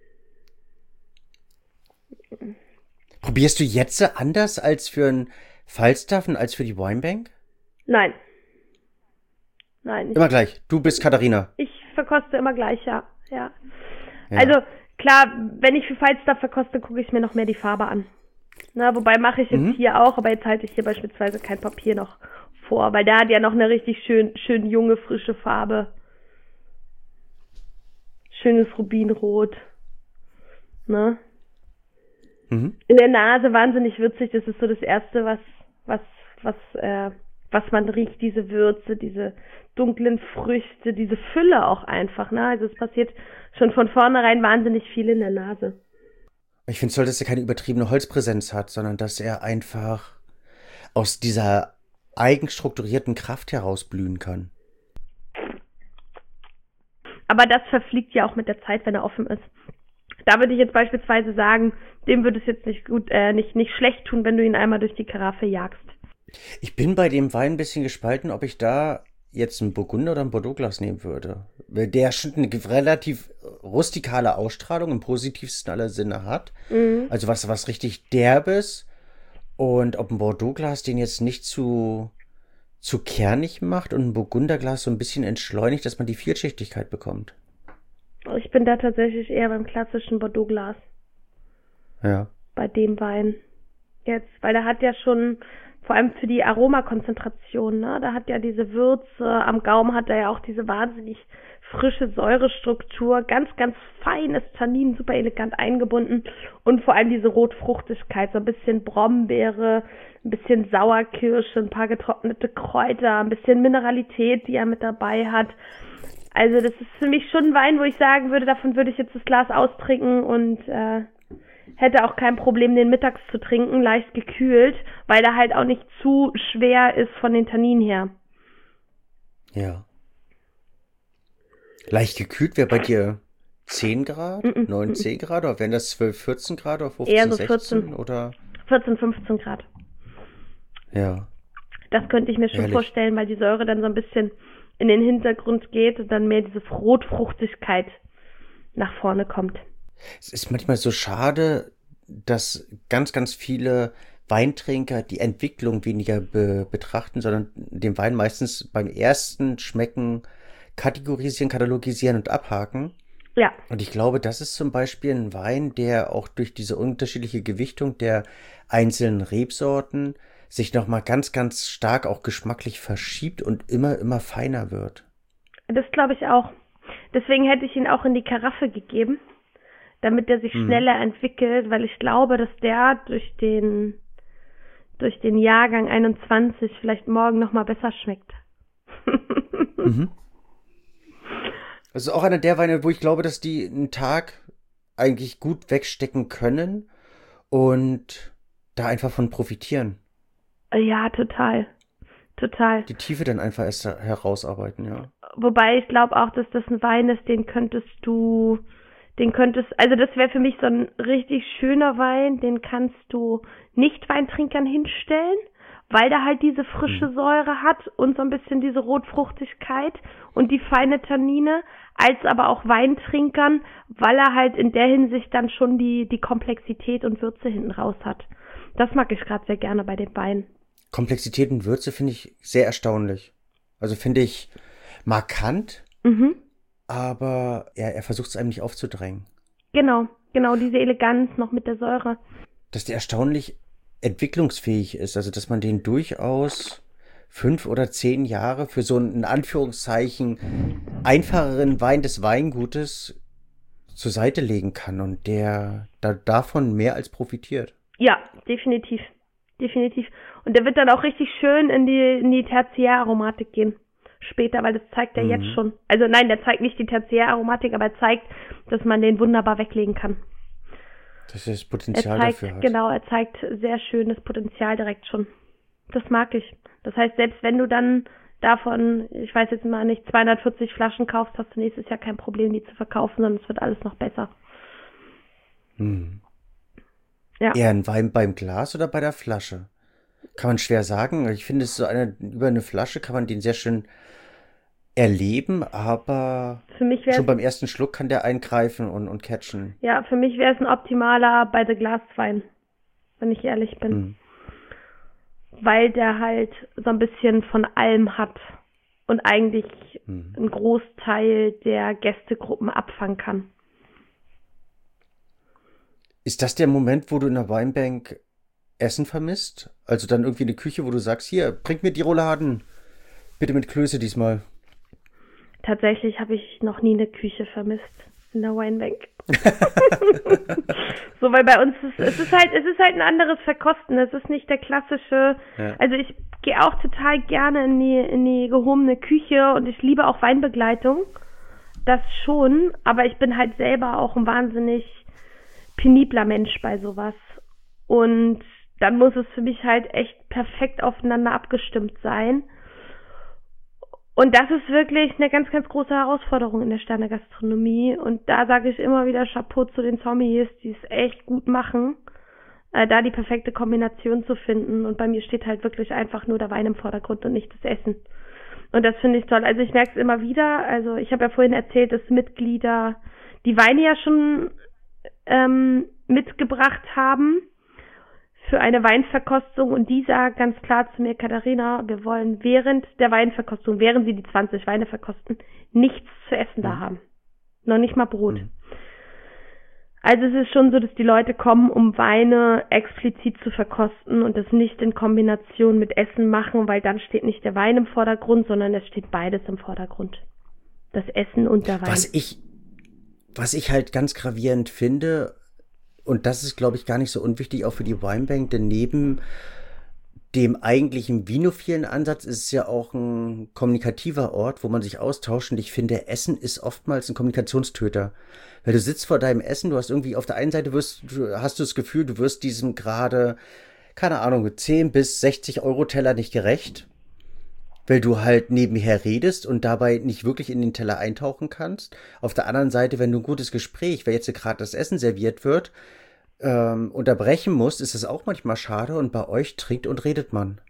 Probierst du jetzt anders als für ein Falstaff und als für die Winebank? Nein. Nein, ich, Immer gleich. Du bist Katharina. ich verkoste immer gleich, ja. ja. Ja. Also, klar, wenn ich für Falstaff verkoste, gucke ich mir noch mehr die Farbe an. Na, wobei mache ich jetzt Mhm. hier auch, aber jetzt halte ich hier beispielsweise kein Papier noch vor, weil der hat ja noch eine richtig schön, schön junge, frische Farbe. Schönes Rubinrot. Ne? Mhm. In der Nase wahnsinnig würzig, das ist so das Erste, was, was, was, äh, was man riecht, diese Würze, diese dunklen Früchte, diese Fülle auch einfach, ne? Also es passiert schon von vornherein wahnsinnig viel in der Nase. Ich finde es toll, dass er keine übertriebene Holzpräsenz hat, sondern dass er einfach aus dieser eigenstrukturierten Kraft herausblühen kann. Aber das verfliegt ja auch mit der Zeit, wenn er offen ist. Da würde ich jetzt beispielsweise sagen, dem würde es jetzt nicht gut, äh, nicht, nicht schlecht tun, wenn du ihn einmal durch die Karaffe jagst. Ich bin bei dem Wein ein bisschen gespalten, ob ich da jetzt einen Burgunder oder ein Bordeaux-Glas nehmen würde. Weil der schon eine relativ rustikale Ausstrahlung im positivsten aller Sinne hat. Mhm. Also was, was richtig Derbes. Und ob ein Bordeaux-Glas den jetzt nicht zu, zu kernig macht und ein Burgunderglas so ein bisschen entschleunigt, dass man die Vielschichtigkeit bekommt. Ich bin da tatsächlich eher beim klassischen Bordeaux-Glas, Ja. bei dem Wein. Jetzt, weil der hat ja schon, vor allem für die Aromakonzentration, ne, da hat ja diese Würze, am Gaumen hat er ja auch diese wahnsinnig frische Säurestruktur, ganz, ganz feines Tannin, super elegant eingebunden und vor allem diese Rotfruchtigkeit, so ein bisschen Brombeere, ein bisschen Sauerkirsche, ein paar getrocknete Kräuter, ein bisschen Mineralität, die er mit dabei hat. Also das ist für mich schon ein Wein, wo ich sagen würde, davon würde ich jetzt das Glas austrinken und äh, hätte auch kein Problem, den mittags zu trinken, leicht gekühlt, weil der halt auch nicht zu schwer ist von den Tanninen her. Ja. Leicht gekühlt wäre bei dir zehn Grad, Mm-mm. neun, zehn Grad, oder wären das zwölf, vierzehn Grad oder fünfzehn, Eher so sechzehn vierzehn. oder? vierzehn, fünfzehn Grad. Ja. Das könnte ich mir schon Herrlich. vorstellen, weil die Säure dann so ein bisschen in den Hintergrund geht und dann mehr diese Rotfruchtigkeit nach vorne kommt. Es ist manchmal so schade, dass ganz, ganz viele Weintrinker die Entwicklung weniger be- betrachten, sondern den Wein meistens beim ersten Schmecken kategorisieren, katalogisieren und abhaken. Ja, Und ich glaube, das ist zum Beispiel ein Wein, der auch durch diese unterschiedliche Gewichtung der einzelnen Rebsorten sich nochmal ganz, ganz stark auch geschmacklich verschiebt und immer, immer feiner wird. das glaube ich auch. Deswegen hätte ich ihn auch in die Karaffe gegeben, damit er sich Mhm. schneller entwickelt, weil ich glaube, dass der durch den durch den Jahrgang einundzwanzig vielleicht morgen nochmal besser schmeckt. Mhm. Das ist auch einer der Weine, wo ich glaube, dass die einen Tag eigentlich gut wegstecken können und da einfach von profitieren. Ja, total. Total. Die Tiefe dann einfach erst herausarbeiten, ja. Wobei ich glaube auch, dass das ein Wein ist, den könntest du, den könntest, also das wäre für mich so ein richtig schöner Wein, den kannst du Nicht-Weintrinkern hinstellen, weil der halt diese frische Säure hat und so ein bisschen diese Rotfruchtigkeit und die feine Tannine, als aber auch Weintrinkern, weil er halt in der Hinsicht dann schon die, die Komplexität und Würze hinten raus hat. Das mag ich gerade sehr gerne bei den Weinen. Komplexität und Würze finde ich sehr erstaunlich. Also finde ich markant, Mhm. aber er, er versucht es einem nicht aufzudrängen. Genau, genau, diese Eleganz noch mit der Säure. Dass der erstaunlich entwicklungsfähig ist, also dass man den durchaus fünf oder zehn Jahre für so einen in Anführungszeichen einfacheren Wein des Weingutes zur Seite legen kann und der da davon mehr als profitiert. Ja, definitiv. Definitiv. Und der wird dann auch richtig schön in die, in die Tertiäraromatik gehen. Später, weil das zeigt er Mhm. jetzt schon. Also nein, der zeigt nicht die Tertiäraromatik, aber er zeigt, dass man den wunderbar weglegen kann. Dass er das Er Potenzial zeigt, dafür hat. genau, er zeigt sehr schönes Potenzial direkt schon. Das mag ich. Das heißt, selbst wenn du dann davon, ich weiß jetzt mal nicht, zweihundertvierzig Flaschen kaufst, hast du nächstes Jahr kein Problem, die zu verkaufen, sondern es wird alles noch besser. Hm. Ja. Eher ein Wein beim Glas oder bei der Flasche? Kann man schwer sagen. Ich finde, es ist so eine, über eine Flasche kann man den sehr schön erleben, aber Für mich wäre schon beim ersten Schluck kann der eingreifen und, und catchen. ja, für mich wäre es ein optimaler bei The Glaswein, wenn ich ehrlich bin. Hm. Weil der halt so ein bisschen von allem hat und eigentlich Hm. einen Großteil der Gästegruppen abfangen kann. Ist das der Moment, wo du in der Weinbank Essen vermisst? Also dann irgendwie eine Küche, wo du sagst, hier, bring mir die Rouladen. Bitte mit Klöße diesmal. Tatsächlich habe ich noch nie eine Küche vermisst in der Weinbank. So, weil bei uns ist es ist halt, es ist halt ein anderes Verkosten. Es ist nicht der klassische, Ja. also ich gehe auch total gerne in die, in die gehobene Küche und ich liebe auch Weinbegleitung. Das schon, aber ich bin halt selber auch ein wahnsinnig penibler Mensch bei sowas. Und dann muss es für mich halt echt perfekt aufeinander abgestimmt sein. Und das ist wirklich eine ganz, ganz große Herausforderung in der Sternegastronomie. Und da sage ich immer wieder Chapeau zu den Sommeliers, die es echt gut machen, äh, da die perfekte Kombination zu finden. Und bei mir steht halt wirklich einfach nur der Wein im Vordergrund und nicht das Essen. Und das finde ich toll. Also ich merke es immer wieder. Also ich habe ja vorhin erzählt, dass Mitglieder die Weine ja schon ähm, mitgebracht haben für eine Weinverkostung und die sagen ganz klar zu mir, Katharina, wir wollen während der Weinverkostung, während sie die zwanzig Weine verkosten, nichts zu essen da haben. Noch nicht mal Brot. Mhm. Also es ist schon so, dass die Leute kommen, um Weine explizit zu verkosten und das nicht in Kombination mit Essen machen, weil dann steht nicht der Wein im Vordergrund, sondern es steht beides im Vordergrund. Das Essen und der Wein. Was ich, was ich halt ganz gravierend finde, und das ist, glaube ich, gar nicht so unwichtig, auch für die Weinbank, denn neben dem eigentlichen vinophilen Ansatz ist es ja auch ein kommunikativer Ort, wo man sich austauscht. Und ich finde, Essen ist oftmals ein Kommunikationstöter. Weil du sitzt vor deinem Essen, du hast irgendwie auf der einen Seite wirst, du, hast du das Gefühl, du wirst diesem gerade, keine Ahnung, zehn bis sechzig Euro Teller nicht gerecht, weil du halt nebenher redest und dabei nicht wirklich in den Teller eintauchen kannst. Auf der anderen Seite, wenn du ein gutes Gespräch, weil jetzt gerade das Essen serviert wird, ähm, unterbrechen musst, ist es auch manchmal schade und bei euch trinkt und redet man.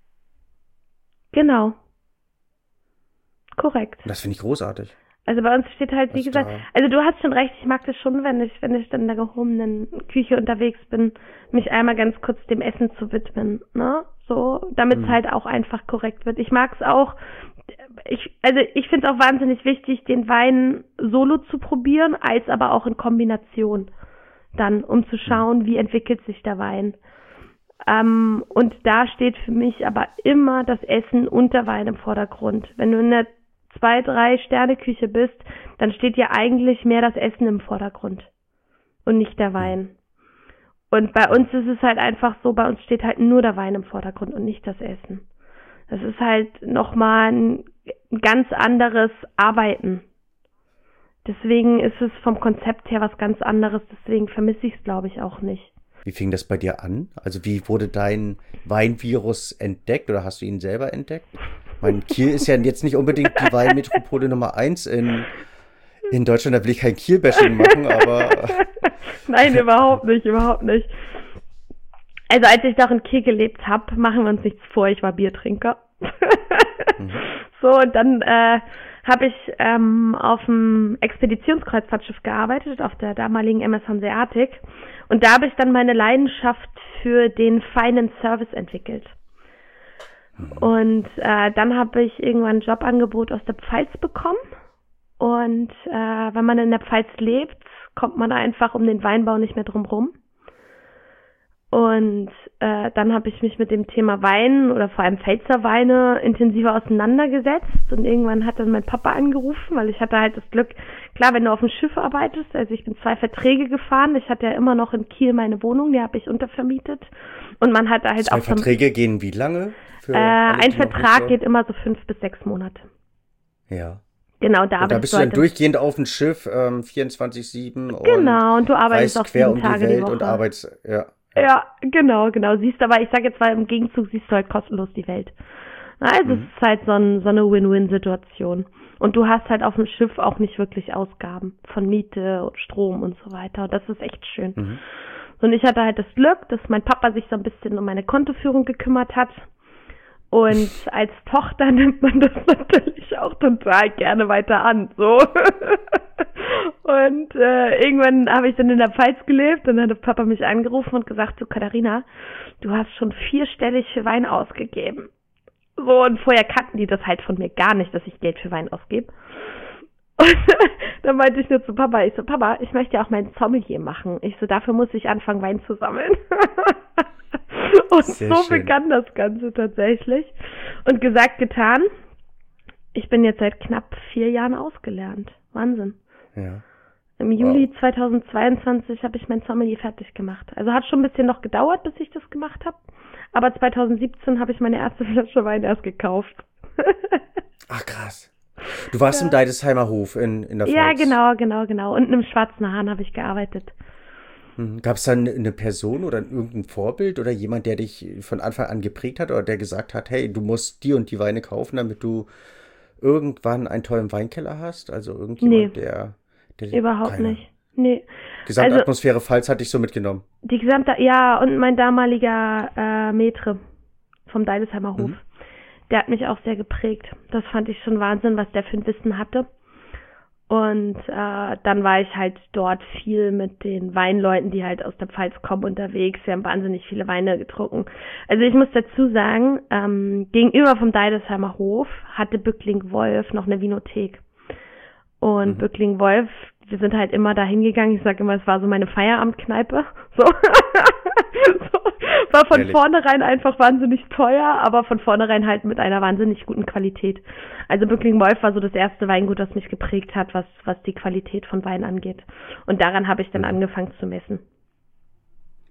Genau. Korrekt. Und das finde ich großartig. Also bei uns steht halt, wie Was gesagt, da- also du hast schon recht, ich mag das schon, wenn ich, wenn ich dann in der gehobenen Küche unterwegs bin, mich einmal ganz kurz dem Essen zu widmen, ne? So, damit es Mhm. halt auch einfach korrekt wird. Ich mag es auch, ich, also ich finde es auch wahnsinnig wichtig, den Wein solo zu probieren, als aber auch in Kombination dann, um zu schauen, wie entwickelt sich der Wein. Ähm, und da steht für mich aber immer das Essen und der Wein im Vordergrund. Wenn du in der zwei, drei Sterne Küche bist, dann steht ja eigentlich mehr das Essen im Vordergrund und nicht der Wein. Und bei uns ist es halt einfach so, bei uns steht halt nur der Wein im Vordergrund und nicht das Essen. Das ist halt nochmal ein ganz anderes Arbeiten. Deswegen ist es vom Konzept her was ganz anderes, deswegen vermisse ich es, glaube ich, auch nicht. Wie fing das bei dir an? Also wie wurde dein Weinvirus entdeckt oder hast du ihn selber entdeckt? Mein Kiel ist ja jetzt nicht unbedingt die Weinmetropole Nummer eins in, in Deutschland, da will ich kein Kiel-Bashing machen, aber... Nein, überhaupt nicht, überhaupt nicht. Also als ich noch in Kiel gelebt habe, machen wir uns nichts vor, ich war Biertrinker. mhm. So, und dann äh, habe ich ähm, auf dem Expeditionskreuzfahrtschiff gearbeitet, auf der damaligen M S Hanseatic. Und da habe ich dann meine Leidenschaft für den feinen Service entwickelt. Und äh, dann habe ich irgendwann ein Jobangebot aus der Pfalz bekommen. Und äh, wenn man in der Pfalz lebt, kommt man einfach um den Weinbau nicht mehr drum rum. Und äh, dann habe ich mich mit dem Thema Wein oder vor allem Pfälzer Weine intensiver auseinandergesetzt. Und irgendwann hat dann mein Papa angerufen, weil ich hatte halt das Glück, klar, wenn du auf dem Schiff arbeitest, also ich bin zwei Verträge gefahren. Ich hatte ja immer noch in Kiel meine Wohnung, die habe ich untervermietet. Und man hat da halt Zwei auch... Verträge gehen wie lange? Für Äh, alle, ein die noch Vertrag nicht so- geht immer so fünf bis sechs Monate. Ja. Genau, da Und da arbeitest bist du dann halt- durchgehend auf dem Schiff, ähm, vierundzwanzig sieben und Genau, und du arbeitest reist auch quer sieben um die Tage die Welt Woche. und arbeitest, ja. Ja, genau, genau. Siehst aber, ich sage jetzt mal, im Gegenzug siehst du halt kostenlos die Welt. Na, also Mhm. es ist halt so, ein, so eine Win-Win-Situation. Und du hast halt auf dem Schiff auch nicht wirklich Ausgaben von Miete und Strom und so weiter. Und das ist echt schön. Mhm. Und ich hatte halt das Glück, dass mein Papa sich so ein bisschen um meine Kontoführung gekümmert hat. Und als Tochter nimmt man das natürlich auch total gerne weiter an, so. Und äh, irgendwann habe ich dann in der Pfalz gelebt und dann hat Papa mich angerufen und gesagt, du Katharina, du hast schon vierstellig für Wein ausgegeben. So, und vorher kannten die das halt von mir gar nicht, dass ich Geld für Wein ausgebe. Und dann meinte ich nur zu Papa, ich so, Papa, ich möchte ja auch mein Sommelier machen. Ich so, dafür muss ich anfangen, Wein zu sammeln. Und Sehr so schön. begann das Ganze tatsächlich. Und gesagt, getan. Ich bin jetzt seit knapp vier Jahren ausgelernt. Wahnsinn. Ja. Im Juli zweitausendzweiundzwanzig habe ich mein Sommelier fertig gemacht. Also hat schon ein bisschen noch gedauert, bis ich das gemacht habe. Aber zweitausendsiebzehn habe ich meine erste Flasche Wein erst gekauft. Ach, krass. Du warst im Deidesheimer Hof in, in der Pfalz. Ja, genau, genau, genau. Und im Schwarzen Hahn habe ich gearbeitet. Gab es dann eine Person oder irgendein Vorbild oder jemand, der dich von Anfang an geprägt hat oder der gesagt hat, hey, du musst die und die Weine kaufen, damit du irgendwann einen tollen Weinkeller hast? Also irgendjemand, Nee. der, der... Überhaupt keiner. nicht. Nee. Gesamtatmosphäre Pfalz hat dich so mitgenommen. Die gesamte, ja, und mein damaliger äh, Maitre vom Deidesheimer Hof, Mhm. der hat mich auch sehr geprägt. Das fand ich schon Wahnsinn, was der für ein Wissen hatte. Und äh, dann war ich halt dort viel mit den Weinleuten, die halt aus der Pfalz kommen, unterwegs. Wir haben wahnsinnig viele Weine getrunken. Also ich muss dazu sagen, ähm, gegenüber vom Deidesheimer Hof hatte Bückling-Wolf noch eine Vinothek. Und Mhm. Bückling-Wolf, wir sind halt immer da hingegangen. Ich sage immer, es war so meine Feierabendkneipe. So. So. War von Ehrlich? vornherein einfach wahnsinnig teuer, aber von vornherein halt mit einer wahnsinnig guten Qualität. Also Bückling-Wolf war so das erste Weingut, das mich geprägt hat, was was die Qualität von Wein angeht. Und daran habe ich dann Mhm. angefangen zu messen.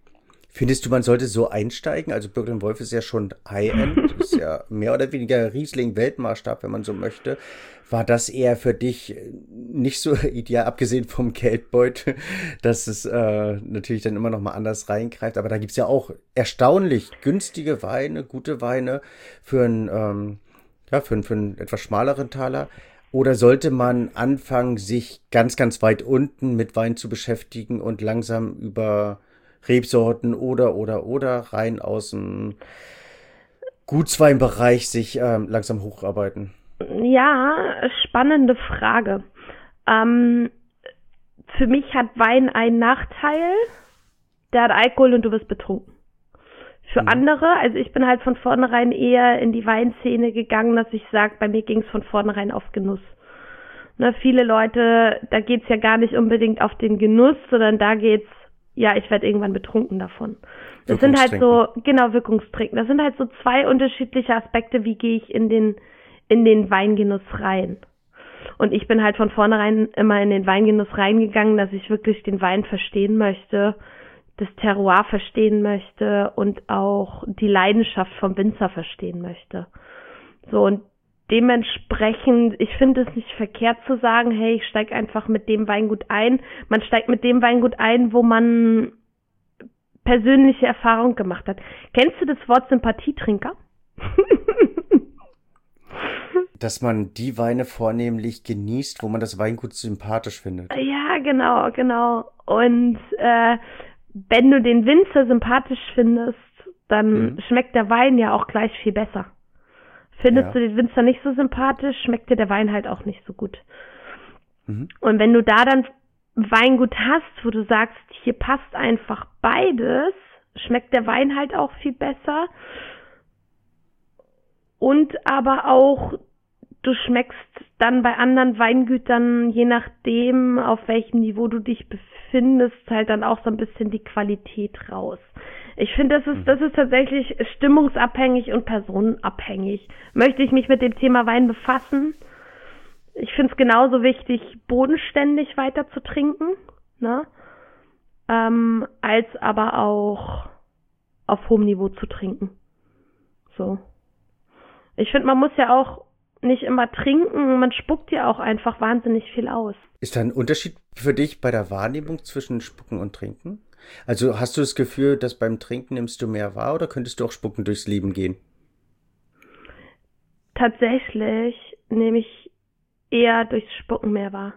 Findest du, man sollte so einsteigen? Also Birk und Wolf ist ja schon High-End, ist ja mehr oder weniger Riesling-Weltmaßstab, wenn man so möchte. War das eher für dich nicht so ideal, abgesehen vom Geldbeutel, dass es äh, natürlich dann immer noch mal anders reingreift? Aber da gibt's ja auch erstaunlich günstige Weine, gute Weine für einen, ähm, ja, für, einen, für einen etwas schmaleren Taler. Oder sollte man anfangen, sich ganz, ganz weit unten mit Wein zu beschäftigen und langsam über Rebsorten oder, oder, oder rein aus dem Gutsweinbereich sich ähm, langsam hocharbeiten? Ja, spannende Frage. Ähm, für mich hat Wein einen Nachteil, der hat Alkohol und du wirst betrunken. Für mhm. andere, also ich bin halt von vornherein eher in die Weinszene gegangen, dass ich sage, bei mir ging es von vornherein auf Genuss. Ne, viele Leute, da geht's ja gar nicht unbedingt auf den Genuss, sondern da geht's, ja, ich werde irgendwann betrunken davon. Das sind halt so, genau, Wirkungstrinken. Das sind halt so zwei unterschiedliche Aspekte, wie gehe ich in den, in den Weingenuss rein. Und ich bin halt von vornherein immer in den Weingenuss reingegangen, dass ich wirklich den Wein verstehen möchte, das Terroir verstehen möchte und auch die Leidenschaft vom Winzer verstehen möchte. So, und dementsprechend, ich finde es nicht verkehrt zu sagen, hey, ich steige einfach mit dem Weingut ein. Man steigt mit dem Weingut ein, wo man persönliche Erfahrung gemacht hat. Kennst du das Wort Sympathietrinker? Dass man die Weine vornehmlich genießt, wo man das Weingut sympathisch findet. Ja, genau, genau. Und äh, wenn du den Winzer sympathisch findest, dann mhm. schmeckt der Wein ja auch gleich viel besser. Findest ja. du den Winzer nicht so sympathisch, schmeckt dir der Wein halt auch nicht so gut. Mhm. Und wenn du da dann Weingut hast, wo du sagst, hier passt einfach beides, schmeckt der Wein halt auch viel besser. Und aber auch, du schmeckst dann bei anderen Weingütern, je nachdem, auf welchem Niveau du dich befindest, halt dann auch so ein bisschen die Qualität raus. Ich finde, das ist, das ist tatsächlich stimmungsabhängig und personenabhängig. Möchte ich mich mit dem Thema Wein befassen? Ich finde es genauso wichtig, bodenständig weiter zu trinken, ne? Ähm, als aber auch auf hohem Niveau zu trinken. So. Ich finde, man muss ja auch nicht immer trinken, man spuckt ja auch einfach wahnsinnig viel aus. Ist da ein Unterschied für dich bei der Wahrnehmung zwischen Spucken und Trinken? Also hast du das Gefühl, dass beim Trinken nimmst du mehr wahr oder könntest du auch spucken durchs Leben gehen? Tatsächlich nehme ich eher durchs Spucken mehr wahr.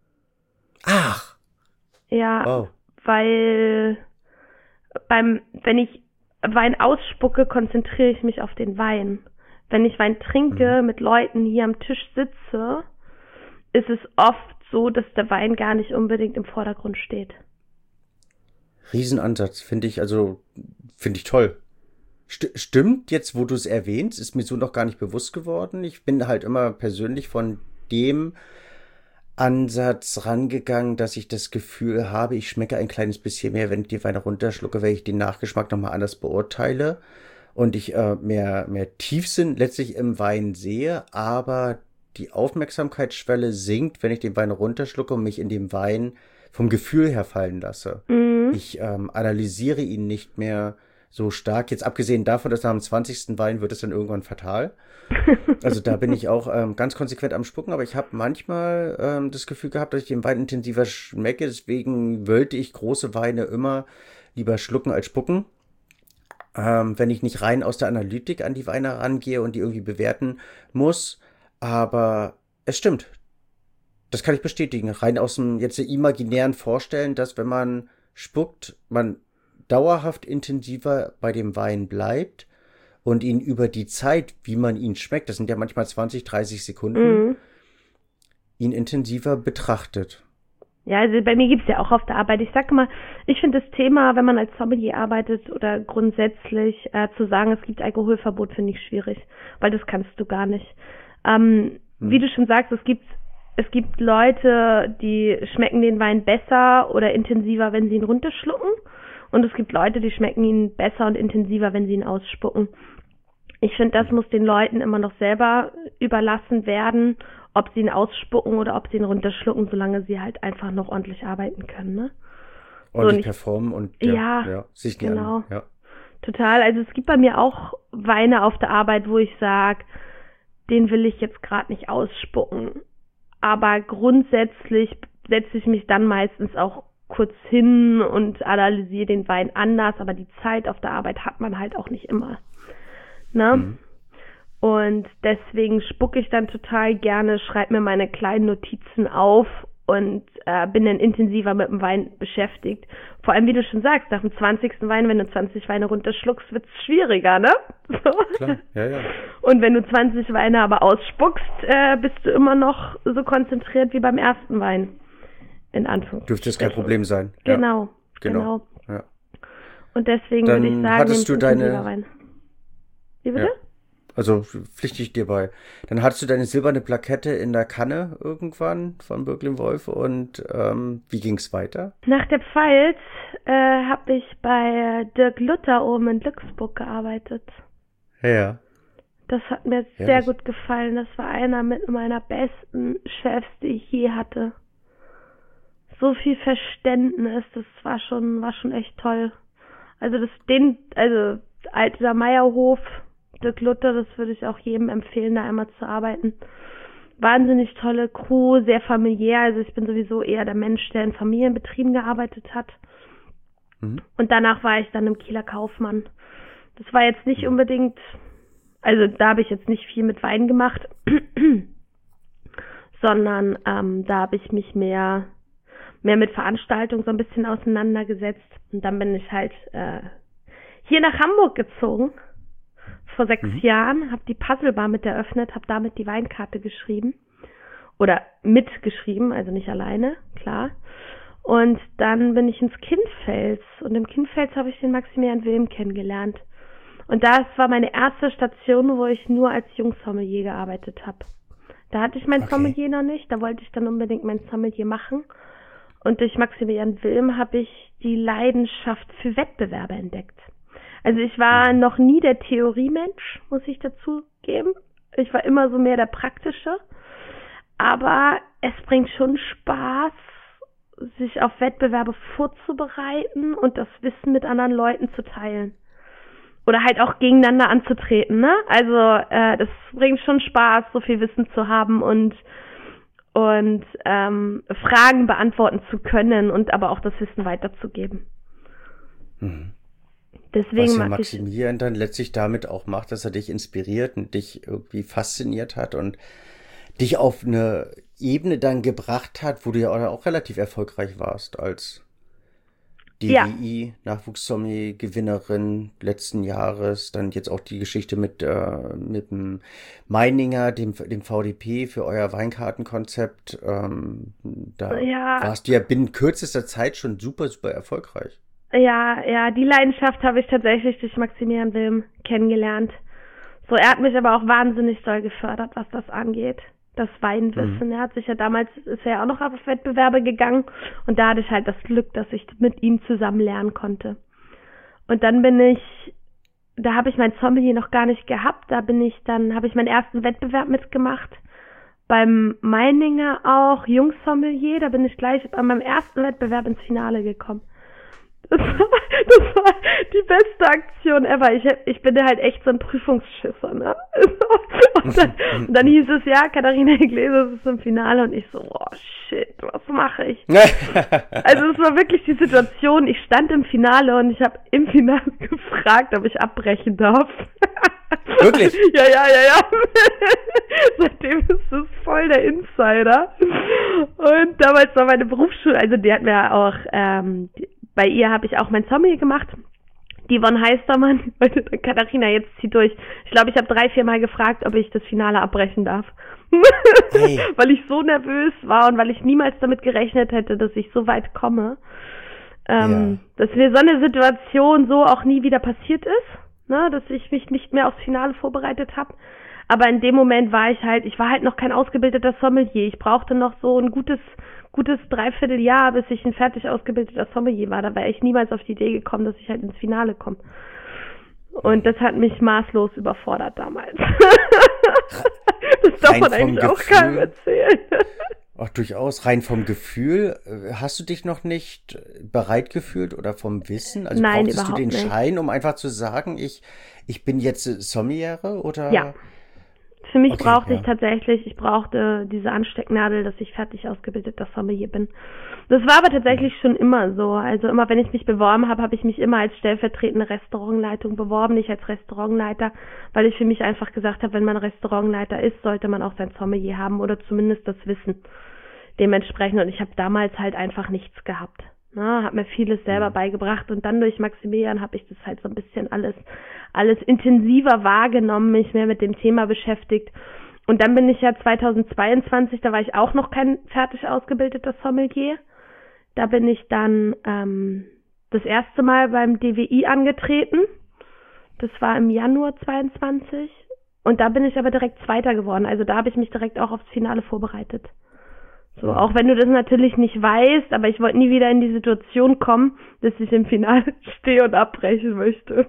Ach! Ja, wow. Weil beim, wenn ich Wein ausspucke, konzentriere ich mich auf den Wein. Wenn ich Wein trinke, mhm. mit Leuten hier am Tisch sitze, ist es oft so, dass der Wein gar nicht unbedingt im Vordergrund steht. Riesenansatz, finde ich, also, finde ich toll. St- stimmt, jetzt wo du es erwähnst, ist mir so noch gar nicht bewusst geworden. Ich bin halt immer persönlich von dem Ansatz rangegangen, dass ich das Gefühl habe, ich schmecke ein kleines bisschen mehr, wenn ich die Weine runterschlucke, weil ich den Nachgeschmack nochmal anders beurteile und ich äh, mehr, mehr Tiefsinn letztlich im Wein sehe, aber die Aufmerksamkeitsschwelle sinkt, wenn ich den Wein runterschlucke und mich in dem Wein vom Gefühl her fallen lasse. Mhm. Ich ähm, analysiere ihn nicht mehr so stark. Jetzt abgesehen davon, dass nach dem zwanzigsten Wein wird es dann irgendwann fatal. Also da bin ich auch ähm, ganz konsequent am Spucken, aber ich habe manchmal ähm, das Gefühl gehabt, dass ich den Wein intensiver schmecke. Deswegen wollte ich große Weine immer lieber schlucken als spucken. Ähm, wenn ich nicht rein aus der Analytik an die Weine rangehe und die irgendwie bewerten muss. Aber es stimmt. Das kann ich bestätigen. Rein aus dem jetzt imaginären Vorstellen, dass wenn man spuckt, man dauerhaft intensiver bei dem Wein bleibt und ihn über die Zeit, wie man ihn schmeckt, das sind ja manchmal zwanzig, dreißig Sekunden, mhm. ihn intensiver betrachtet. Ja, also bei mir gibt's ja auch auf der Arbeit. Ich sage mal, ich finde das Thema, wenn man als Sommelier arbeitet oder grundsätzlich äh, zu sagen, es gibt Alkoholverbot, finde ich schwierig, weil das kannst du gar nicht. Ähm, hm. Wie du schon sagst, es gibt es gibt Leute, die schmecken den Wein besser oder intensiver, wenn sie ihn runterschlucken. Und es gibt Leute, die schmecken ihn besser und intensiver, wenn sie ihn ausspucken. Ich finde, das muss den Leuten immer noch selber überlassen werden, ob sie ihn ausspucken oder ob sie ihn runterschlucken, solange sie halt einfach noch ordentlich arbeiten können, ne? ordentlich nicht- performen und Ja, ja, sich die genau. an. Ja. Total. Also es gibt bei mir auch Weine auf der Arbeit, wo ich sage, den will ich jetzt gerade nicht ausspucken. Aber grundsätzlich setze ich mich dann meistens auch kurz hin und analysiere den Wein anders. Aber die Zeit auf der Arbeit hat man halt auch nicht immer. Ne? Mhm. Und deswegen spucke ich dann total gerne, schreibe mir meine kleinen Notizen auf und äh, bin dann intensiver mit dem Wein beschäftigt. Vor allem, wie du schon sagst, nach dem zwanzigsten Wein, wenn du zwanzig Weine runterschluckst, wird's schwieriger, ne? So. Klar, ja, ja. Und wenn du zwanzig Weine aber ausspuckst, äh, bist du immer noch so konzentriert wie beim ersten Wein. In Anführungszeichen. Dürfte es kein Problem sein. Ja. Genau, Genau. genau. Ja. Und deswegen Dann würde ich sagen, hattest nehmt du deine- intensiver Wein. Wie bitte? Ja. Also pflichte ich dir bei. Dann hattest du deine silberne Plakette in der Kanne irgendwann von Birkel Wolf und ähm, wie ging's weiter? Nach der Pfalz äh, habe ich bei Dirk Luther oben in Glücksburg gearbeitet. Ja. Das hat mir Ja, sehr das- gut gefallen. Das war einer mit meiner besten Chefs, die ich je hatte. So viel Verständnis, das war schon, war schon echt toll. Also das, den, also alter Meierhof, Dirk Luther, das würde ich auch jedem empfehlen, da einmal zu arbeiten. Wahnsinnig tolle Crew, sehr familiär. Also ich bin sowieso eher der Mensch, der in Familienbetrieben gearbeitet hat. Mhm. Und danach war ich dann im Kieler Kaufmann. Das war jetzt nicht unbedingt, also da habe ich jetzt nicht viel mit Wein gemacht, sondern ähm, da habe ich mich mehr, mehr mit Veranstaltungen so ein bisschen auseinandergesetzt. Und dann bin ich halt äh, hier nach Hamburg gezogen, vor sechs Mhm. Jahren, habe die Puzzlebar mit eröffnet, habe damit die Weinkarte geschrieben. Oder mitgeschrieben, also nicht alleine, klar. Und dann bin ich ins Kindfels. Und im Kindfels habe ich den Maximilian Wilm kennengelernt. Und das war meine erste Station, wo ich nur als Jungsommelier gearbeitet habe. Da hatte ich mein Okay. Sommelier noch nicht, da wollte ich dann unbedingt mein Sommelier machen. Und durch Maximilian Wilm habe ich die Leidenschaft für Wettbewerbe entdeckt. Also ich war noch nie der Theoriemensch, muss ich dazu geben. Ich war immer so mehr der Praktische. Aber es bringt schon Spaß, sich auf Wettbewerbe vorzubereiten und das Wissen mit anderen Leuten zu teilen. Oder halt auch gegeneinander anzutreten, ne? Also äh, das bringt schon Spaß, so viel Wissen zu haben und und ähm, Fragen beantworten zu können und aber auch das Wissen weiterzugeben. Mhm. Deswegen Was ja mag ich, Maximilian dann letztlich damit auch macht, dass er dich inspiriert und dich irgendwie fasziniert hat und dich auf eine Ebene dann gebracht hat, wo du ja auch relativ erfolgreich warst als D Ja. W I-Nachwuchssommelier-Gewinnerin letzten Jahres. Dann jetzt auch die Geschichte mit, äh, mit dem Meininger, dem, dem V D P für euer Weinkartenkonzept. Ähm, da Ja. warst du ja binnen kürzester Zeit schon super, super erfolgreich. ja, ja, die Leidenschaft habe ich tatsächlich durch Maximilian Wilm kennengelernt. So, er hat mich aber auch wahnsinnig doll gefördert, was das angeht. Das Weinwissen. Er hat sich ja damals, ist er ja auch noch auf Wettbewerbe gegangen und da hatte ich halt das Glück, dass ich mit ihm zusammen lernen konnte. Und dann bin ich, da habe ich mein Sommelier noch gar nicht gehabt, da bin ich dann, habe ich meinen ersten Wettbewerb mitgemacht. Beim Meininger auch, Jungsommelier, da bin ich gleich bei meinem ersten Wettbewerb ins Finale gekommen. Das war, das war die beste Aktion ever. Ich, ich bin halt echt so ein Prüfungsschisser, ne? Und dann, und dann hieß es, ja, Katharina Iglesias ist im Finale und ich so, oh shit, was mache ich? Also es war wirklich die Situation, ich stand im Finale und ich habe im Finale gefragt, ob ich abbrechen darf. Wirklich? Ja, ja, ja, ja. Seitdem ist es voll der Insider. Und damals war meine Berufsschule, also die hat mir auch, ähm, die, bei ihr habe ich auch mein Sommelier gemacht. Die Yvonne Heistermann, Katharina, jetzt zieh durch. Ich glaube, ich habe drei, vier Mal gefragt, ob ich das Finale abbrechen darf. Hey. Weil ich so nervös war und weil ich niemals damit gerechnet hätte, dass ich so weit komme. Ähm, dass mir so eine Situation so auch nie wieder passiert ist, ne, dass ich mich nicht mehr aufs Finale vorbereitet habe. Aber in dem Moment war ich halt, ich war halt noch kein ausgebildeter Sommelier. Ich brauchte noch so ein gutes gutes Dreivierteljahr, bis ich ein fertig ausgebildeter Sommelier war. Da wäre ich niemals auf die Idee gekommen, dass ich halt ins Finale komme. Und das hat mich maßlos überfordert damals. Das darf Rein man vom eigentlich auch Gefühl. keinem erzählen. Ach, durchaus. Rein vom Gefühl. Hast du dich noch nicht bereit gefühlt oder vom Wissen? Also Nein, brauchtest du überhaupt den nicht. Schein, um einfach zu sagen, ich, ich bin jetzt Sommeliere oder? Ja. Für mich Okay, brauchte ja. ich tatsächlich, ich brauchte diese Anstecknadel, dass ich fertig ausgebildeter Sommelier bin. Das war aber tatsächlich schon immer so. Also immer, wenn ich mich beworben habe, habe ich mich immer als stellvertretende Restaurantleitung beworben, nicht als Restaurantleiter, weil ich für mich einfach gesagt habe, wenn man Restaurantleiter ist, sollte man auch sein Sommelier haben oder zumindest das Wissen dementsprechend. Und ich habe damals halt einfach nichts gehabt. Ne, habe mir vieles selber beigebracht und dann durch Maximilian habe ich das halt so ein bisschen alles alles intensiver wahrgenommen, mich mehr mit dem Thema beschäftigt. Und dann bin ich ja zweitausendzweiundzwanzig, da war ich auch noch kein fertig ausgebildeter Sommelier. Da bin ich dann ähm, das erste Mal beim D W I angetreten. Das war im Januar zweiundzwanzig. Und da bin ich aber direkt Zweiter geworden. Also da habe ich mich direkt auch aufs Finale vorbereitet. So, auch wenn du das natürlich nicht weißt, aber ich wollte nie wieder in die Situation kommen, dass ich im Finale stehe und abbrechen möchte.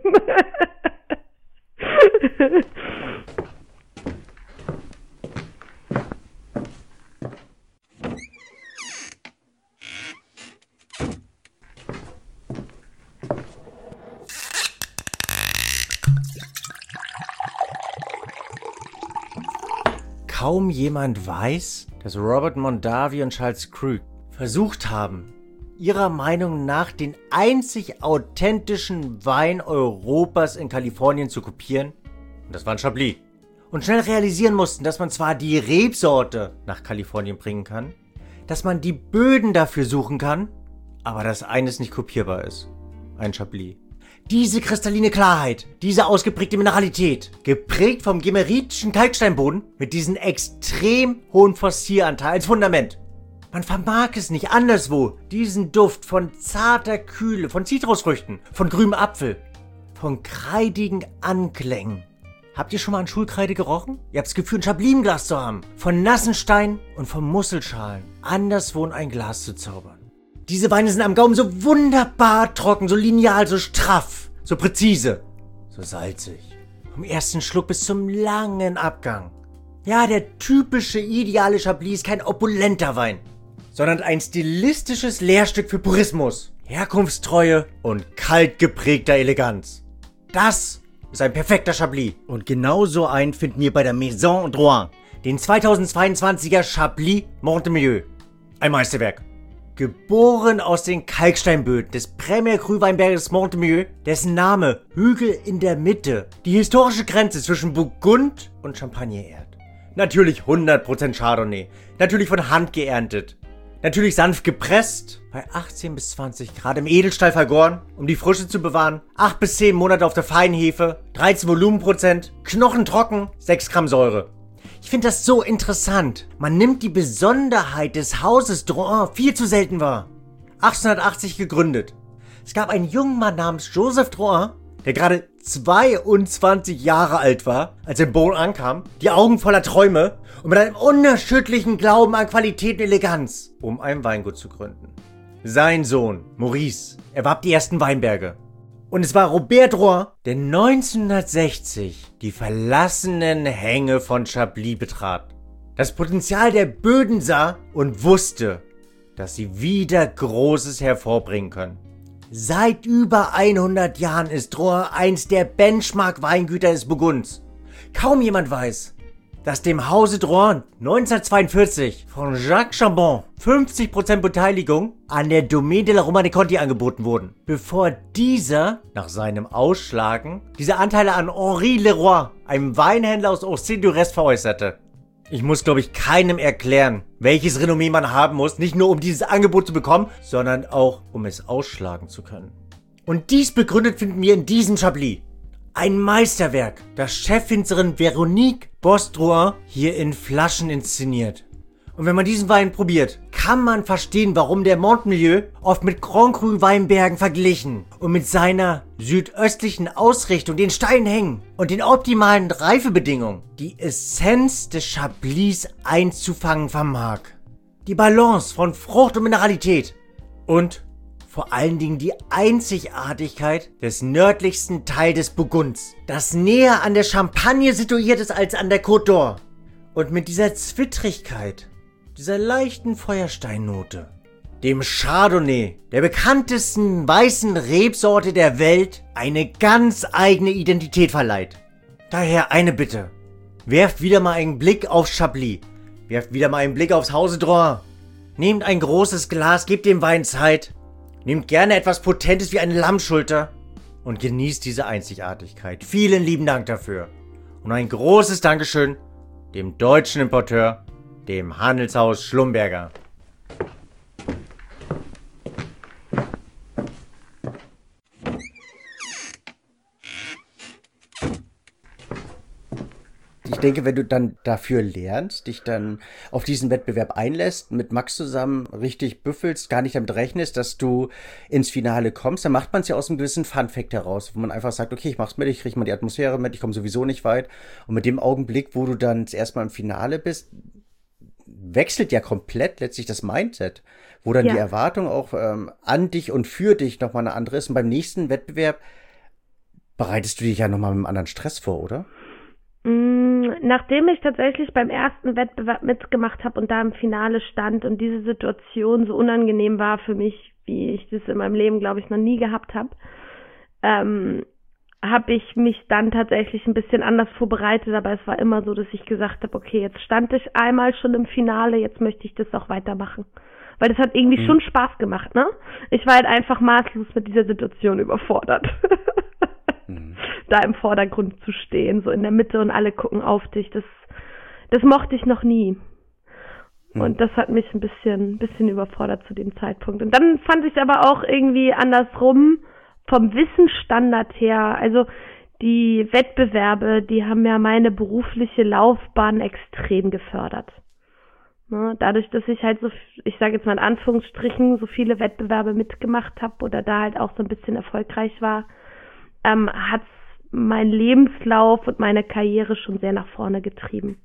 Kaum jemand weiß, dass Robert Mondavi und Charles Krug versucht haben, ihrer Meinung nach den einzig authentischen Wein Europas in Kalifornien zu kopieren. Und das war ein Chablis. Und schnell realisieren mussten, dass man zwar die Rebsorte nach Kalifornien bringen kann, dass man die Böden dafür suchen kann, aber dass eines nicht kopierbar ist. Ein Chablis. Diese kristalline Klarheit, diese ausgeprägte Mineralität, geprägt vom gemeritischen Kalksteinboden mit diesem extrem hohen Fossieranteil als Fundament. Man vermag es nicht anderswo, diesen Duft von zarter Kühle, von Zitrusfrüchten, von grünem Apfel, von kreidigen Anklängen. Habt ihr schon mal an Schulkreide gerochen? Ihr habt das Gefühl, ein Chablis im Glas zu haben. Von nassen Steinen und von Musselschalen anderswo in ein Glas zu zaubern. Diese Weine sind am Gaumen so wunderbar trocken, so lineal, so straff, so präzise, so salzig. Vom ersten Schluck bis zum langen Abgang. Ja, der typische, ideale Chablis ist kein opulenter Wein, sondern ein stilistisches Lehrstück für Purismus, Herkunftstreue und kalt geprägter Eleganz. Das ist ein perfekter Chablis. Und genau so einen finden wir bei der Maison Drouhin, den zweitausendzweiundzwanziger Chablis Montemilieu. Ein Meisterwerk. Geboren aus den Kalksteinböden des Premier Cru Weinberges Montemilieu, dessen Name Hügel in der Mitte die historische Grenze zwischen Burgund und Champagner ehrt. Natürlich hundert Prozent Chardonnay, natürlich von Hand geerntet, natürlich sanft gepresst, bei achtzehn bis zwanzig Grad im Edelstahl vergoren, um die Frische zu bewahren, acht bis zehn Monate auf der Feinhefe, dreizehn Volumenprozent, knochentrocken, sechs Gramm Säure. Ich finde das so interessant. Man nimmt die Besonderheit des Hauses Drouhin viel zu selten wahr. achtzehnhundertachtzig gegründet. Es gab einen jungen Mann namens Joseph Drouhin, der gerade zweiundzwanzig Jahre alt war, als er in Beaune ankam, die Augen voller Träume und mit einem unerschütterlichen Glauben an Qualität und Eleganz, um ein Weingut zu gründen. Sein Sohn, Maurice, erwarb die ersten Weinberge. Und es war Robert Drouhin, der neunzehnhundertsechzig die verlassenen Hänge von Chablis betrat, das Potenzial der Böden sah und wusste, dass sie wieder Großes hervorbringen können. Seit über hundert Jahren ist Drouhin eins der Benchmark-Weingüter des Burgunds. Kaum jemand weiß, dass dem Hause Drouhin neunzehnhundertzweiundvierzig von Jacques Chambon fünfzig Prozent Beteiligung an der Domaine de la Romanée Conti angeboten wurden, bevor dieser, nach seinem Ausschlagen, diese Anteile an Henri Leroy, einem Weinhändler aus Auxerre-du-Rest, veräußerte. Ich muss, glaube ich, keinem erklären, welches Renommee man haben muss, nicht nur um dieses Angebot zu bekommen, sondern auch, um es ausschlagen zu können. Und dies begründet finden wir in diesem Chablis. Ein Meisterwerk, das Chefwinzerin Veronique Bosse-Drouhin hier in Flaschen inszeniert. Und wenn man diesen Wein probiert, kann man verstehen, warum der Montemilieu oft mit Grand Cru Weinbergen verglichen und mit seiner südöstlichen Ausrichtung, den steilen Hängen und den optimalen Reifebedingungen die Essenz des Chablis einzufangen vermag. Die Balance von Frucht und Mineralität und vor allen Dingen die Einzigartigkeit des nördlichsten Teils des Burgunds, das näher an der Champagne situiert ist als an der Côte d'Or. Und mit dieser Zwittrigkeit, dieser leichten Feuersteinnote, dem Chardonnay, der bekanntesten weißen Rebsorte der Welt, eine ganz eigene Identität verleiht. Daher eine Bitte. Werft wieder mal einen Blick auf Chablis. Werft wieder mal einen Blick aufs Hause Drouhin. Nehmt ein großes Glas, gebt dem Wein Zeit. Nehmt gerne etwas Potentes wie eine Lammschulter und genießt diese Einzigartigkeit. Vielen lieben Dank dafür. Und ein großes Dankeschön dem deutschen Importeur, dem Handelshaus Schlumberger. Ich denke, wenn du dann dafür lernst, dich dann auf diesen Wettbewerb einlässt, mit Max zusammen richtig büffelst, gar nicht damit rechnest, dass du ins Finale kommst, dann macht man es ja aus einem gewissen Fun-Fact heraus, wo man einfach sagt, okay, ich mach's mit, ich kriege mal die Atmosphäre mit, ich komme sowieso nicht weit. Und mit dem Augenblick, wo du dann zuerst mal im Finale bist, wechselt ja komplett letztlich das Mindset, wo dann Ja. die Erwartung auch ähm, an dich und für dich nochmal eine andere ist. Und beim nächsten Wettbewerb bereitest du dich ja nochmal mit einem anderen Stress vor, oder? Mm, Nachdem ich tatsächlich beim ersten Wettbewerb mitgemacht habe und da im Finale stand und diese Situation so unangenehm war für mich, wie ich das in meinem Leben, glaube ich, noch nie gehabt habe, ähm, habe ich mich dann tatsächlich ein bisschen anders vorbereitet, aber es war immer so, dass ich gesagt habe, okay, jetzt stand ich einmal schon im Finale, jetzt möchte ich das auch weitermachen. Weil das hat irgendwie schon Spaß gemacht, ne? Ich war halt einfach maßlos mit dieser Situation überfordert. Da im Vordergrund zu stehen, so in der Mitte und alle gucken auf dich, das, das mochte ich noch nie. Und das hat mich ein bisschen, bisschen überfordert zu dem Zeitpunkt. Und dann fand ich aber auch irgendwie andersrum vom Wissensstandard her, also die Wettbewerbe, die haben ja meine berufliche Laufbahn extrem gefördert. Ne, dadurch, dass ich halt so, ich sage jetzt mal in Anführungsstrichen, so viele Wettbewerbe mitgemacht habe oder da halt auch so ein bisschen erfolgreich war, ähm, hat's mein Lebenslauf und meine Karriere schon sehr nach vorne getrieben.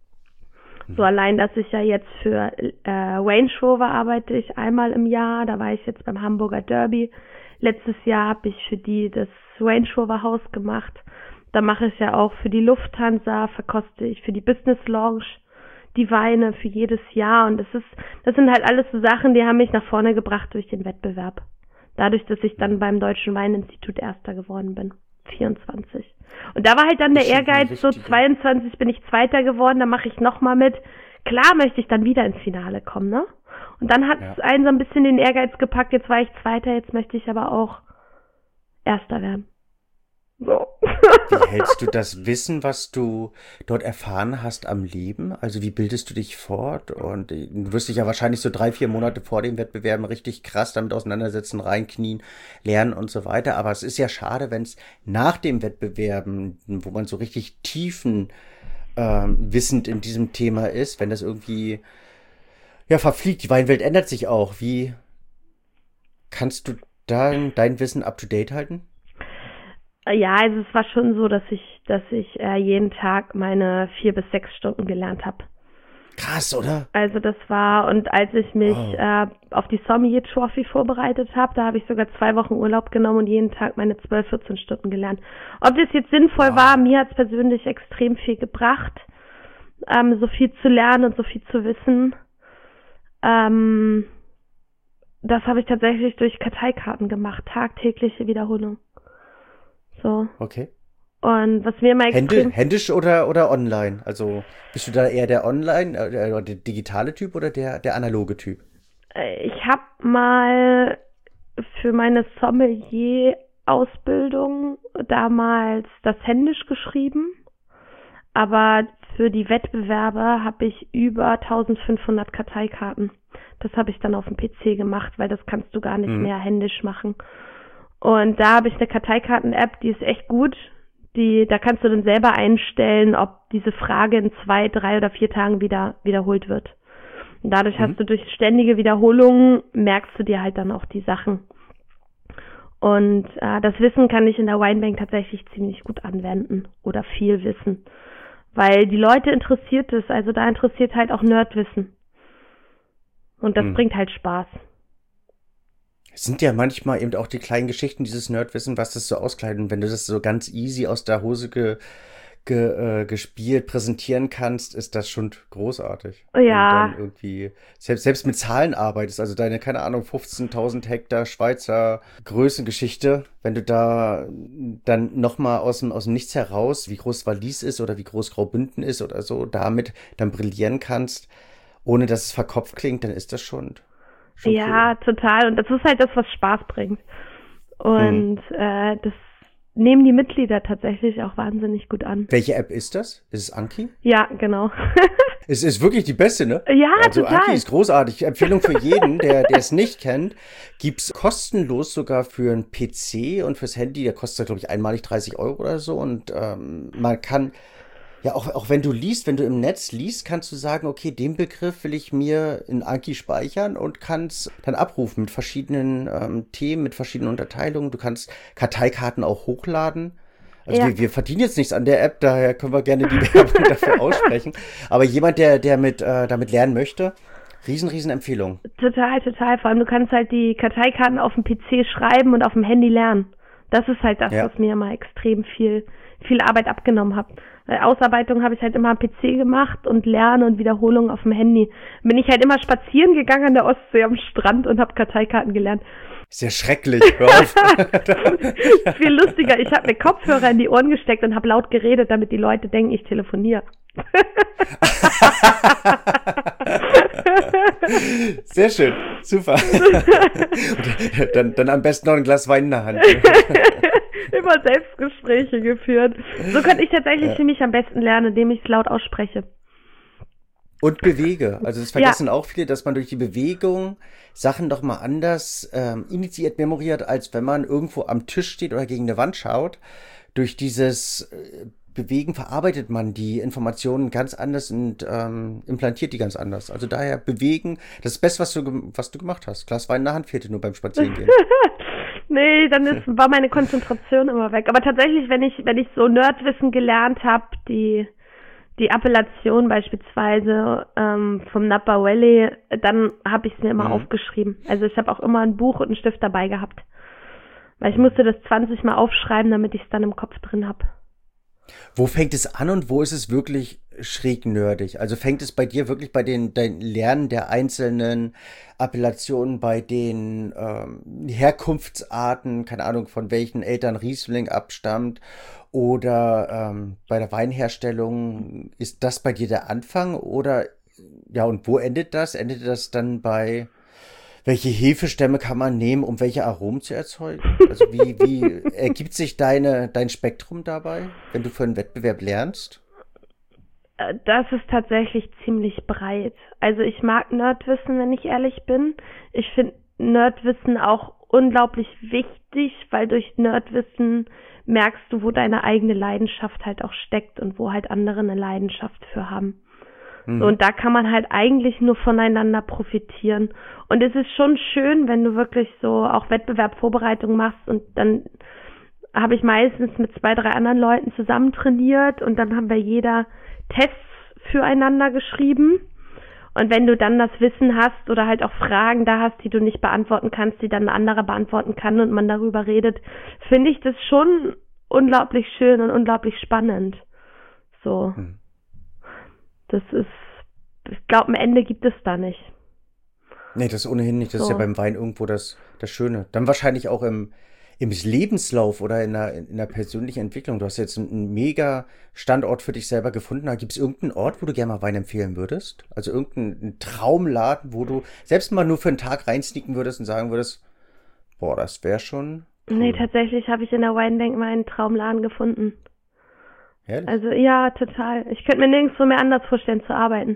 So allein, dass ich ja jetzt für äh, Range Rover arbeite ich einmal im Jahr, da war ich jetzt beim Hamburger Derby. Letztes Jahr habe ich für die das Range Rover Haus gemacht. Da mache ich ja auch für die Lufthansa, verkoste ich für die Business Lounge die Weine für jedes Jahr. Und das ist, das sind halt alles so Sachen, die haben mich nach vorne gebracht durch den Wettbewerb. Dadurch, dass ich dann beim Deutschen Weininstitut Erster geworden bin. vierundzwanzig. Und da war halt dann der Das ist eine Ehrgeiz, so richtige- zweiundzwanzig bin ich Zweiter geworden, da mache ich nochmal mit. Klar möchte ich dann wieder ins Finale kommen, ne? Und dann hat es Ja. einen so ein bisschen den Ehrgeiz gepackt, jetzt war ich Zweiter, jetzt möchte ich aber auch Erster werden. So. Wie hältst du das Wissen, was du dort erfahren hast, am Leben? Also wie bildest du dich fort? Und äh, du wirst dich ja wahrscheinlich so drei, vier Monate vor dem Wettbewerben richtig krass damit auseinandersetzen, reinknien, lernen und so weiter. Aber es ist ja schade, wenn es nach dem Wettbewerben, wo man so richtig tiefen ähm, wissend in diesem Thema ist, wenn das irgendwie ja verfliegt. Die Weinwelt ändert sich auch. Wie kannst du dann dein Wissen up to date halten? Ja, also es war schon so, dass ich, dass ich äh, jeden Tag meine vier bis sechs Stunden gelernt habe. Krass, oder? Also das war, und als ich mich Wow. äh, auf die Sommelier Trophy vorbereitet habe, da habe ich sogar zwei Wochen Urlaub genommen und jeden Tag meine zwölf, vierzehn Stunden gelernt. Ob das jetzt sinnvoll Wow. war, mir hat es persönlich extrem viel gebracht, ähm, so viel zu lernen und so viel zu wissen. Ähm, das habe ich tatsächlich durch Karteikarten gemacht, tagtägliche Wiederholung. So. Okay. Und was mir mal Hände, extrem... händisch oder, oder online? Also bist du da eher der Online, äh, der digitale Typ oder der, der analoge Typ? Äh, Ich habe mal für meine Sommelier-Ausbildung damals das händisch geschrieben, aber für die Wettbewerbe habe ich über eintausendfünfhundert Karteikarten. Das habe ich dann auf dem P C gemacht, weil das kannst du gar nicht Mhm. mehr händisch machen. Und da habe ich eine Karteikarten-App, die ist echt gut. Die, da kannst du dann selber einstellen, ob diese Frage in zwei, drei oder vier Tagen wieder wiederholt wird. Und dadurch Mhm. hast du durch ständige Wiederholungen, merkst du dir halt dann auch die Sachen. Und äh, das Wissen kann ich in der Winebank tatsächlich ziemlich gut anwenden oder viel Wissen. Weil die Leute interessiert es, also da interessiert halt auch Nerdwissen. Und das Mhm. bringt halt Spaß. Es sind ja manchmal eben auch die kleinen Geschichten, dieses Nerdwissen, was das so auskleidet. Und wenn du das so ganz easy aus der Hose ge ge, äh, gespielt, präsentieren kannst, ist das schon großartig. Ja. Wenn du dann irgendwie selbst, selbst mit Zahlen arbeitest, also deine, keine Ahnung, fünfzehntausend Hektar Schweizer Größengeschichte, wenn du da dann nochmal aus dem, aus dem Nichts heraus, wie groß Wallis ist oder wie groß Graubünden ist oder so, damit dann brillieren kannst, ohne dass es verkopft klingt, dann ist das schon, schon Ja, cool. total. Und das ist halt das, was Spaß bringt. Und hm. äh, das nehmen die Mitglieder tatsächlich auch wahnsinnig gut an. Welche App ist das? Ist es Anki? Ja, genau. Es ist wirklich die beste, ne? Ja, also total. Anki ist großartig. Empfehlung für jeden, der der es nicht kennt. Gibt's kostenlos sogar für einen P C und fürs Handy. Der kostet, glaube ich, einmalig dreißig Euro oder so. Und ähm, man kann, ja, auch, auch wenn du liest, wenn du im Netz liest, kannst du sagen, okay, den Begriff will ich mir in Anki speichern und kannst dann abrufen mit verschiedenen ähm, Themen, mit verschiedenen Unterteilungen. Du kannst Karteikarten auch hochladen. Also Ja. wir, wir verdienen jetzt nichts an der App, daher können wir gerne die Werbung dafür aussprechen. Aber jemand, der, der mit, äh, damit lernen möchte, riesen, riesen Empfehlung. Total, total. Vor allem, du kannst halt die Karteikarten auf dem P C schreiben und auf dem Handy lernen. Das ist halt das, Ja. was mir immer extrem viel, viel Arbeit abgenommen hat. Weil Ausarbeitung habe ich halt immer am P C gemacht und Lernen und Wiederholung auf dem Handy. Bin ich halt immer spazieren gegangen an der Ostsee am Strand und habe Karteikarten gelernt. Ist ja schrecklich, hör auf. Viel lustiger. Ich habe mir Kopfhörer in die Ohren gesteckt und habe laut geredet, damit die Leute denken, ich telefoniere. Sehr schön, super. Und dann, dann am besten noch ein Glas Wein in der Hand. Immer Selbstgespräche geführt. So kann ich tatsächlich Ja. für mich am besten lernen, indem ich es laut ausspreche. Und bewege. Also das vergessen auch viele, dass man durch die Bewegung Sachen doch mal anders ähm, initiiert memoriert, als wenn man irgendwo am Tisch steht oder gegen eine Wand schaut. Durch dieses äh, Bewegen verarbeitet man die Informationen ganz anders und ähm, implantiert die ganz anders. Also daher bewegen, das ist das Beste, was du, gem- was du gemacht hast. Glas Wein in der Hand fehlte nur beim Spazierengehen. Nee, dann ist, war meine Konzentration immer weg. Aber tatsächlich, wenn ich, wenn ich so Nerdwissen gelernt habe, die, die Appellation beispielsweise ähm, vom Napa Valley, dann habe ich es mir immer Mhm. aufgeschrieben. Also ich habe auch immer ein Buch und einen Stift dabei gehabt. Weil ich musste das zwanzig Mal aufschreiben, damit ich es dann im Kopf drin habe. Wo fängt es an und wo ist es wirklich schräg nerdig? Also fängt es bei dir wirklich bei den dein Lernen der einzelnen Appellationen, bei den ähm, Herkunftsarten, keine Ahnung, von welchen Eltern Riesling abstammt, oder ähm, bei der Weinherstellung, ist das bei dir der Anfang? Oder ja, und wo endet das? Endet das dann bei welche Hefestämme kann man nehmen, um welche Aromen zu erzeugen? Also wie, wie ergibt sich deine, dein Spektrum dabei, wenn du für einen Wettbewerb lernst? Äh, Das ist tatsächlich ziemlich breit. Also ich mag Nerdwissen, wenn ich ehrlich bin. Ich finde Nerdwissen auch unglaublich wichtig, weil durch Nerdwissen merkst du, wo deine eigene Leidenschaft halt auch steckt und wo halt andere eine Leidenschaft für haben. So, und da kann man halt eigentlich nur voneinander profitieren. Und es ist schon schön, wenn du wirklich so auch Wettbewerbsvorbereitung machst, und dann habe ich meistens mit zwei, drei anderen Leuten zusammen trainiert und dann haben wir jeder Tests füreinander geschrieben. Und wenn du dann das Wissen hast oder halt auch Fragen da hast, die du nicht beantworten kannst, die dann ein anderer beantworten kann und man darüber redet, finde ich das schon unglaublich schön und unglaublich spannend. So. Hm. Das ist, ich glaube, am Ende gibt es da nicht. Nee, das ohnehin nicht. Das ist So. ja beim Wein irgendwo das, das Schöne. Dann wahrscheinlich auch im, im Lebenslauf oder in der, in der persönlichen Entwicklung. Du hast jetzt einen, einen mega Standort für dich selber gefunden. Gibt es irgendeinen Ort, wo du gerne mal Wein empfehlen würdest? Also irgendeinen Traumladen, wo du selbst mal nur für einen Tag reinsneaken würdest und sagen würdest, boah, das wäre schon cool. Nee, tatsächlich habe ich in der Weinbank meinen Traumladen gefunden. Herrlich. Also ja, total. Ich könnte mir nirgendwo mehr anders vorstellen zu arbeiten.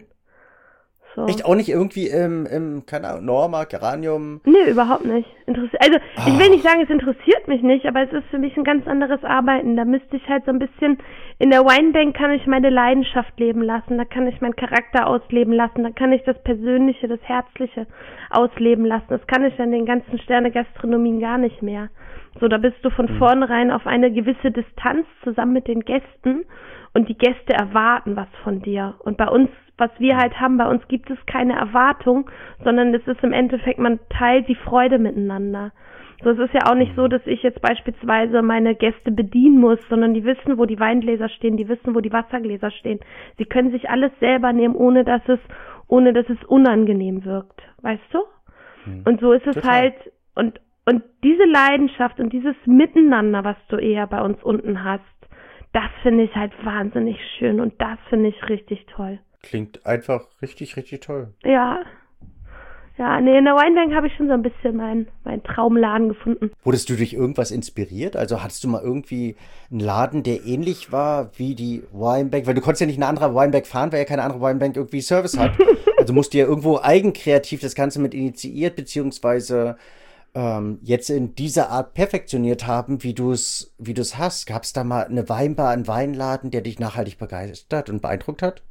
So. Echt auch nicht irgendwie im, im keine Ahnung, Norma, Geranium? Nee, überhaupt nicht. Interess- also ich will nicht sagen, es interessiert mich nicht, aber es ist für mich ein ganz anderes Arbeiten. Da müsste ich halt so ein bisschen, in der Weinbank kann ich meine Leidenschaft leben lassen, da kann ich meinen Charakter ausleben lassen, da kann ich das Persönliche, das Herzliche ausleben lassen. Das kann ich an den ganzen Sterne-Gastronomien gar nicht mehr. So, da bist du von Mhm. vornherein auf eine gewisse Distanz zusammen mit den Gästen und die Gäste erwarten was von dir. Und bei uns, was wir halt haben, bei uns gibt es keine Erwartung, sondern es ist im Endeffekt, man teilt die Freude miteinander. So, es ist ja auch nicht so, dass ich jetzt beispielsweise meine Gäste bedienen muss, sondern die wissen, wo die Weingläser stehen, die wissen, wo die Wassergläser stehen. Sie können sich alles selber nehmen, ohne dass es, ohne dass es unangenehm wirkt. Weißt du? Hm. Und so ist es Total. halt, und, und diese Leidenschaft und dieses Miteinander, was du eher bei uns unten hast, das finde ich halt wahnsinnig schön und das finde ich richtig toll. Klingt einfach richtig, richtig toll. Ja. Ja, nee, in der Winebank habe ich schon so ein bisschen meinen mein Traumladen gefunden. Wurdest du durch irgendwas inspiriert? Also hattest du mal irgendwie einen Laden, der ähnlich war wie die Winebank? Weil du konntest ja nicht eine andere Winebank fahren, weil ja keine andere Winebank irgendwie Service hat. Also musst du ja irgendwo eigenkreativ das Ganze mit initiiert, beziehungsweise ähm, jetzt in dieser Art perfektioniert haben, wie du es wie du es hast. Gab es da mal eine Weinbar, einen Weinladen, der dich nachhaltig begeistert und beeindruckt hat?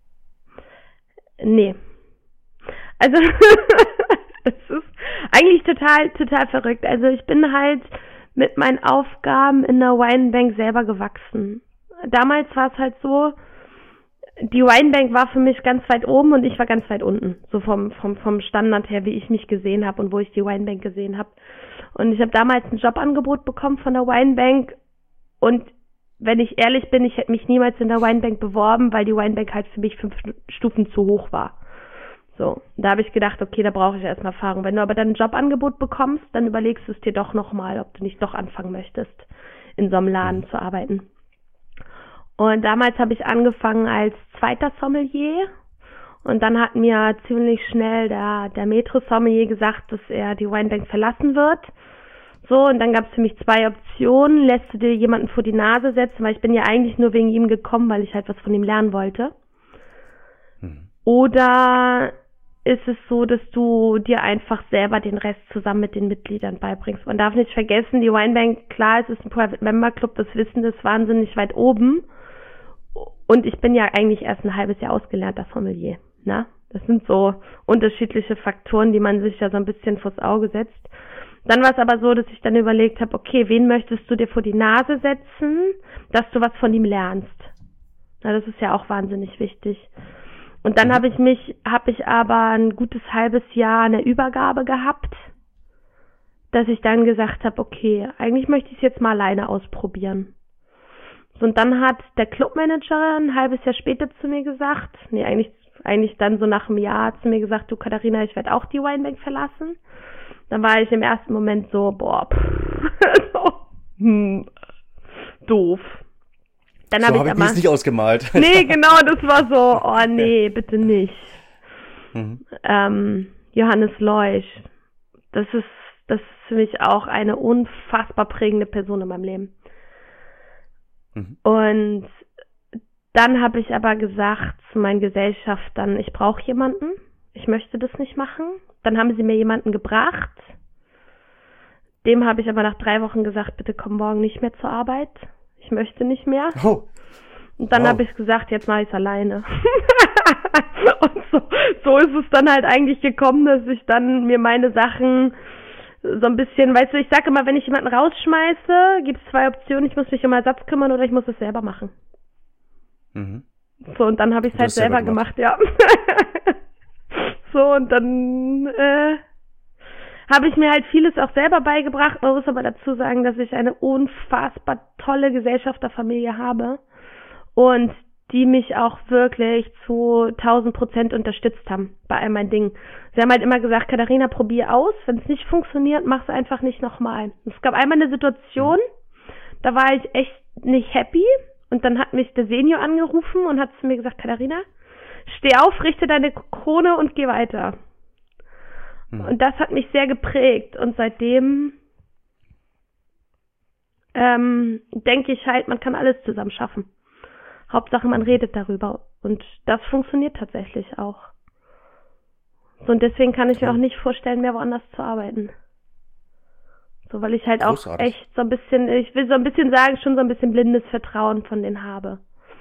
Nee. Also, es ist eigentlich total, total verrückt. Also ich bin halt mit meinen Aufgaben in der Winebank selber gewachsen. Damals war es halt so, die Winebank war für mich ganz weit oben und ich war ganz weit unten. So vom, vom, vom Standard her, wie ich mich gesehen habe und wo ich die Winebank gesehen habe. Und ich habe damals ein Jobangebot bekommen von der Winebank und wenn ich ehrlich bin, ich hätte mich niemals in der Winebank beworben, weil die Winebank halt für mich fünf Stufen zu hoch war. So, da habe ich gedacht, okay, da brauche ich erstmal Erfahrung. Wenn du aber dann ein Jobangebot bekommst, dann überlegst du es dir doch nochmal, ob du nicht doch anfangen möchtest, in so einem Laden mhm. zu arbeiten. Und damals habe ich angefangen als zweiter Sommelier und dann hat mir ziemlich schnell der, der Maître-Sommelier gesagt, dass er die Winebank verlassen wird. So, und dann gab es für mich zwei Optionen. Lässt du dir jemanden vor die Nase setzen, weil ich bin ja eigentlich nur wegen ihm gekommen, weil ich halt was von ihm lernen wollte. Mhm. Oder ist es so, dass du dir einfach selber den Rest zusammen mit den Mitgliedern beibringst. Man darf nicht vergessen, die Winebank, klar, es ist ein Private Member Club, das Wissen ist wahnsinnig weit oben. Und ich bin ja eigentlich erst ein halbes Jahr ausgelernter Sommelier, ne? Das sind so unterschiedliche Faktoren, die man sich ja so ein bisschen vors Auge setzt. Dann war es aber so, dass ich dann überlegt habe, okay, wen möchtest du dir vor die Nase setzen, dass du was von ihm lernst? Na, das ist ja auch wahnsinnig wichtig. Und dann habe ich mich, habe ich aber ein gutes halbes Jahr eine Übergabe gehabt, dass ich dann gesagt habe, okay, eigentlich möchte ich es jetzt mal alleine ausprobieren. Und dann hat der Clubmanager ein halbes Jahr später zu mir gesagt, nee, eigentlich, eigentlich dann so nach einem Jahr zu mir gesagt, du Katharina, ich werde auch die Winebank verlassen. Dann war ich im ersten Moment so, boah, pff, so, hm, doof. Dann so habe hab ich ich mir das nicht ausgemalt. Nee, genau, das war so, oh nee, bitte nicht. Mhm. Ähm, Johannes Leusch, das ist, das ist für mich auch eine unfassbar prägende Person in meinem Leben. Mhm. Und dann habe ich aber gesagt zu meinen Gesellschaftern, ich brauche jemanden, ich möchte das nicht machen. Dann haben sie mir jemanden gebracht. Dem habe ich aber nach drei Wochen gesagt, bitte komm morgen nicht mehr zur Arbeit. Ich möchte nicht mehr. Oh. Und dann oh. habe ich gesagt, jetzt mache ich es alleine. Und so, so ist es dann halt eigentlich gekommen, dass ich dann mir meine Sachen so ein bisschen, weißt du, ich sage immer, wenn ich jemanden rausschmeiße, gibt es zwei Optionen, ich muss mich um Ersatz kümmern oder ich muss es selber machen. Mhm. So, und dann habe ich es halt selber, selber gemacht, gemacht ja. So, und dann äh, habe ich mir halt vieles auch selber beigebracht. Man muss aber dazu sagen, dass ich eine unfassbar tolle Gesellschafterfamilie habe und die mich auch wirklich zu tausend Prozent unterstützt haben bei all meinen Dingen. Sie haben halt immer gesagt, Katharina, probier aus. Wenn es nicht funktioniert, mach es einfach nicht nochmal. Es gab einmal eine Situation, da war ich echt nicht happy und dann hat mich der Senior angerufen und hat zu mir gesagt, Katharina, steh auf, richte deine Krone und geh weiter. Hm. Und das hat mich sehr geprägt. Und seitdem ähm, denke ich halt, man kann alles zusammen schaffen. Hauptsache, man redet darüber. Und das funktioniert tatsächlich auch. So, und deswegen kann ich mir auch nicht vorstellen, mehr woanders zu arbeiten. So, weil ich halt Großartig. Auch echt so ein bisschen, ich will so ein bisschen sagen, schon so ein bisschen blindes Vertrauen von denen habe.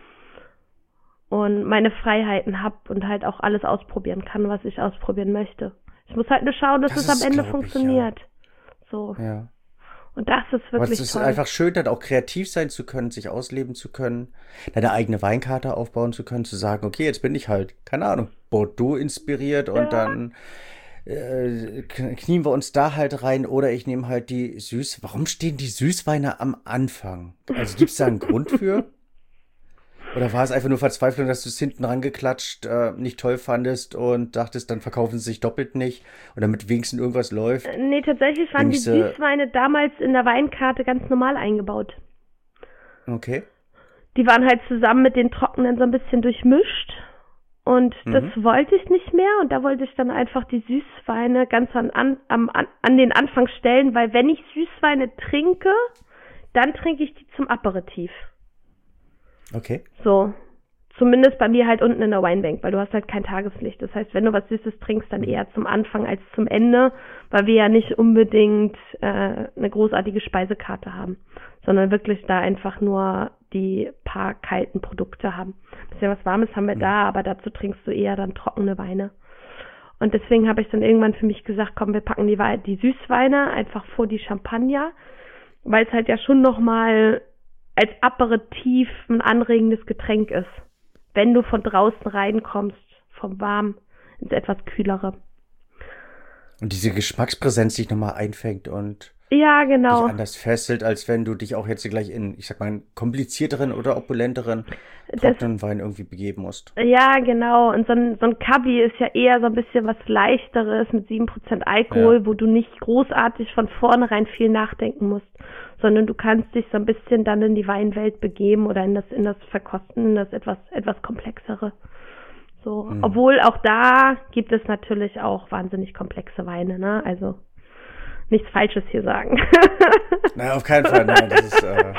Und meine Freiheiten habe und halt auch alles ausprobieren kann, was ich ausprobieren möchte. Ich muss halt nur schauen, dass das es am Ende funktioniert. Ich, ja. So. Ja. Und das ist wirklich Aber es ist toll. einfach schön, dann auch kreativ sein zu können, sich ausleben zu können, deine eigene Weinkarte aufbauen zu können, zu sagen, okay, jetzt bin ich halt, keine Ahnung, Bordeaux inspiriert und ja. dann äh, knien wir uns da halt rein oder ich nehme halt die Süß... Warum stehen die Süßweine am Anfang? Also gibt es da einen Grund für? Oder war es einfach nur Verzweiflung, dass du es hinten rangeklatscht äh, nicht toll fandest und dachtest, dann verkaufen sie sich doppelt nicht und damit wenigstens irgendwas läuft? Nee, tatsächlich waren die Süßweine damals in der Weinkarte ganz normal eingebaut. Okay. Die waren halt zusammen mit den Trockenen so ein bisschen durchmischt und mhm. das wollte ich nicht mehr und da wollte ich dann einfach die Süßweine ganz an, an, an, an den Anfang stellen, weil wenn ich Süßweine trinke, dann trinke ich die zum Aperitif. Okay. So, zumindest bei mir halt unten in der Weinbank, weil du hast halt kein Tageslicht. Das heißt, wenn du was Süßes trinkst, dann eher zum Anfang als zum Ende, weil wir ja nicht unbedingt äh, eine großartige Speisekarte haben, sondern wirklich da einfach nur die paar kalten Produkte haben. Ein bisschen was Warmes haben wir da, aber dazu trinkst du eher dann trockene Weine. Und deswegen habe ich dann irgendwann für mich gesagt, komm, wir packen die, We- die Süßweine einfach vor die Champagner, weil es halt ja schon nochmal als Aperitif ein anregendes Getränk ist, wenn du von draußen reinkommst, vom Warm ins etwas Kühlere. Und diese Geschmackspräsenz dich nochmal einfängt und ja, genau. dich anders fesselt, als wenn du dich auch jetzt gleich in, ich sag mal, einen komplizierteren oder opulenteren trockenen das, Wein irgendwie begeben musst. Ja, genau. Und so ein, so ein Cuvée ist ja eher so ein bisschen was Leichteres mit sieben Prozent Alkohol, ja. wo du nicht großartig von vornherein viel nachdenken musst, sondern du kannst dich so ein bisschen dann in die Weinwelt begeben oder in das, in das Verkosten, in das etwas, etwas komplexere. So, mhm. Obwohl auch da gibt es natürlich auch wahnsinnig komplexe Weine, ne? Also nichts Falsches hier sagen. Nein, auf keinen Fall. Nein, das ist, äh,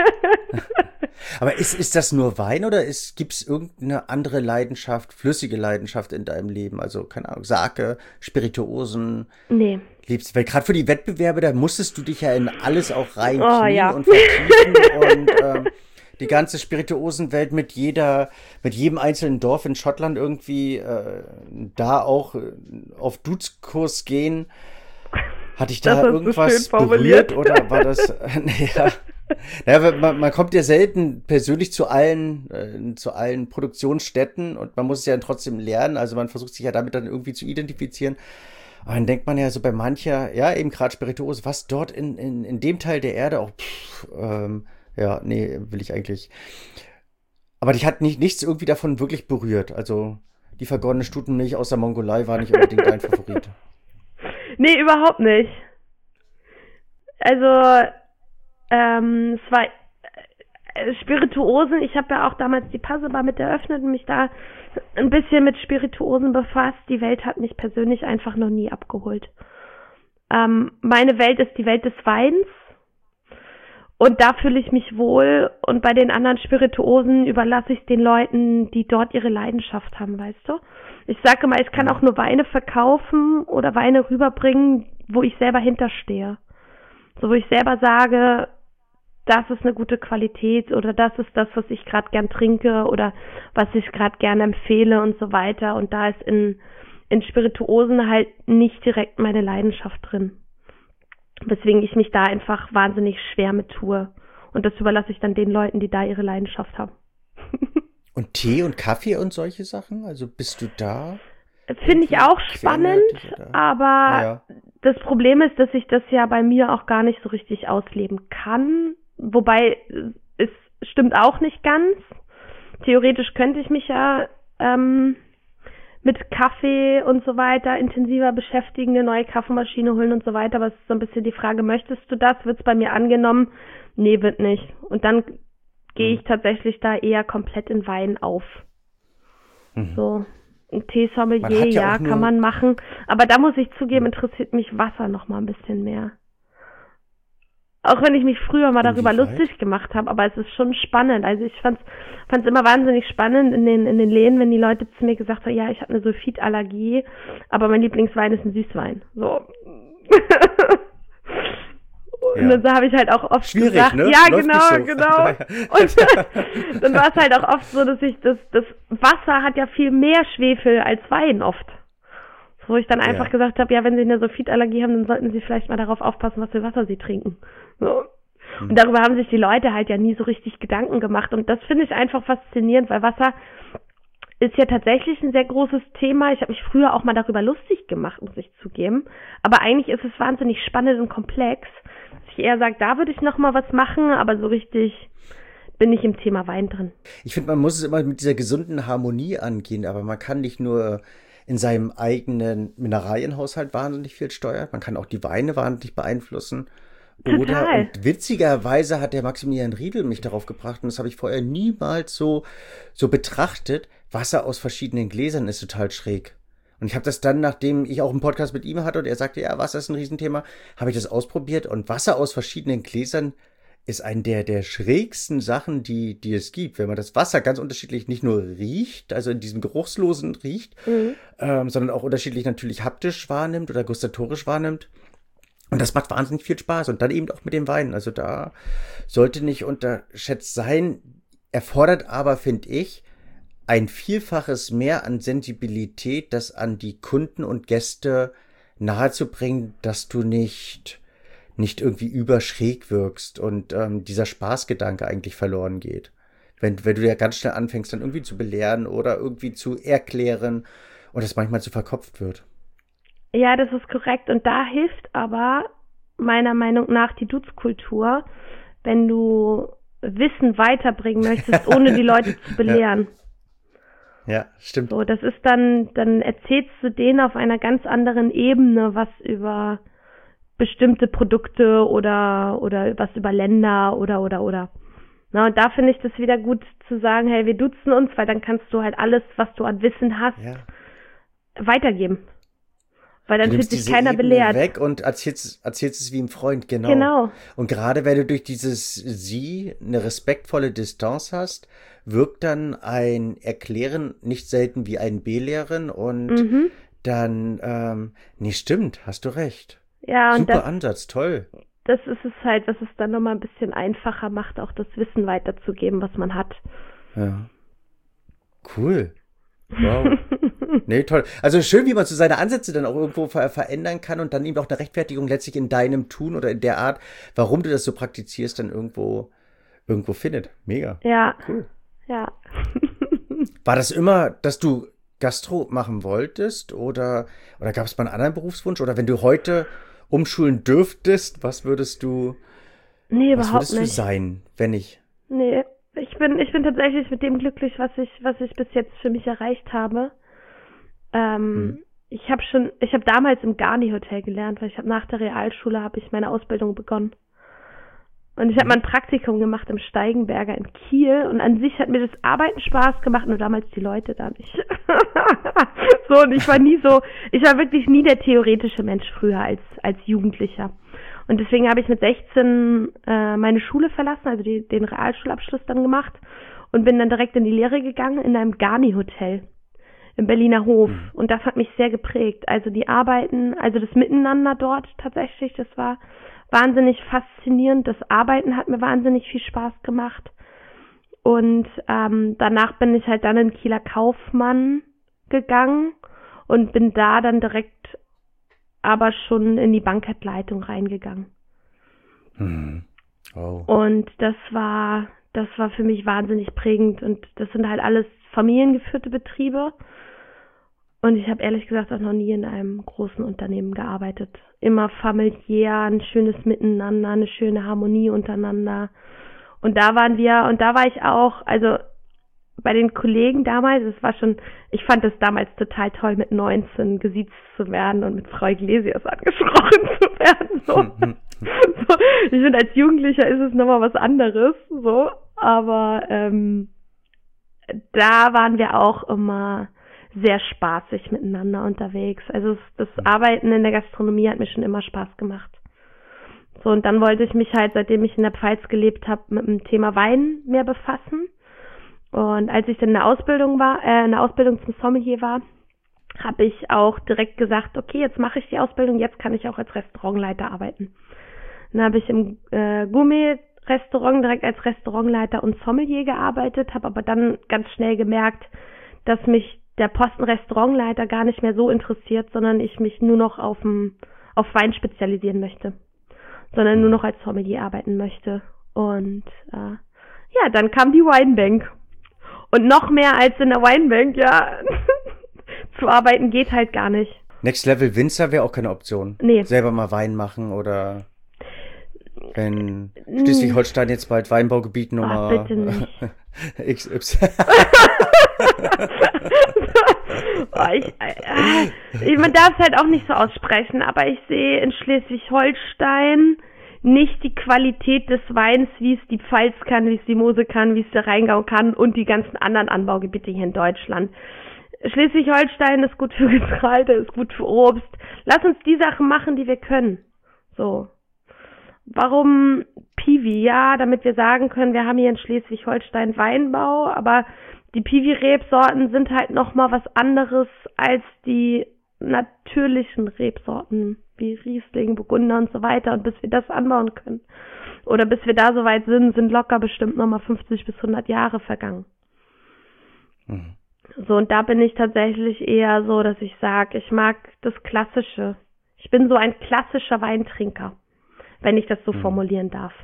aber ist, ist das nur Wein oder gibt es irgendeine andere Leidenschaft, flüssige Leidenschaft in deinem Leben? Also, keine Ahnung, Sake, Spirituosen? Nee. Liebst, weil gerade für die Wettbewerbe, da musstest du dich ja in alles auch reinknien oh, ja. und vertiefen und ähm, die ganze Spirituosenwelt mit jeder, mit jedem einzelnen Dorf in Schottland irgendwie äh, da auch äh, auf Dudeskurs gehen. Hatte ich da irgendwas so berührt oder war das, äh, naja, naja, man, man kommt ja selten persönlich zu allen, äh, zu allen Produktionsstätten und man muss es ja trotzdem lernen, also man versucht sich ja damit dann irgendwie zu identifizieren. Aber dann denkt man ja so bei mancher, ja eben gerade Spirituose, was dort in, in, in dem Teil der Erde auch, pff, ähm, ja, nee, will ich eigentlich. Aber dich hat nicht, nichts irgendwie davon wirklich berührt, also die vergorene Stutenmilch aus der Mongolei war nicht unbedingt dein Favorit. Nee, überhaupt nicht. Also, ähm, es war äh, Spirituosen, ich habe ja auch damals die Passebar mit eröffnet und mich da ein bisschen mit Spirituosen befasst. Die Welt hat mich persönlich einfach noch nie abgeholt. Ähm, meine Welt ist die Welt des Weins und da fühle ich mich wohl und bei den anderen Spirituosen überlasse ich es den Leuten, die dort ihre Leidenschaft haben, weißt du? Ich sage mal, ich kann auch nur Weine verkaufen oder Weine rüberbringen, wo ich selber hinterstehe. So, wo ich selber sage, das ist eine gute Qualität oder das ist das, was ich gerade gern trinke oder was ich gerade gerne empfehle und so weiter. Und da ist in, in Spirituosen halt nicht direkt meine Leidenschaft drin. Weswegen ich mich da einfach wahnsinnig schwer mit tue. Und das überlasse ich dann den Leuten, die da ihre Leidenschaft haben. Und Tee und Kaffee und solche Sachen? Also bist du da? Finde ich auch spannend, aber ja. Das Problem ist, dass ich das ja bei mir auch gar nicht so richtig ausleben kann. Wobei, es stimmt auch nicht ganz. Theoretisch könnte ich mich ja ähm, mit Kaffee und so weiter intensiver beschäftigen, eine neue Kaffeemaschine holen und so weiter. Aber es ist so ein bisschen die Frage, möchtest du das? Wird es bei mir angenommen? Nee, wird nicht. Und dann gehe ich tatsächlich da eher komplett in Wein auf. Mhm. So, ein Teesommelier, ja, ja kann man machen. Aber da muss ich zugeben, interessiert mich Wasser noch mal ein bisschen mehr. Auch wenn ich mich früher mal darüber lustig gemacht habe, aber es ist schon spannend. Also ich fand's, fand's immer wahnsinnig spannend in den, in den Läden, wenn die Leute zu mir gesagt haben, ja, ich habe eine Sulfitallergie, aber mein Lieblingswein ist ein Süßwein. So. Und ja. dann habe ich halt auch oft Schwierig, gesagt, ne? ja, Läuft genau, so. genau. Und dann war es halt auch oft so, dass ich das, das Wasser hat ja viel mehr Schwefel als Wein oft. Wo ich dann einfach ja. gesagt habe, ja, wenn Sie eine Sulfitallergie haben, dann sollten Sie vielleicht mal darauf aufpassen, was für Wasser Sie trinken. So. Mhm. Und darüber haben sich die Leute halt ja nie so richtig Gedanken gemacht. Und das finde ich einfach faszinierend, weil Wasser ist ja tatsächlich ein sehr großes Thema. Ich habe mich früher auch mal darüber lustig gemacht, muss ich zugeben. Aber eigentlich ist es wahnsinnig spannend und komplex. Dass ich eher sage, da würde ich noch mal was machen, aber so richtig bin ich im Thema Wein drin. Ich finde, man muss es immer mit dieser gesunden Harmonie angehen, aber man kann nicht nur in seinem eigenen Mineralienhaushalt wahnsinnig viel steuern, man kann auch die Weine wahnsinnig beeinflussen. Oder, Total. und witzigerweise hat der Maximilian Riedel mich darauf gebracht, und das habe ich vorher niemals so, so betrachtet, Wasser aus verschiedenen Gläsern ist total schräg. Und ich habe das dann, nachdem ich auch einen Podcast mit ihm hatte und er sagte, ja, Wasser ist ein Riesenthema, habe ich das ausprobiert und Wasser aus verschiedenen Gläsern ist eine der, der schrägsten Sachen, die, die es gibt. Wenn man das Wasser ganz unterschiedlich nicht nur riecht, also in diesem Geruchslosen riecht, mhm. ähm, sondern auch unterschiedlich natürlich haptisch wahrnimmt oder gustatorisch wahrnimmt. Und das macht wahnsinnig viel Spaß. Und dann eben auch mit dem Wein. Also da sollte nicht unterschätzt sein, erfordert aber, finde ich, ein Vielfaches mehr an Sensibilität, das an die Kunden und Gäste nahezubringen, dass du nicht, nicht irgendwie überschräg wirkst und ähm, dieser Spaßgedanke eigentlich verloren geht. Wenn, wenn du ja ganz schnell anfängst, dann irgendwie zu belehren oder irgendwie zu erklären und es manchmal zu verkopft wird. Ja, das ist korrekt. Und da hilft aber meiner Meinung nach die Duzkultur, wenn du Wissen weiterbringen möchtest, ohne die Leute zu belehren. Ja, ja, stimmt. So, das ist dann, dann erzählst du denen auf einer ganz anderen Ebene was über bestimmte Produkte oder, oder was über Länder oder, oder, oder. Na, und da finde ich das wieder gut zu sagen, hey, wir duzen uns, weil dann kannst du halt alles, was du an Wissen hast, ja. weitergeben. Weil dann fühlt sich keiner Ebene belehrt. Weg und erzählst, erzählst es wie ein Freund, genau. Genau. Und gerade wenn du durch dieses Sie eine respektvolle Distanz hast, wirkt dann ein Erklären nicht selten wie ein Belehren und mhm. dann, ähm, nee, stimmt, hast du recht. Ja, und super das, Ansatz, toll. Das ist es halt, was es dann nochmal ein bisschen einfacher macht, auch das Wissen weiterzugeben, was man hat. Ja. Cool. Wow. Nee, toll. Also schön, wie man so seine Ansätze dann auch irgendwo ver- verändern kann und dann eben auch eine Rechtfertigung letztlich in deinem Tun oder in der Art, warum du das so praktizierst, dann irgendwo, irgendwo findet. Mega. Ja. Cool. Ja. War das immer, dass du Gastro machen wolltest oder, oder gab es mal einen anderen Berufswunsch? Oder wenn du heute umschulen dürftest, was würdest du, nee, was überhaupt würdest nicht. du sein, wenn nicht? Nee, ich bin, ich bin tatsächlich mit dem glücklich, was ich, was ich bis jetzt für mich erreicht habe. Ähm, hm. Ich habe schon, ich habe damals im Garni-Hotel gelernt, weil ich habe nach der Realschule habe ich meine Ausbildung begonnen. Und ich habe mal ein Praktikum gemacht im Steigenberger in Kiel und an sich hat mir das Arbeiten Spaß gemacht, nur damals die Leute da nicht. So, und ich war nie so, ich war wirklich nie der theoretische Mensch früher als, als Jugendlicher. Und deswegen habe ich mit sechzehn äh, meine Schule verlassen, also die, den Realschulabschluss dann gemacht und bin dann direkt in die Lehre gegangen in einem Garni-Hotel im Berliner Hof. Und das hat mich sehr geprägt. Also die Arbeiten, also das Miteinander dort tatsächlich, das war wahnsinnig faszinierend. Das Arbeiten hat mir wahnsinnig viel Spaß gemacht. Und ähm, danach bin ich halt dann in Kieler Kaufmann gegangen und bin da dann direkt aber schon in die Bankettleitung reingegangen. Mhm. Oh. Und das war, das war für mich wahnsinnig prägend. Und das sind halt alles familiengeführte Betriebe. Und ich habe ehrlich gesagt auch noch nie in einem großen Unternehmen gearbeitet. Immer familiär, ein schönes Miteinander, eine schöne Harmonie untereinander. Und da waren wir, und da war ich auch, also bei den Kollegen damals, es war schon, ich fand es damals total toll, mit neunzehn gesiezt zu werden und mit Frau Iglesias angesprochen zu werden. So. So, ich finde, als Jugendlicher ist es nochmal was anderes, so, aber ähm, da waren wir auch immer sehr spaßig miteinander unterwegs. Also das Arbeiten in der Gastronomie hat mir schon immer Spaß gemacht. So, und dann wollte ich mich halt, seitdem ich in der Pfalz gelebt habe, mit dem Thema Wein mehr befassen. Und als ich dann in der Ausbildung war, äh, in der Ausbildung zum Sommelier war, habe ich auch direkt gesagt, okay, jetzt mache ich die Ausbildung, jetzt kann ich auch als Restaurantleiter arbeiten. Dann habe ich im äh, Gourmet-Restaurant direkt als Restaurantleiter und Sommelier gearbeitet, habe aber dann ganz schnell gemerkt, dass mich der Posten Restaurantleiter gar nicht mehr so interessiert, sondern ich mich nur noch auf, dem, auf Wein spezialisieren möchte, sondern nur noch als Sommelier arbeiten möchte. Und äh, ja, dann kam die Winebank. Und noch mehr als in der Weinbank, ja, zu arbeiten geht halt gar nicht. Next Level Winzer wäre auch keine Option. Nee. Selber mal Wein machen oder wenn Schleswig-Holstein jetzt bald Weinbaugebiet Nummer Ach, bitte nicht. X Y. oh, ich, äh, man darf es halt auch nicht so aussprechen, aber ich sehe in Schleswig-Holstein nicht die Qualität des Weins, wie es die Pfalz kann, wie es die Mosel kann, wie es der Rheingau kann und die ganzen anderen Anbaugebiete hier in Deutschland. Schleswig-Holstein ist gut für Getreide, ist gut für Obst. Lass uns die Sachen machen, die wir können. So. Warum Piwi? Ja, damit wir sagen können, wir haben hier in Schleswig-Holstein Weinbau, aber die Piwi-Rebsorten sind halt nochmal was anderes als die natürlichen Rebsorten, wie Riesling, Burgunder und so weiter. Und bis wir das anbauen können, oder bis wir da so weit sind, sind locker bestimmt nochmal fünfzig bis hundert Jahre vergangen. Mhm. So, und da bin ich tatsächlich eher so, dass ich sage, ich mag das Klassische. Ich bin so ein klassischer Weintrinker, wenn ich das so mhm. formulieren darf.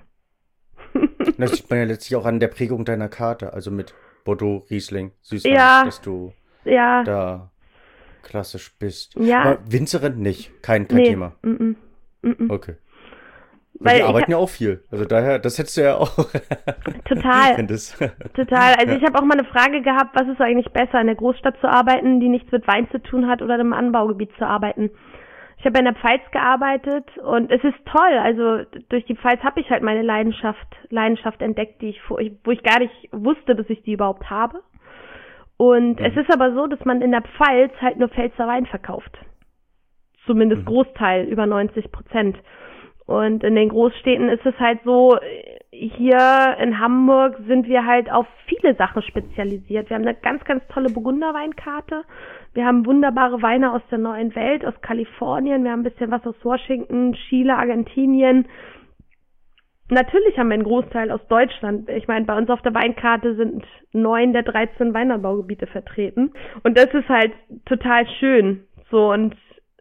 Das sieht man ja letztlich auch an der Prägung deiner Karte, also mit Bordeaux, Riesling, Süßwein, ja, dass du ja. da klassisch bist. Ja. Aber Winzerin nicht, kein, kein nee. Thema. Mm-mm. Mm-mm. Okay. Weil die arbeiten ha- ja auch viel. Also daher, das hättest du ja auch. Total. Total. Also ja. Ich habe auch mal eine Frage gehabt, was ist eigentlich besser, in der Großstadt zu arbeiten, die nichts mit Wein zu tun hat, oder im Anbaugebiet zu arbeiten. Ich habe in der Pfalz gearbeitet und es ist toll. Also durch die Pfalz habe ich halt meine Leidenschaft, Leidenschaft entdeckt, die ich, wo ich gar nicht wusste, dass ich die überhaupt habe. Und mhm. es ist aber so, dass man in der Pfalz halt nur Pfälzer Wein verkauft. Zumindest mhm. Großteil, über neunzig Prozent. Und in den Großstädten ist es halt so, hier in Hamburg sind wir halt auf viele Sachen spezialisiert. Wir haben eine ganz, ganz tolle Burgunderweinkarte. Wir haben wunderbare Weine aus der neuen Welt, aus Kalifornien. Wir haben ein bisschen was aus Washington, Chile, Argentinien. Natürlich haben wir einen Großteil aus Deutschland. Ich meine, bei uns auf der Weinkarte sind neun der dreizehn Weinanbaugebiete vertreten. Und das ist halt total schön. So, und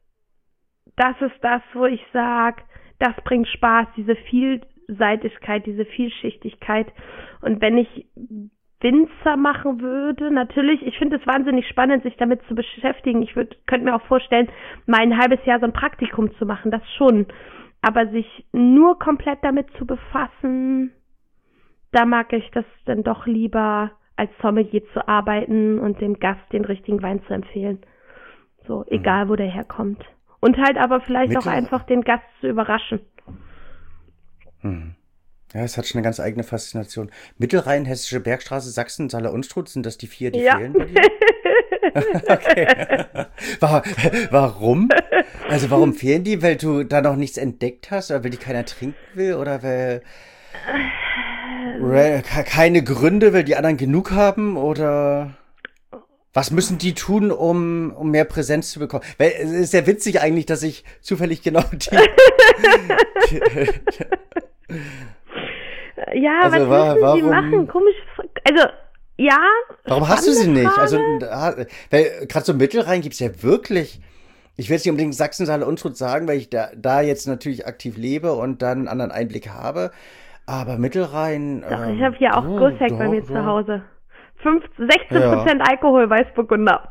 das ist das, wo ich sage, das bringt Spaß, diese Vielseitigkeit, diese Vielschichtigkeit. Und wenn ich Winzer machen würde, natürlich, ich finde es wahnsinnig spannend, sich damit zu beschäftigen. Ich würde, könnte mir auch vorstellen, mal ein halbes Jahr so ein Praktikum zu machen, das schon. Aber sich nur komplett damit zu befassen, da mag ich das dann doch lieber, als Sommelier zu arbeiten und dem Gast den richtigen Wein zu empfehlen. So, egal mhm. wo der herkommt. Und halt aber vielleicht Mittel- auch einfach den Gast zu überraschen. Hm. Ja, es hat schon eine ganz eigene Faszination. Mittelrhein, Hessische Bergstraße, Sachsen, Saale Unstrut, sind das die vier, die ja. fehlen bei dir? Okay. War, warum? Also warum fehlen die? Weil du da noch nichts entdeckt hast? Oder weil die keiner trinken will? Oder weil, weil keine Gründe, weil die anderen genug haben? Oder... Was müssen die tun, um, um mehr Präsenz zu bekommen? Weil es ist ja witzig eigentlich, dass ich zufällig genau die... ja, also was war, müssen warum, sie machen? Komisch. Also, ja. Warum hast du sie nicht? Frage. Also, weil gerade so Mittelrhein gibt's ja wirklich... Ich will jetzt nicht unbedingt Sachsen, Saale, Unstrut sagen, weil ich da, da jetzt natürlich aktiv lebe und dann einen anderen Einblick habe. Aber Mittelrhein... Doch, ähm, ich habe hier auch oh, Gussek bei doch, mir doch. zu Hause. sechzehn Prozent ja. Alkohol, Weißburgunder.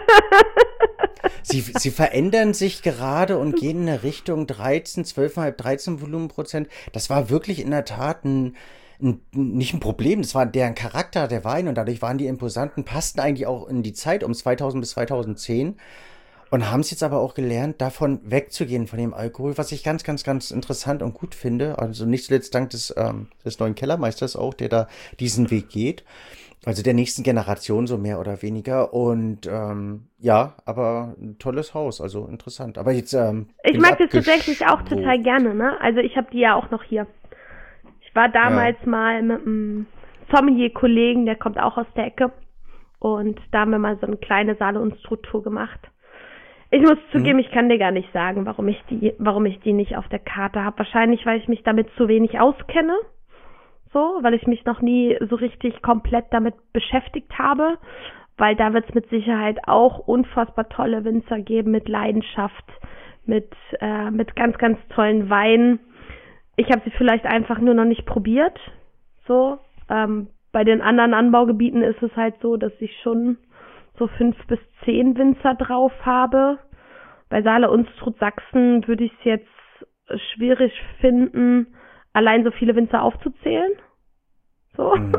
Sie, sie verändern sich gerade und gehen in eine Richtung dreizehn, zwölf Komma fünf, dreizehn Volumenprozent. Das war wirklich in der Tat ein, ein, nicht ein Problem. Das war deren Charakter, der Wein, und dadurch waren die imposanten, passten eigentlich auch in die Zeit um zweitausend bis zweitausendzehn und haben es jetzt aber auch gelernt, davon wegzugehen, von dem Alkohol, was ich ganz, ganz, ganz interessant und gut finde. Also nicht zuletzt dank des, ähm, des neuen Kellermeisters auch, der da diesen Weg geht. Also der nächsten Generation so mehr oder weniger. Und ähm, ja, aber ein tolles Haus, also interessant. Aber jetzt ähm, ich mag das tatsächlich auch total gerne, ne? Also ich habe die ja auch noch hier. Ich war damals ja. mal mit einem Sommelier-Kollegen, der kommt auch aus der Ecke. Und da haben wir mal so eine kleine Saale und Struktur gemacht. Ich muss zugeben, hm. ich kann dir gar nicht sagen, warum ich die, warum ich die nicht auf der Karte habe. Wahrscheinlich, weil ich mich damit zu wenig auskenne. So, weil ich mich noch nie so richtig komplett damit beschäftigt habe, weil da wird es mit Sicherheit auch unfassbar tolle Winzer geben mit Leidenschaft, mit äh, mit ganz, ganz tollen Weinen. Ich habe sie vielleicht einfach nur noch nicht probiert, so, ähm, bei den anderen Anbaugebieten ist es halt so, dass ich schon so fünf bis zehn Winzer drauf habe. Bei Saale, Unstrut, Sachsen würde ich es jetzt schwierig finden, allein so viele Winzer aufzuzählen. So. Mhm.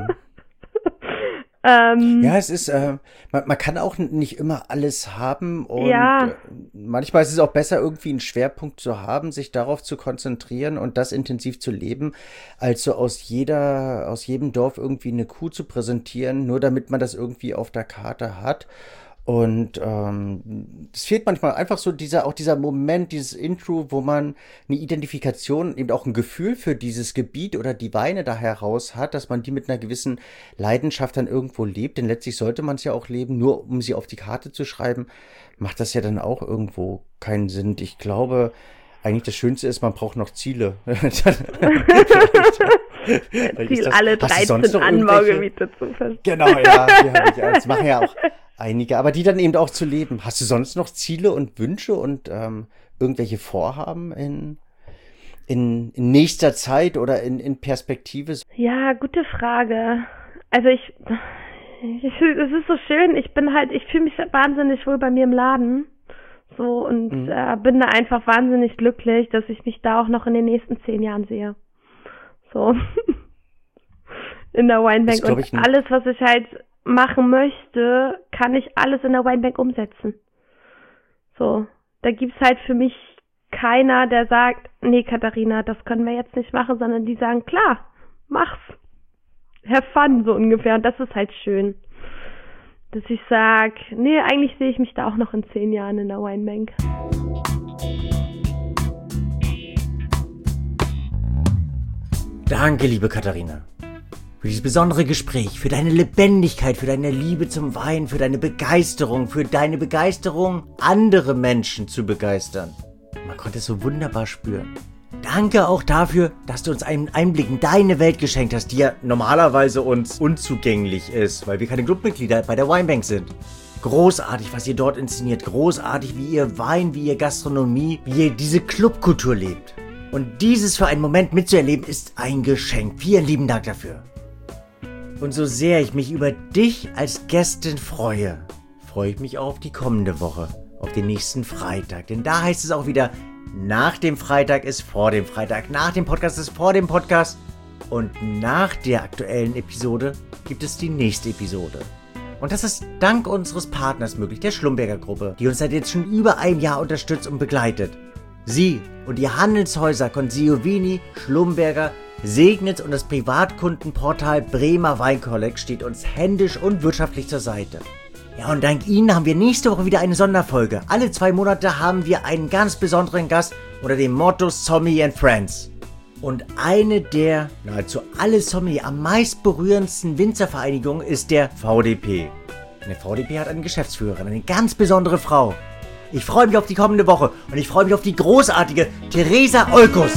ähm, ja, es ist, äh, man, man kann auch nicht immer alles haben und ja. äh, manchmal ist es auch besser, irgendwie einen Schwerpunkt zu haben, sich darauf zu konzentrieren und das intensiv zu leben, als so aus jeder, aus jedem Dorf irgendwie eine Kuh zu präsentieren, nur damit man das irgendwie auf der Karte hat. Und ähm, es fehlt manchmal einfach so dieser, auch dieser Moment, dieses Intro, wo man eine Identifikation, eben auch ein Gefühl für dieses Gebiet oder die Weine da heraus hat, dass man die mit einer gewissen Leidenschaft dann irgendwo lebt. Denn letztlich sollte man es ja auch leben, nur um sie auf die Karte zu schreiben, macht das ja dann auch irgendwo keinen Sinn. Ich glaube, eigentlich das Schönste ist, man braucht noch Ziele. Ziel, alle dreizehn Anbaugebiete zu verstehen. Genau, ja, die habe ich. Das machen ja auch einige, aber die dann eben auch zu leben. Hast du sonst noch Ziele und Wünsche und ähm, irgendwelche Vorhaben in, in, in nächster Zeit oder in, in Perspektive? Ja, gute Frage. Also ich, ich, es ist so schön, ich bin halt, ich fühle mich wahnsinnig wohl bei mir im Laden. So, und mhm. äh, bin da einfach wahnsinnig glücklich, dass ich mich da auch noch in den nächsten zehn Jahren sehe. So. In der Winebank. Das, und ich, alles, was ich halt machen möchte, kann ich alles in der Winebank umsetzen. So. Da gibt's halt für mich keiner, der sagt, nee, Katharina, das können wir jetzt nicht machen, sondern die sagen, klar, mach's. Have fun, so ungefähr. Und das ist halt schön. Dass ich sag, nee, eigentlich sehe ich mich da auch noch in zehn Jahren in der Winebank. Danke, liebe Katharina, für dieses besondere Gespräch, für deine Lebendigkeit, für deine Liebe zum Wein, für deine Begeisterung, für deine Begeisterung, andere Menschen zu begeistern. Man konnte es so wunderbar spüren. Danke auch dafür, dass du uns einen Einblick in deine Welt geschenkt hast, die ja normalerweise uns unzugänglich ist, weil wir keine Clubmitglieder bei der Winebank sind. Großartig, was ihr dort inszeniert. Großartig, wie ihr Wein, wie ihr Gastronomie, wie ihr diese Clubkultur lebt. Und dieses für einen Moment mitzuerleben, ist ein Geschenk. Vielen lieben Dank dafür. Und so sehr ich mich über dich als Gästin freue, freue ich mich auch auf die kommende Woche, auf den nächsten Freitag. Denn da heißt es auch wieder, nach dem Freitag ist vor dem Freitag, nach dem Podcast ist vor dem Podcast und nach der aktuellen Episode gibt es die nächste Episode. Und das ist dank unseres Partners möglich, der Schlumberger Gruppe, die uns seit jetzt schon über ein Jahr unterstützt und begleitet. Sie und die Handelshäuser Consigliovini, Schlumberger, Segnitz und das Privatkundenportal Bremer Weinkolleg steht uns händisch und wirtschaftlich zur Seite. Ja, und dank Ihnen haben wir nächste Woche wieder eine Sonderfolge. Alle zwei Monate haben wir einen ganz besonderen Gast unter dem Motto Sommelier and Friends. Und eine der nahezu alle Sommelier am meist berührendsten Winzervereinigungen ist der V D P. Und der V D P hat eine Geschäftsführerin, eine ganz besondere Frau. Ich freue mich auf die kommende Woche und ich freue mich auf die großartige Theresa Olkus.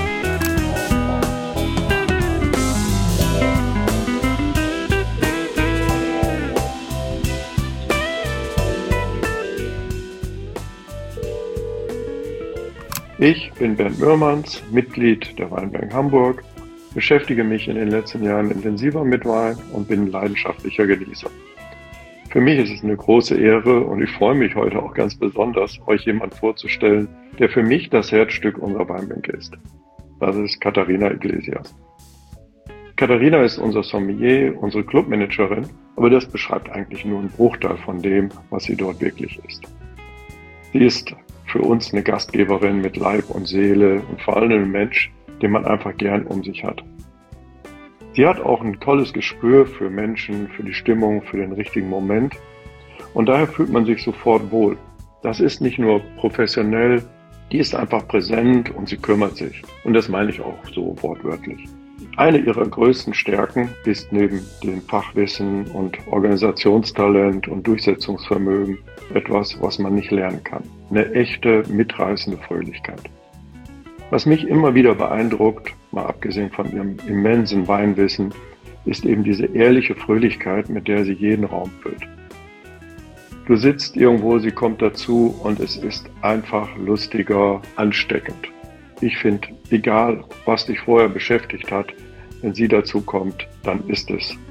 Ich bin Bernd Mürmanns, Mitglied der Weinbank Hamburg, beschäftige mich in den letzten Jahren intensiver mit Wein und bin leidenschaftlicher Genießer. Für mich ist es eine große Ehre und ich freue mich heute auch ganz besonders, euch jemand vorzustellen, der für mich das Herzstück unserer Weinbank ist. Das ist Katharina Iglesias. Katharina ist unser Sommelier, unsere Clubmanagerin, aber das beschreibt eigentlich nur einen Bruchteil von dem, was sie dort wirklich ist. Sie ist für uns eine Gastgeberin mit Leib und Seele und vor allem ein Mensch, den man einfach gern um sich hat. Sie hat auch ein tolles Gespür für Menschen, für die Stimmung, für den richtigen Moment und daher fühlt man sich sofort wohl. Das ist nicht nur professionell, die ist einfach präsent und sie kümmert sich. Und das meine ich auch so wortwörtlich. Eine ihrer größten Stärken ist neben dem Fachwissen und Organisationstalent und Durchsetzungsvermögen etwas, was man nicht lernen kann. Eine echte, mitreißende Fröhlichkeit. Was mich immer wieder beeindruckt, mal abgesehen von ihrem immensen Weinwissen, ist eben diese ehrliche Fröhlichkeit, mit der sie jeden Raum füllt. Du sitzt irgendwo, sie kommt dazu und es ist einfach lustiger, ansteckend. Ich finde, egal was dich vorher beschäftigt hat, wenn sie dazu kommt, dann ist es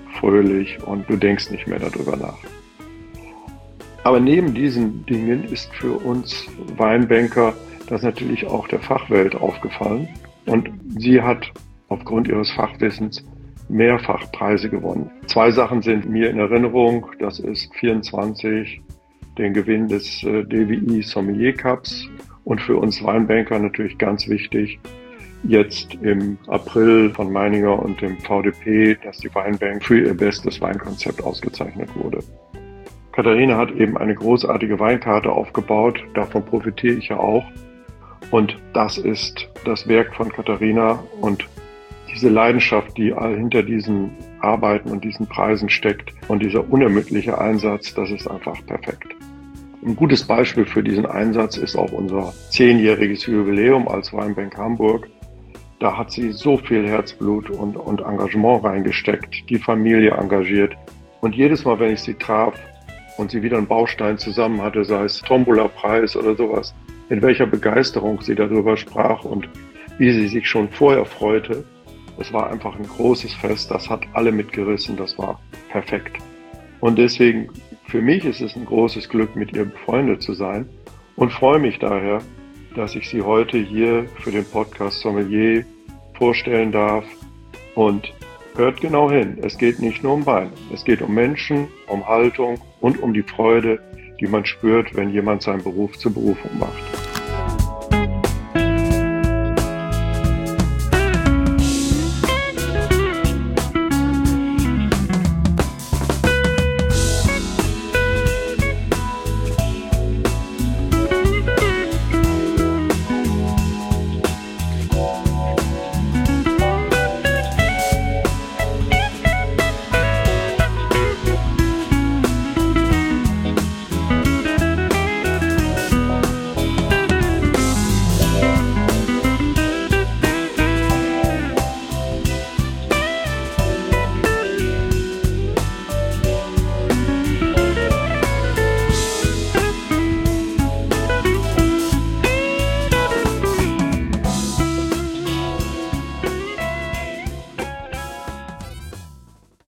fröhlich und du denkst nicht mehr darüber nach. Aber neben diesen Dingen ist für uns Weinbanker das natürlich auch der Fachwelt aufgefallen. Und sie hat aufgrund ihres Fachwissens mehrfach Preise gewonnen. Zwei Sachen sind mir in Erinnerung. Das ist vierundzwanzig, den Gewinn des D W I Sommelier Cups. Und für uns Weinbanker natürlich ganz wichtig, jetzt im April von Meininger und dem V D P, dass die Weinbank für ihr bestes Weinkonzept ausgezeichnet wurde. Katharina hat eben eine großartige Weinkarte aufgebaut, davon profitiere ich ja auch. Und das ist das Werk von Katharina und diese Leidenschaft, die all hinter diesen Arbeiten und diesen Preisen steckt und dieser unermüdliche Einsatz, das ist einfach perfekt. Ein gutes Beispiel für diesen Einsatz ist auch unser zehnjähriges Jubiläum als Weinbank Hamburg. Da hat sie so viel Herzblut und, und Engagement reingesteckt, die Familie engagiert. Und jedes Mal, wenn ich sie traf und sie wieder einen Baustein zusammen hatte, sei es Tombola-Preis oder sowas, in welcher Begeisterung sie darüber sprach und wie sie sich schon vorher freute. Es war einfach ein großes Fest, das hat alle mitgerissen, das war perfekt. Und deswegen, für mich ist es ein großes Glück, mit ihr befreundet zu sein und freue mich daher, dass ich sie heute hier für den Podcast Sommelier vorstellen darf. Und hört genau hin, es geht nicht nur um Wein, es geht um Menschen, um Haltung und um die Freude, die man spürt, wenn jemand seinen Beruf zur Berufung macht.